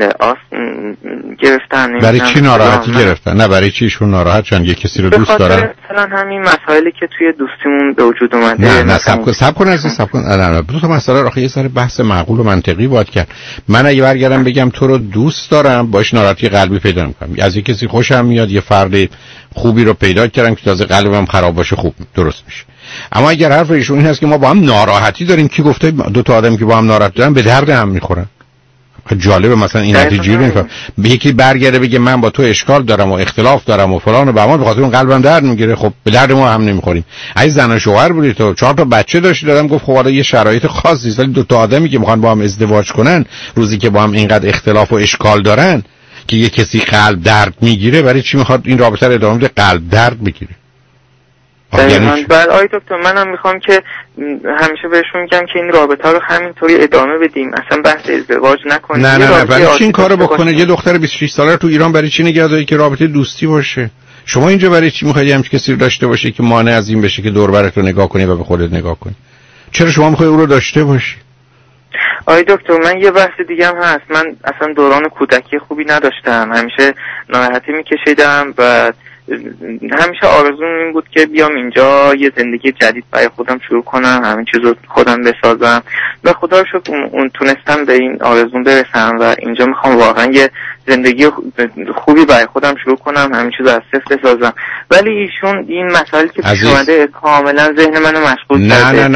گرفتن. برای چی ناراحتی گرفتن؟ نه برای چی ایشون ناراحت شدن؟ یه کسی رو دوست دارن؟ مثلا همین مسائلی که توی دوستیمون به وجود اومده. نه صبر کن. نه دو تا مسئله آخه یه سر بحث معقول و منطقی باید کرد. من اگه برگردم بگم تو رو دوست دارم، باش ناراحتی قلبی پیدا نمی‌کنم. از یک کسی خوشم میاد، یه فرد خوبی رو پیدا کردم که تازه قلبم خراب باشه، خوب درست میشه. اما اگر حرف ایشون این هست که ما با هم ناراحتی داریم، کی گفته دو تا آدم که با هم ناراحت دارن به درد هم میخورن؟ جالبه مثلا این نتیجه رو نمیفهم. به یکی برگرده بگه من با تو اشکال دارم و اختلاف دارم و فلان و بهمان، به خاطر اون قلبم درد میگیره. خب به درد ما هم نمیخوریم. اگه زن و شوهر بودی تو 4 تا بچه داشتی، دادم گفت خب حالا یه شرایط خاصی است، ولی دو تا آدمی که میخوان با هم ازدواج کنن، روزی که با هم اینقدر اختلاف و اشکال دارن که یه کسی قلب درد میگیره، برای چی میخواد این رابطه رو ادامه بده قلب درد بگیره؟ من بعد آی دکتر منم میخوام که همیشه بهشون میگم که این رابطه رو همینطوری ادامه بدیم، اصلا بحث ازدواج نکنیم. نه برای چی این کارو بکنه؟ یه دختر 26 ساله تو ایران برای چی نگه داری که رابطه دوستی باشه؟ شما اینجا برای چی میخواید همچین کسی رو داشته باشی که مانع از این بشه که دور برت رو نگاه کنی و به خودت نگاه کنی؟ چرا شما میخواید اون رو داشته باشی؟ آی دکتر من یه بحث دیگه هم هست. من اصلا دوران کودکی خوبی نداشتم، همیشه ناراحتی میکشیدم و همیشه آرزوم این بود که بیام اینجا یه زندگی جدید برای خودم شروع کنم، همین چیزو خودم بسازم و خدا رو شکر اون تونستم به این آرزوم برسم و اینجا میخوام واقعا یه زندگی خوبی برای خودم شروع کنم، همین چیزو از صفر بسازم. ولی ایشون این مسائلی که پیش اومده کاملا ذهن منو مشغول کرده.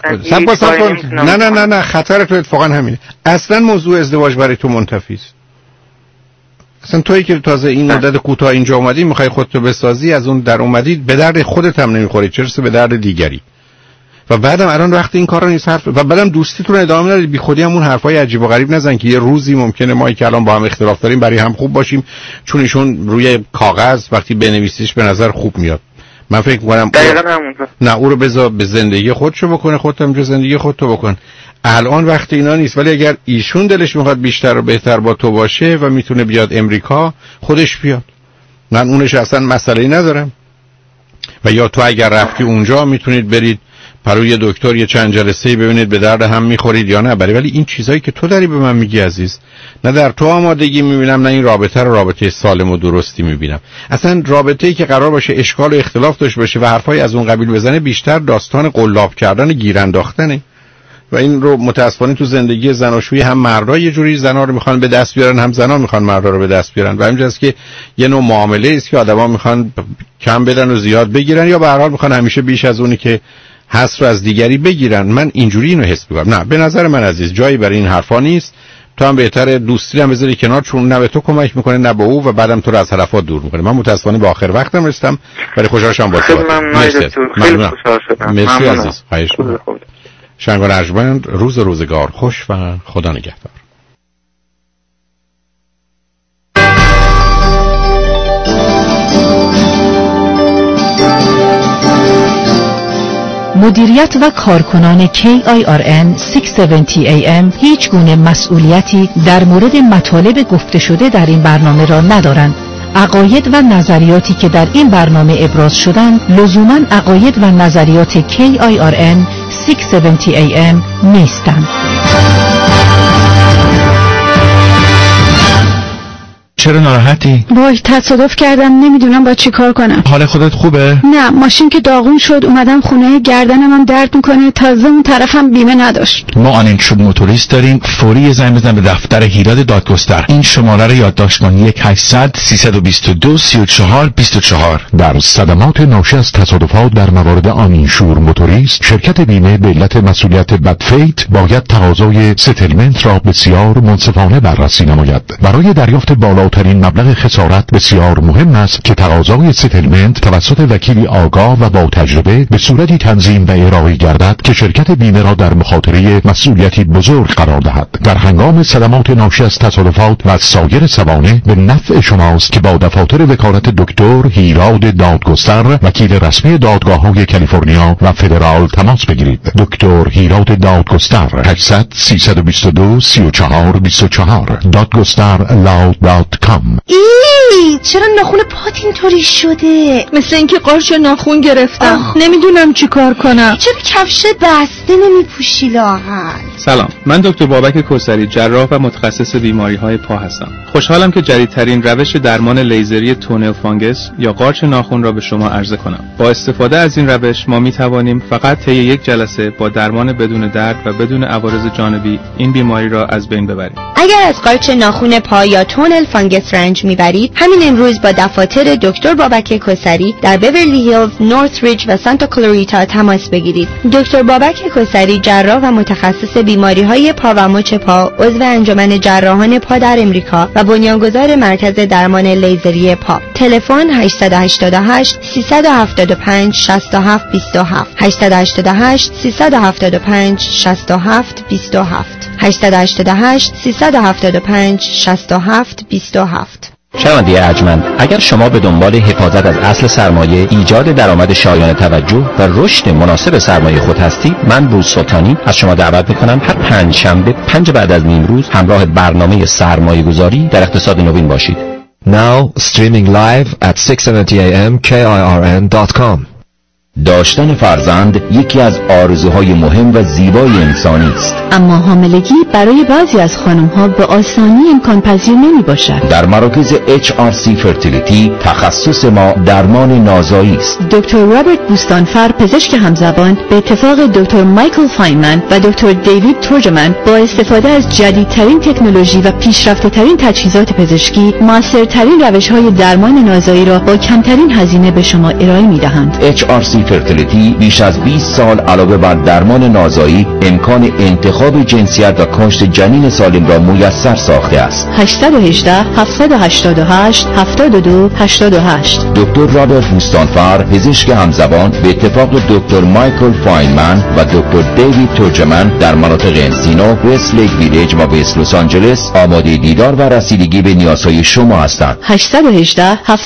نه خطر تو اتفاقا همینه. اصلا موضوع ازدواج برای تو منتفی است. اصلا تویی که تازه این مدت کوتاه اینجا اومدی میخوای خودتو بسازی، از اون در اومدی، به درد خودت هم نمیخوری، چرا به درد دیگری. و بعدم الان وقت این کارا نیست حرف، و بعدم دوستیتون ادامه ندید. بی خودی همون حرفای عجیب و غریب نزن که یه روزی ممکنه ما که الان با هم اختلاف داریم برای هم خوب باشیم، چون ایشون روی کاغذ وقتی بنویسیش به نظر خوب میاد. من فکر می‌کنم نه او رو بذار به زندگی خودشو بکنه، خودت هم زندگی خودتو بکن. الان وقت اینا نیست. ولی اگر ایشون دلش میخواد بیشتر و بهتر با تو باشه و میتونه بیاد امریکا، خودش بیاد. من اونش اصلا مسئله‌ای ندارم. و یا تو اگر رفتی اونجا میتونید برید پروی دکتر یه چند جلسه‌ای ببینید به درد هم میخورید یا نه. ولی این چیزایی که تو داری به من میگی عزیز، نه در تو آمادگی میبینم، نه این رابطه رو رابطه سالم و درستی میبینم. اصلا رابطه‌ای که قرار باشه اشکال و اختلاف داشته باشه و حرفای از اون قبیل بزنه، بیشتر داستان قلاب کردن، گیر انداختنه. و این رو متاسفانه تو زندگی زناشویی هم مردا یه جوری زنا رو میخوان به دست بیارن، هم زنا میخوان مردا رو به دست بیارن. و همینجاست که یه نوع معامله است که آدما میخوان کم بدن و زیاد بگیرن، یا به هر حال میخوان همیشه بیش از اونی که هست رو از دیگری بگیرن. من اینجوری اینو حس میکنم. نه به نظر من عزیز جایی برای این حرفا نیست. تو هم بهتره دوستی هم بذاری کنار، چون نه به تو کمک میکنه نه به او، و بعدم تو رو از هدفات دور میکنه. من متاسفانه به آخر وقتم رسیدم، ولی خوشحال شدم با تو. خیلی خوشحال شدم. مرسی عزیز. خواهش می‌کنم. شنگ و رجمند، روزگار خوش و خدا نگهدار. مدیریت و کارکنان KIRN 670 AM هیچ گونه مسئولیتی در مورد مطالب گفته شده در این برنامه را ندارند. عقاید و نظریاتی که در این برنامه ابراز شدند لزوماً عقاید و نظریات KIRN 670 AM نیستند. چرا ناراحتی؟ وای تصادف کردم، نمیدونم با چی کار کنم. حال خودت خوبه؟ نه، ماشین که داغون شد اومدم خونه، گردنم هم درد میکنه، تازه اون طرفم بیمه نداشت. ما آنینشورد موتوریست داریم. فوری زنگ بزن به دفتر هیراد دادگستر. این شماره رو یادداشت کن: 1-800-322-3424. در صدمات ناشی از تصادفات در موارد آنینشور موتوریست، شرکت بیمه به علت مسئولیت بدفیت باید تقاضای ستلمنت را بسیار منصفانه بررسی نماید. برای دریافت بالاترین مبلغ خسارت بسیار مهم است که تقاضای ستلمنت توسط وکیلی آگاه و با تجربه به صورتی تنظیم و ارائه گردد که شرکت بیمه را در مخاطره مسئولیتی بزرگ قرار دهد. در هنگام صدمات ناشی از تصادفات و سایر سوانح به نفع شماست که با دفاتر وکالت دکتر هیراد دادگستر، وکیل رسمی دادگاه‌های کالیفرنیا و فدرال تماس بگیرید. دکتر هیراد دادگستر 800-322-3424 dadgostarlaw.com. چرا ناخون پات اینطوری شده؟ مثل اینکه قارچ ناخون گرفتم. نمیدونم چی کار کنم. چرا کفش بسته نمیپوشی لاغر؟ سلام، من دکتر بابک کسری، جراح و متخصص بیماری‌های پا هستم. خوشحالم که جدیدترین روش درمان لیزری تونل فانگس یا قارچ ناخن را به شما عرضه کنم. با استفاده از این روش ما می‌توانیم فقط طی یک جلسه با درمان بدون درد و بدون عوارض جانبی این بیماری را از بین ببریم. اگر از قارچ ناخن پا یا تونل فانگس رنج میبرید، همین امروز با دفاتر دکتر بابک کسری در بیورلی هیلز، نورث ریج و سانتا کلاریتا تماس بگیرید. دکتر بابک کسری، جراح و متخصص بیماری‌های پا و مچ پا، عضو انجمن جراحان پا در امریکا و بنیانگذار مرکز درمان لیزری پا. تلفن 888 375 67 27 888 375 67 27 888 375 67 27. شنونده ارجمند، اگر شما به دنبال حفاظت از اصل سرمایه، ایجاد درآمد شایان توجه و رشد مناسب سرمایه خود هستید، من بروز سلطانی از شما دعوت میکنم هر پنجشنبه 5 بعد از نیم روز همراه برنامه سرمایه گذاری در اقتصاد نوین باشید. Now streaming live at 6:70 a.m. KIRN.com. داشتن فرزند یکی از آرزوهای مهم و زیبای انسانی است، اما حاملگی برای بعضی از خانم‌ها به آسانی امکان پذیر نمی باشد. در مراکز HRC فرتیلیتی تخصص ما درمان نازایی است. دکتر رابرت بوستانفر، پزشک همزبان، به اتفاق دکتر مایکل فاینمن و دکتر دیوید تورجمن با استفاده از جدیدترین تکنولوژی و پیشرفته‌ترین تجهیزات پزشکی، موثرترین روش‌های درمان نازایی را با کمترین هزینه به شما ارائه می‌دهند. HRC فرتیلیتی بیش از 20 سال علاوه بر درمان نازایی، امکان انتخاب جنسیت و کاشت جنین سالم را میسر ساخته است. 818 788 72 88. دکتر رابرت بوستانفر، پزشک همزبان، به اتفاق دکتر مایکل فاینمن و دکتر دیوید تورجمن در مناطق انسینو، وست لیک ویلیج و وست لس آنجلس آماده دیدار و رسیدگی به نیازهای شما هستند. 818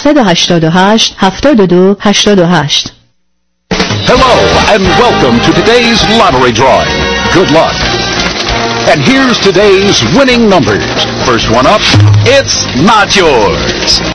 788 72 88. Hello and welcome to today's lottery drawing. Good luck. And here's today's winning numbers. First one up, it's not yours.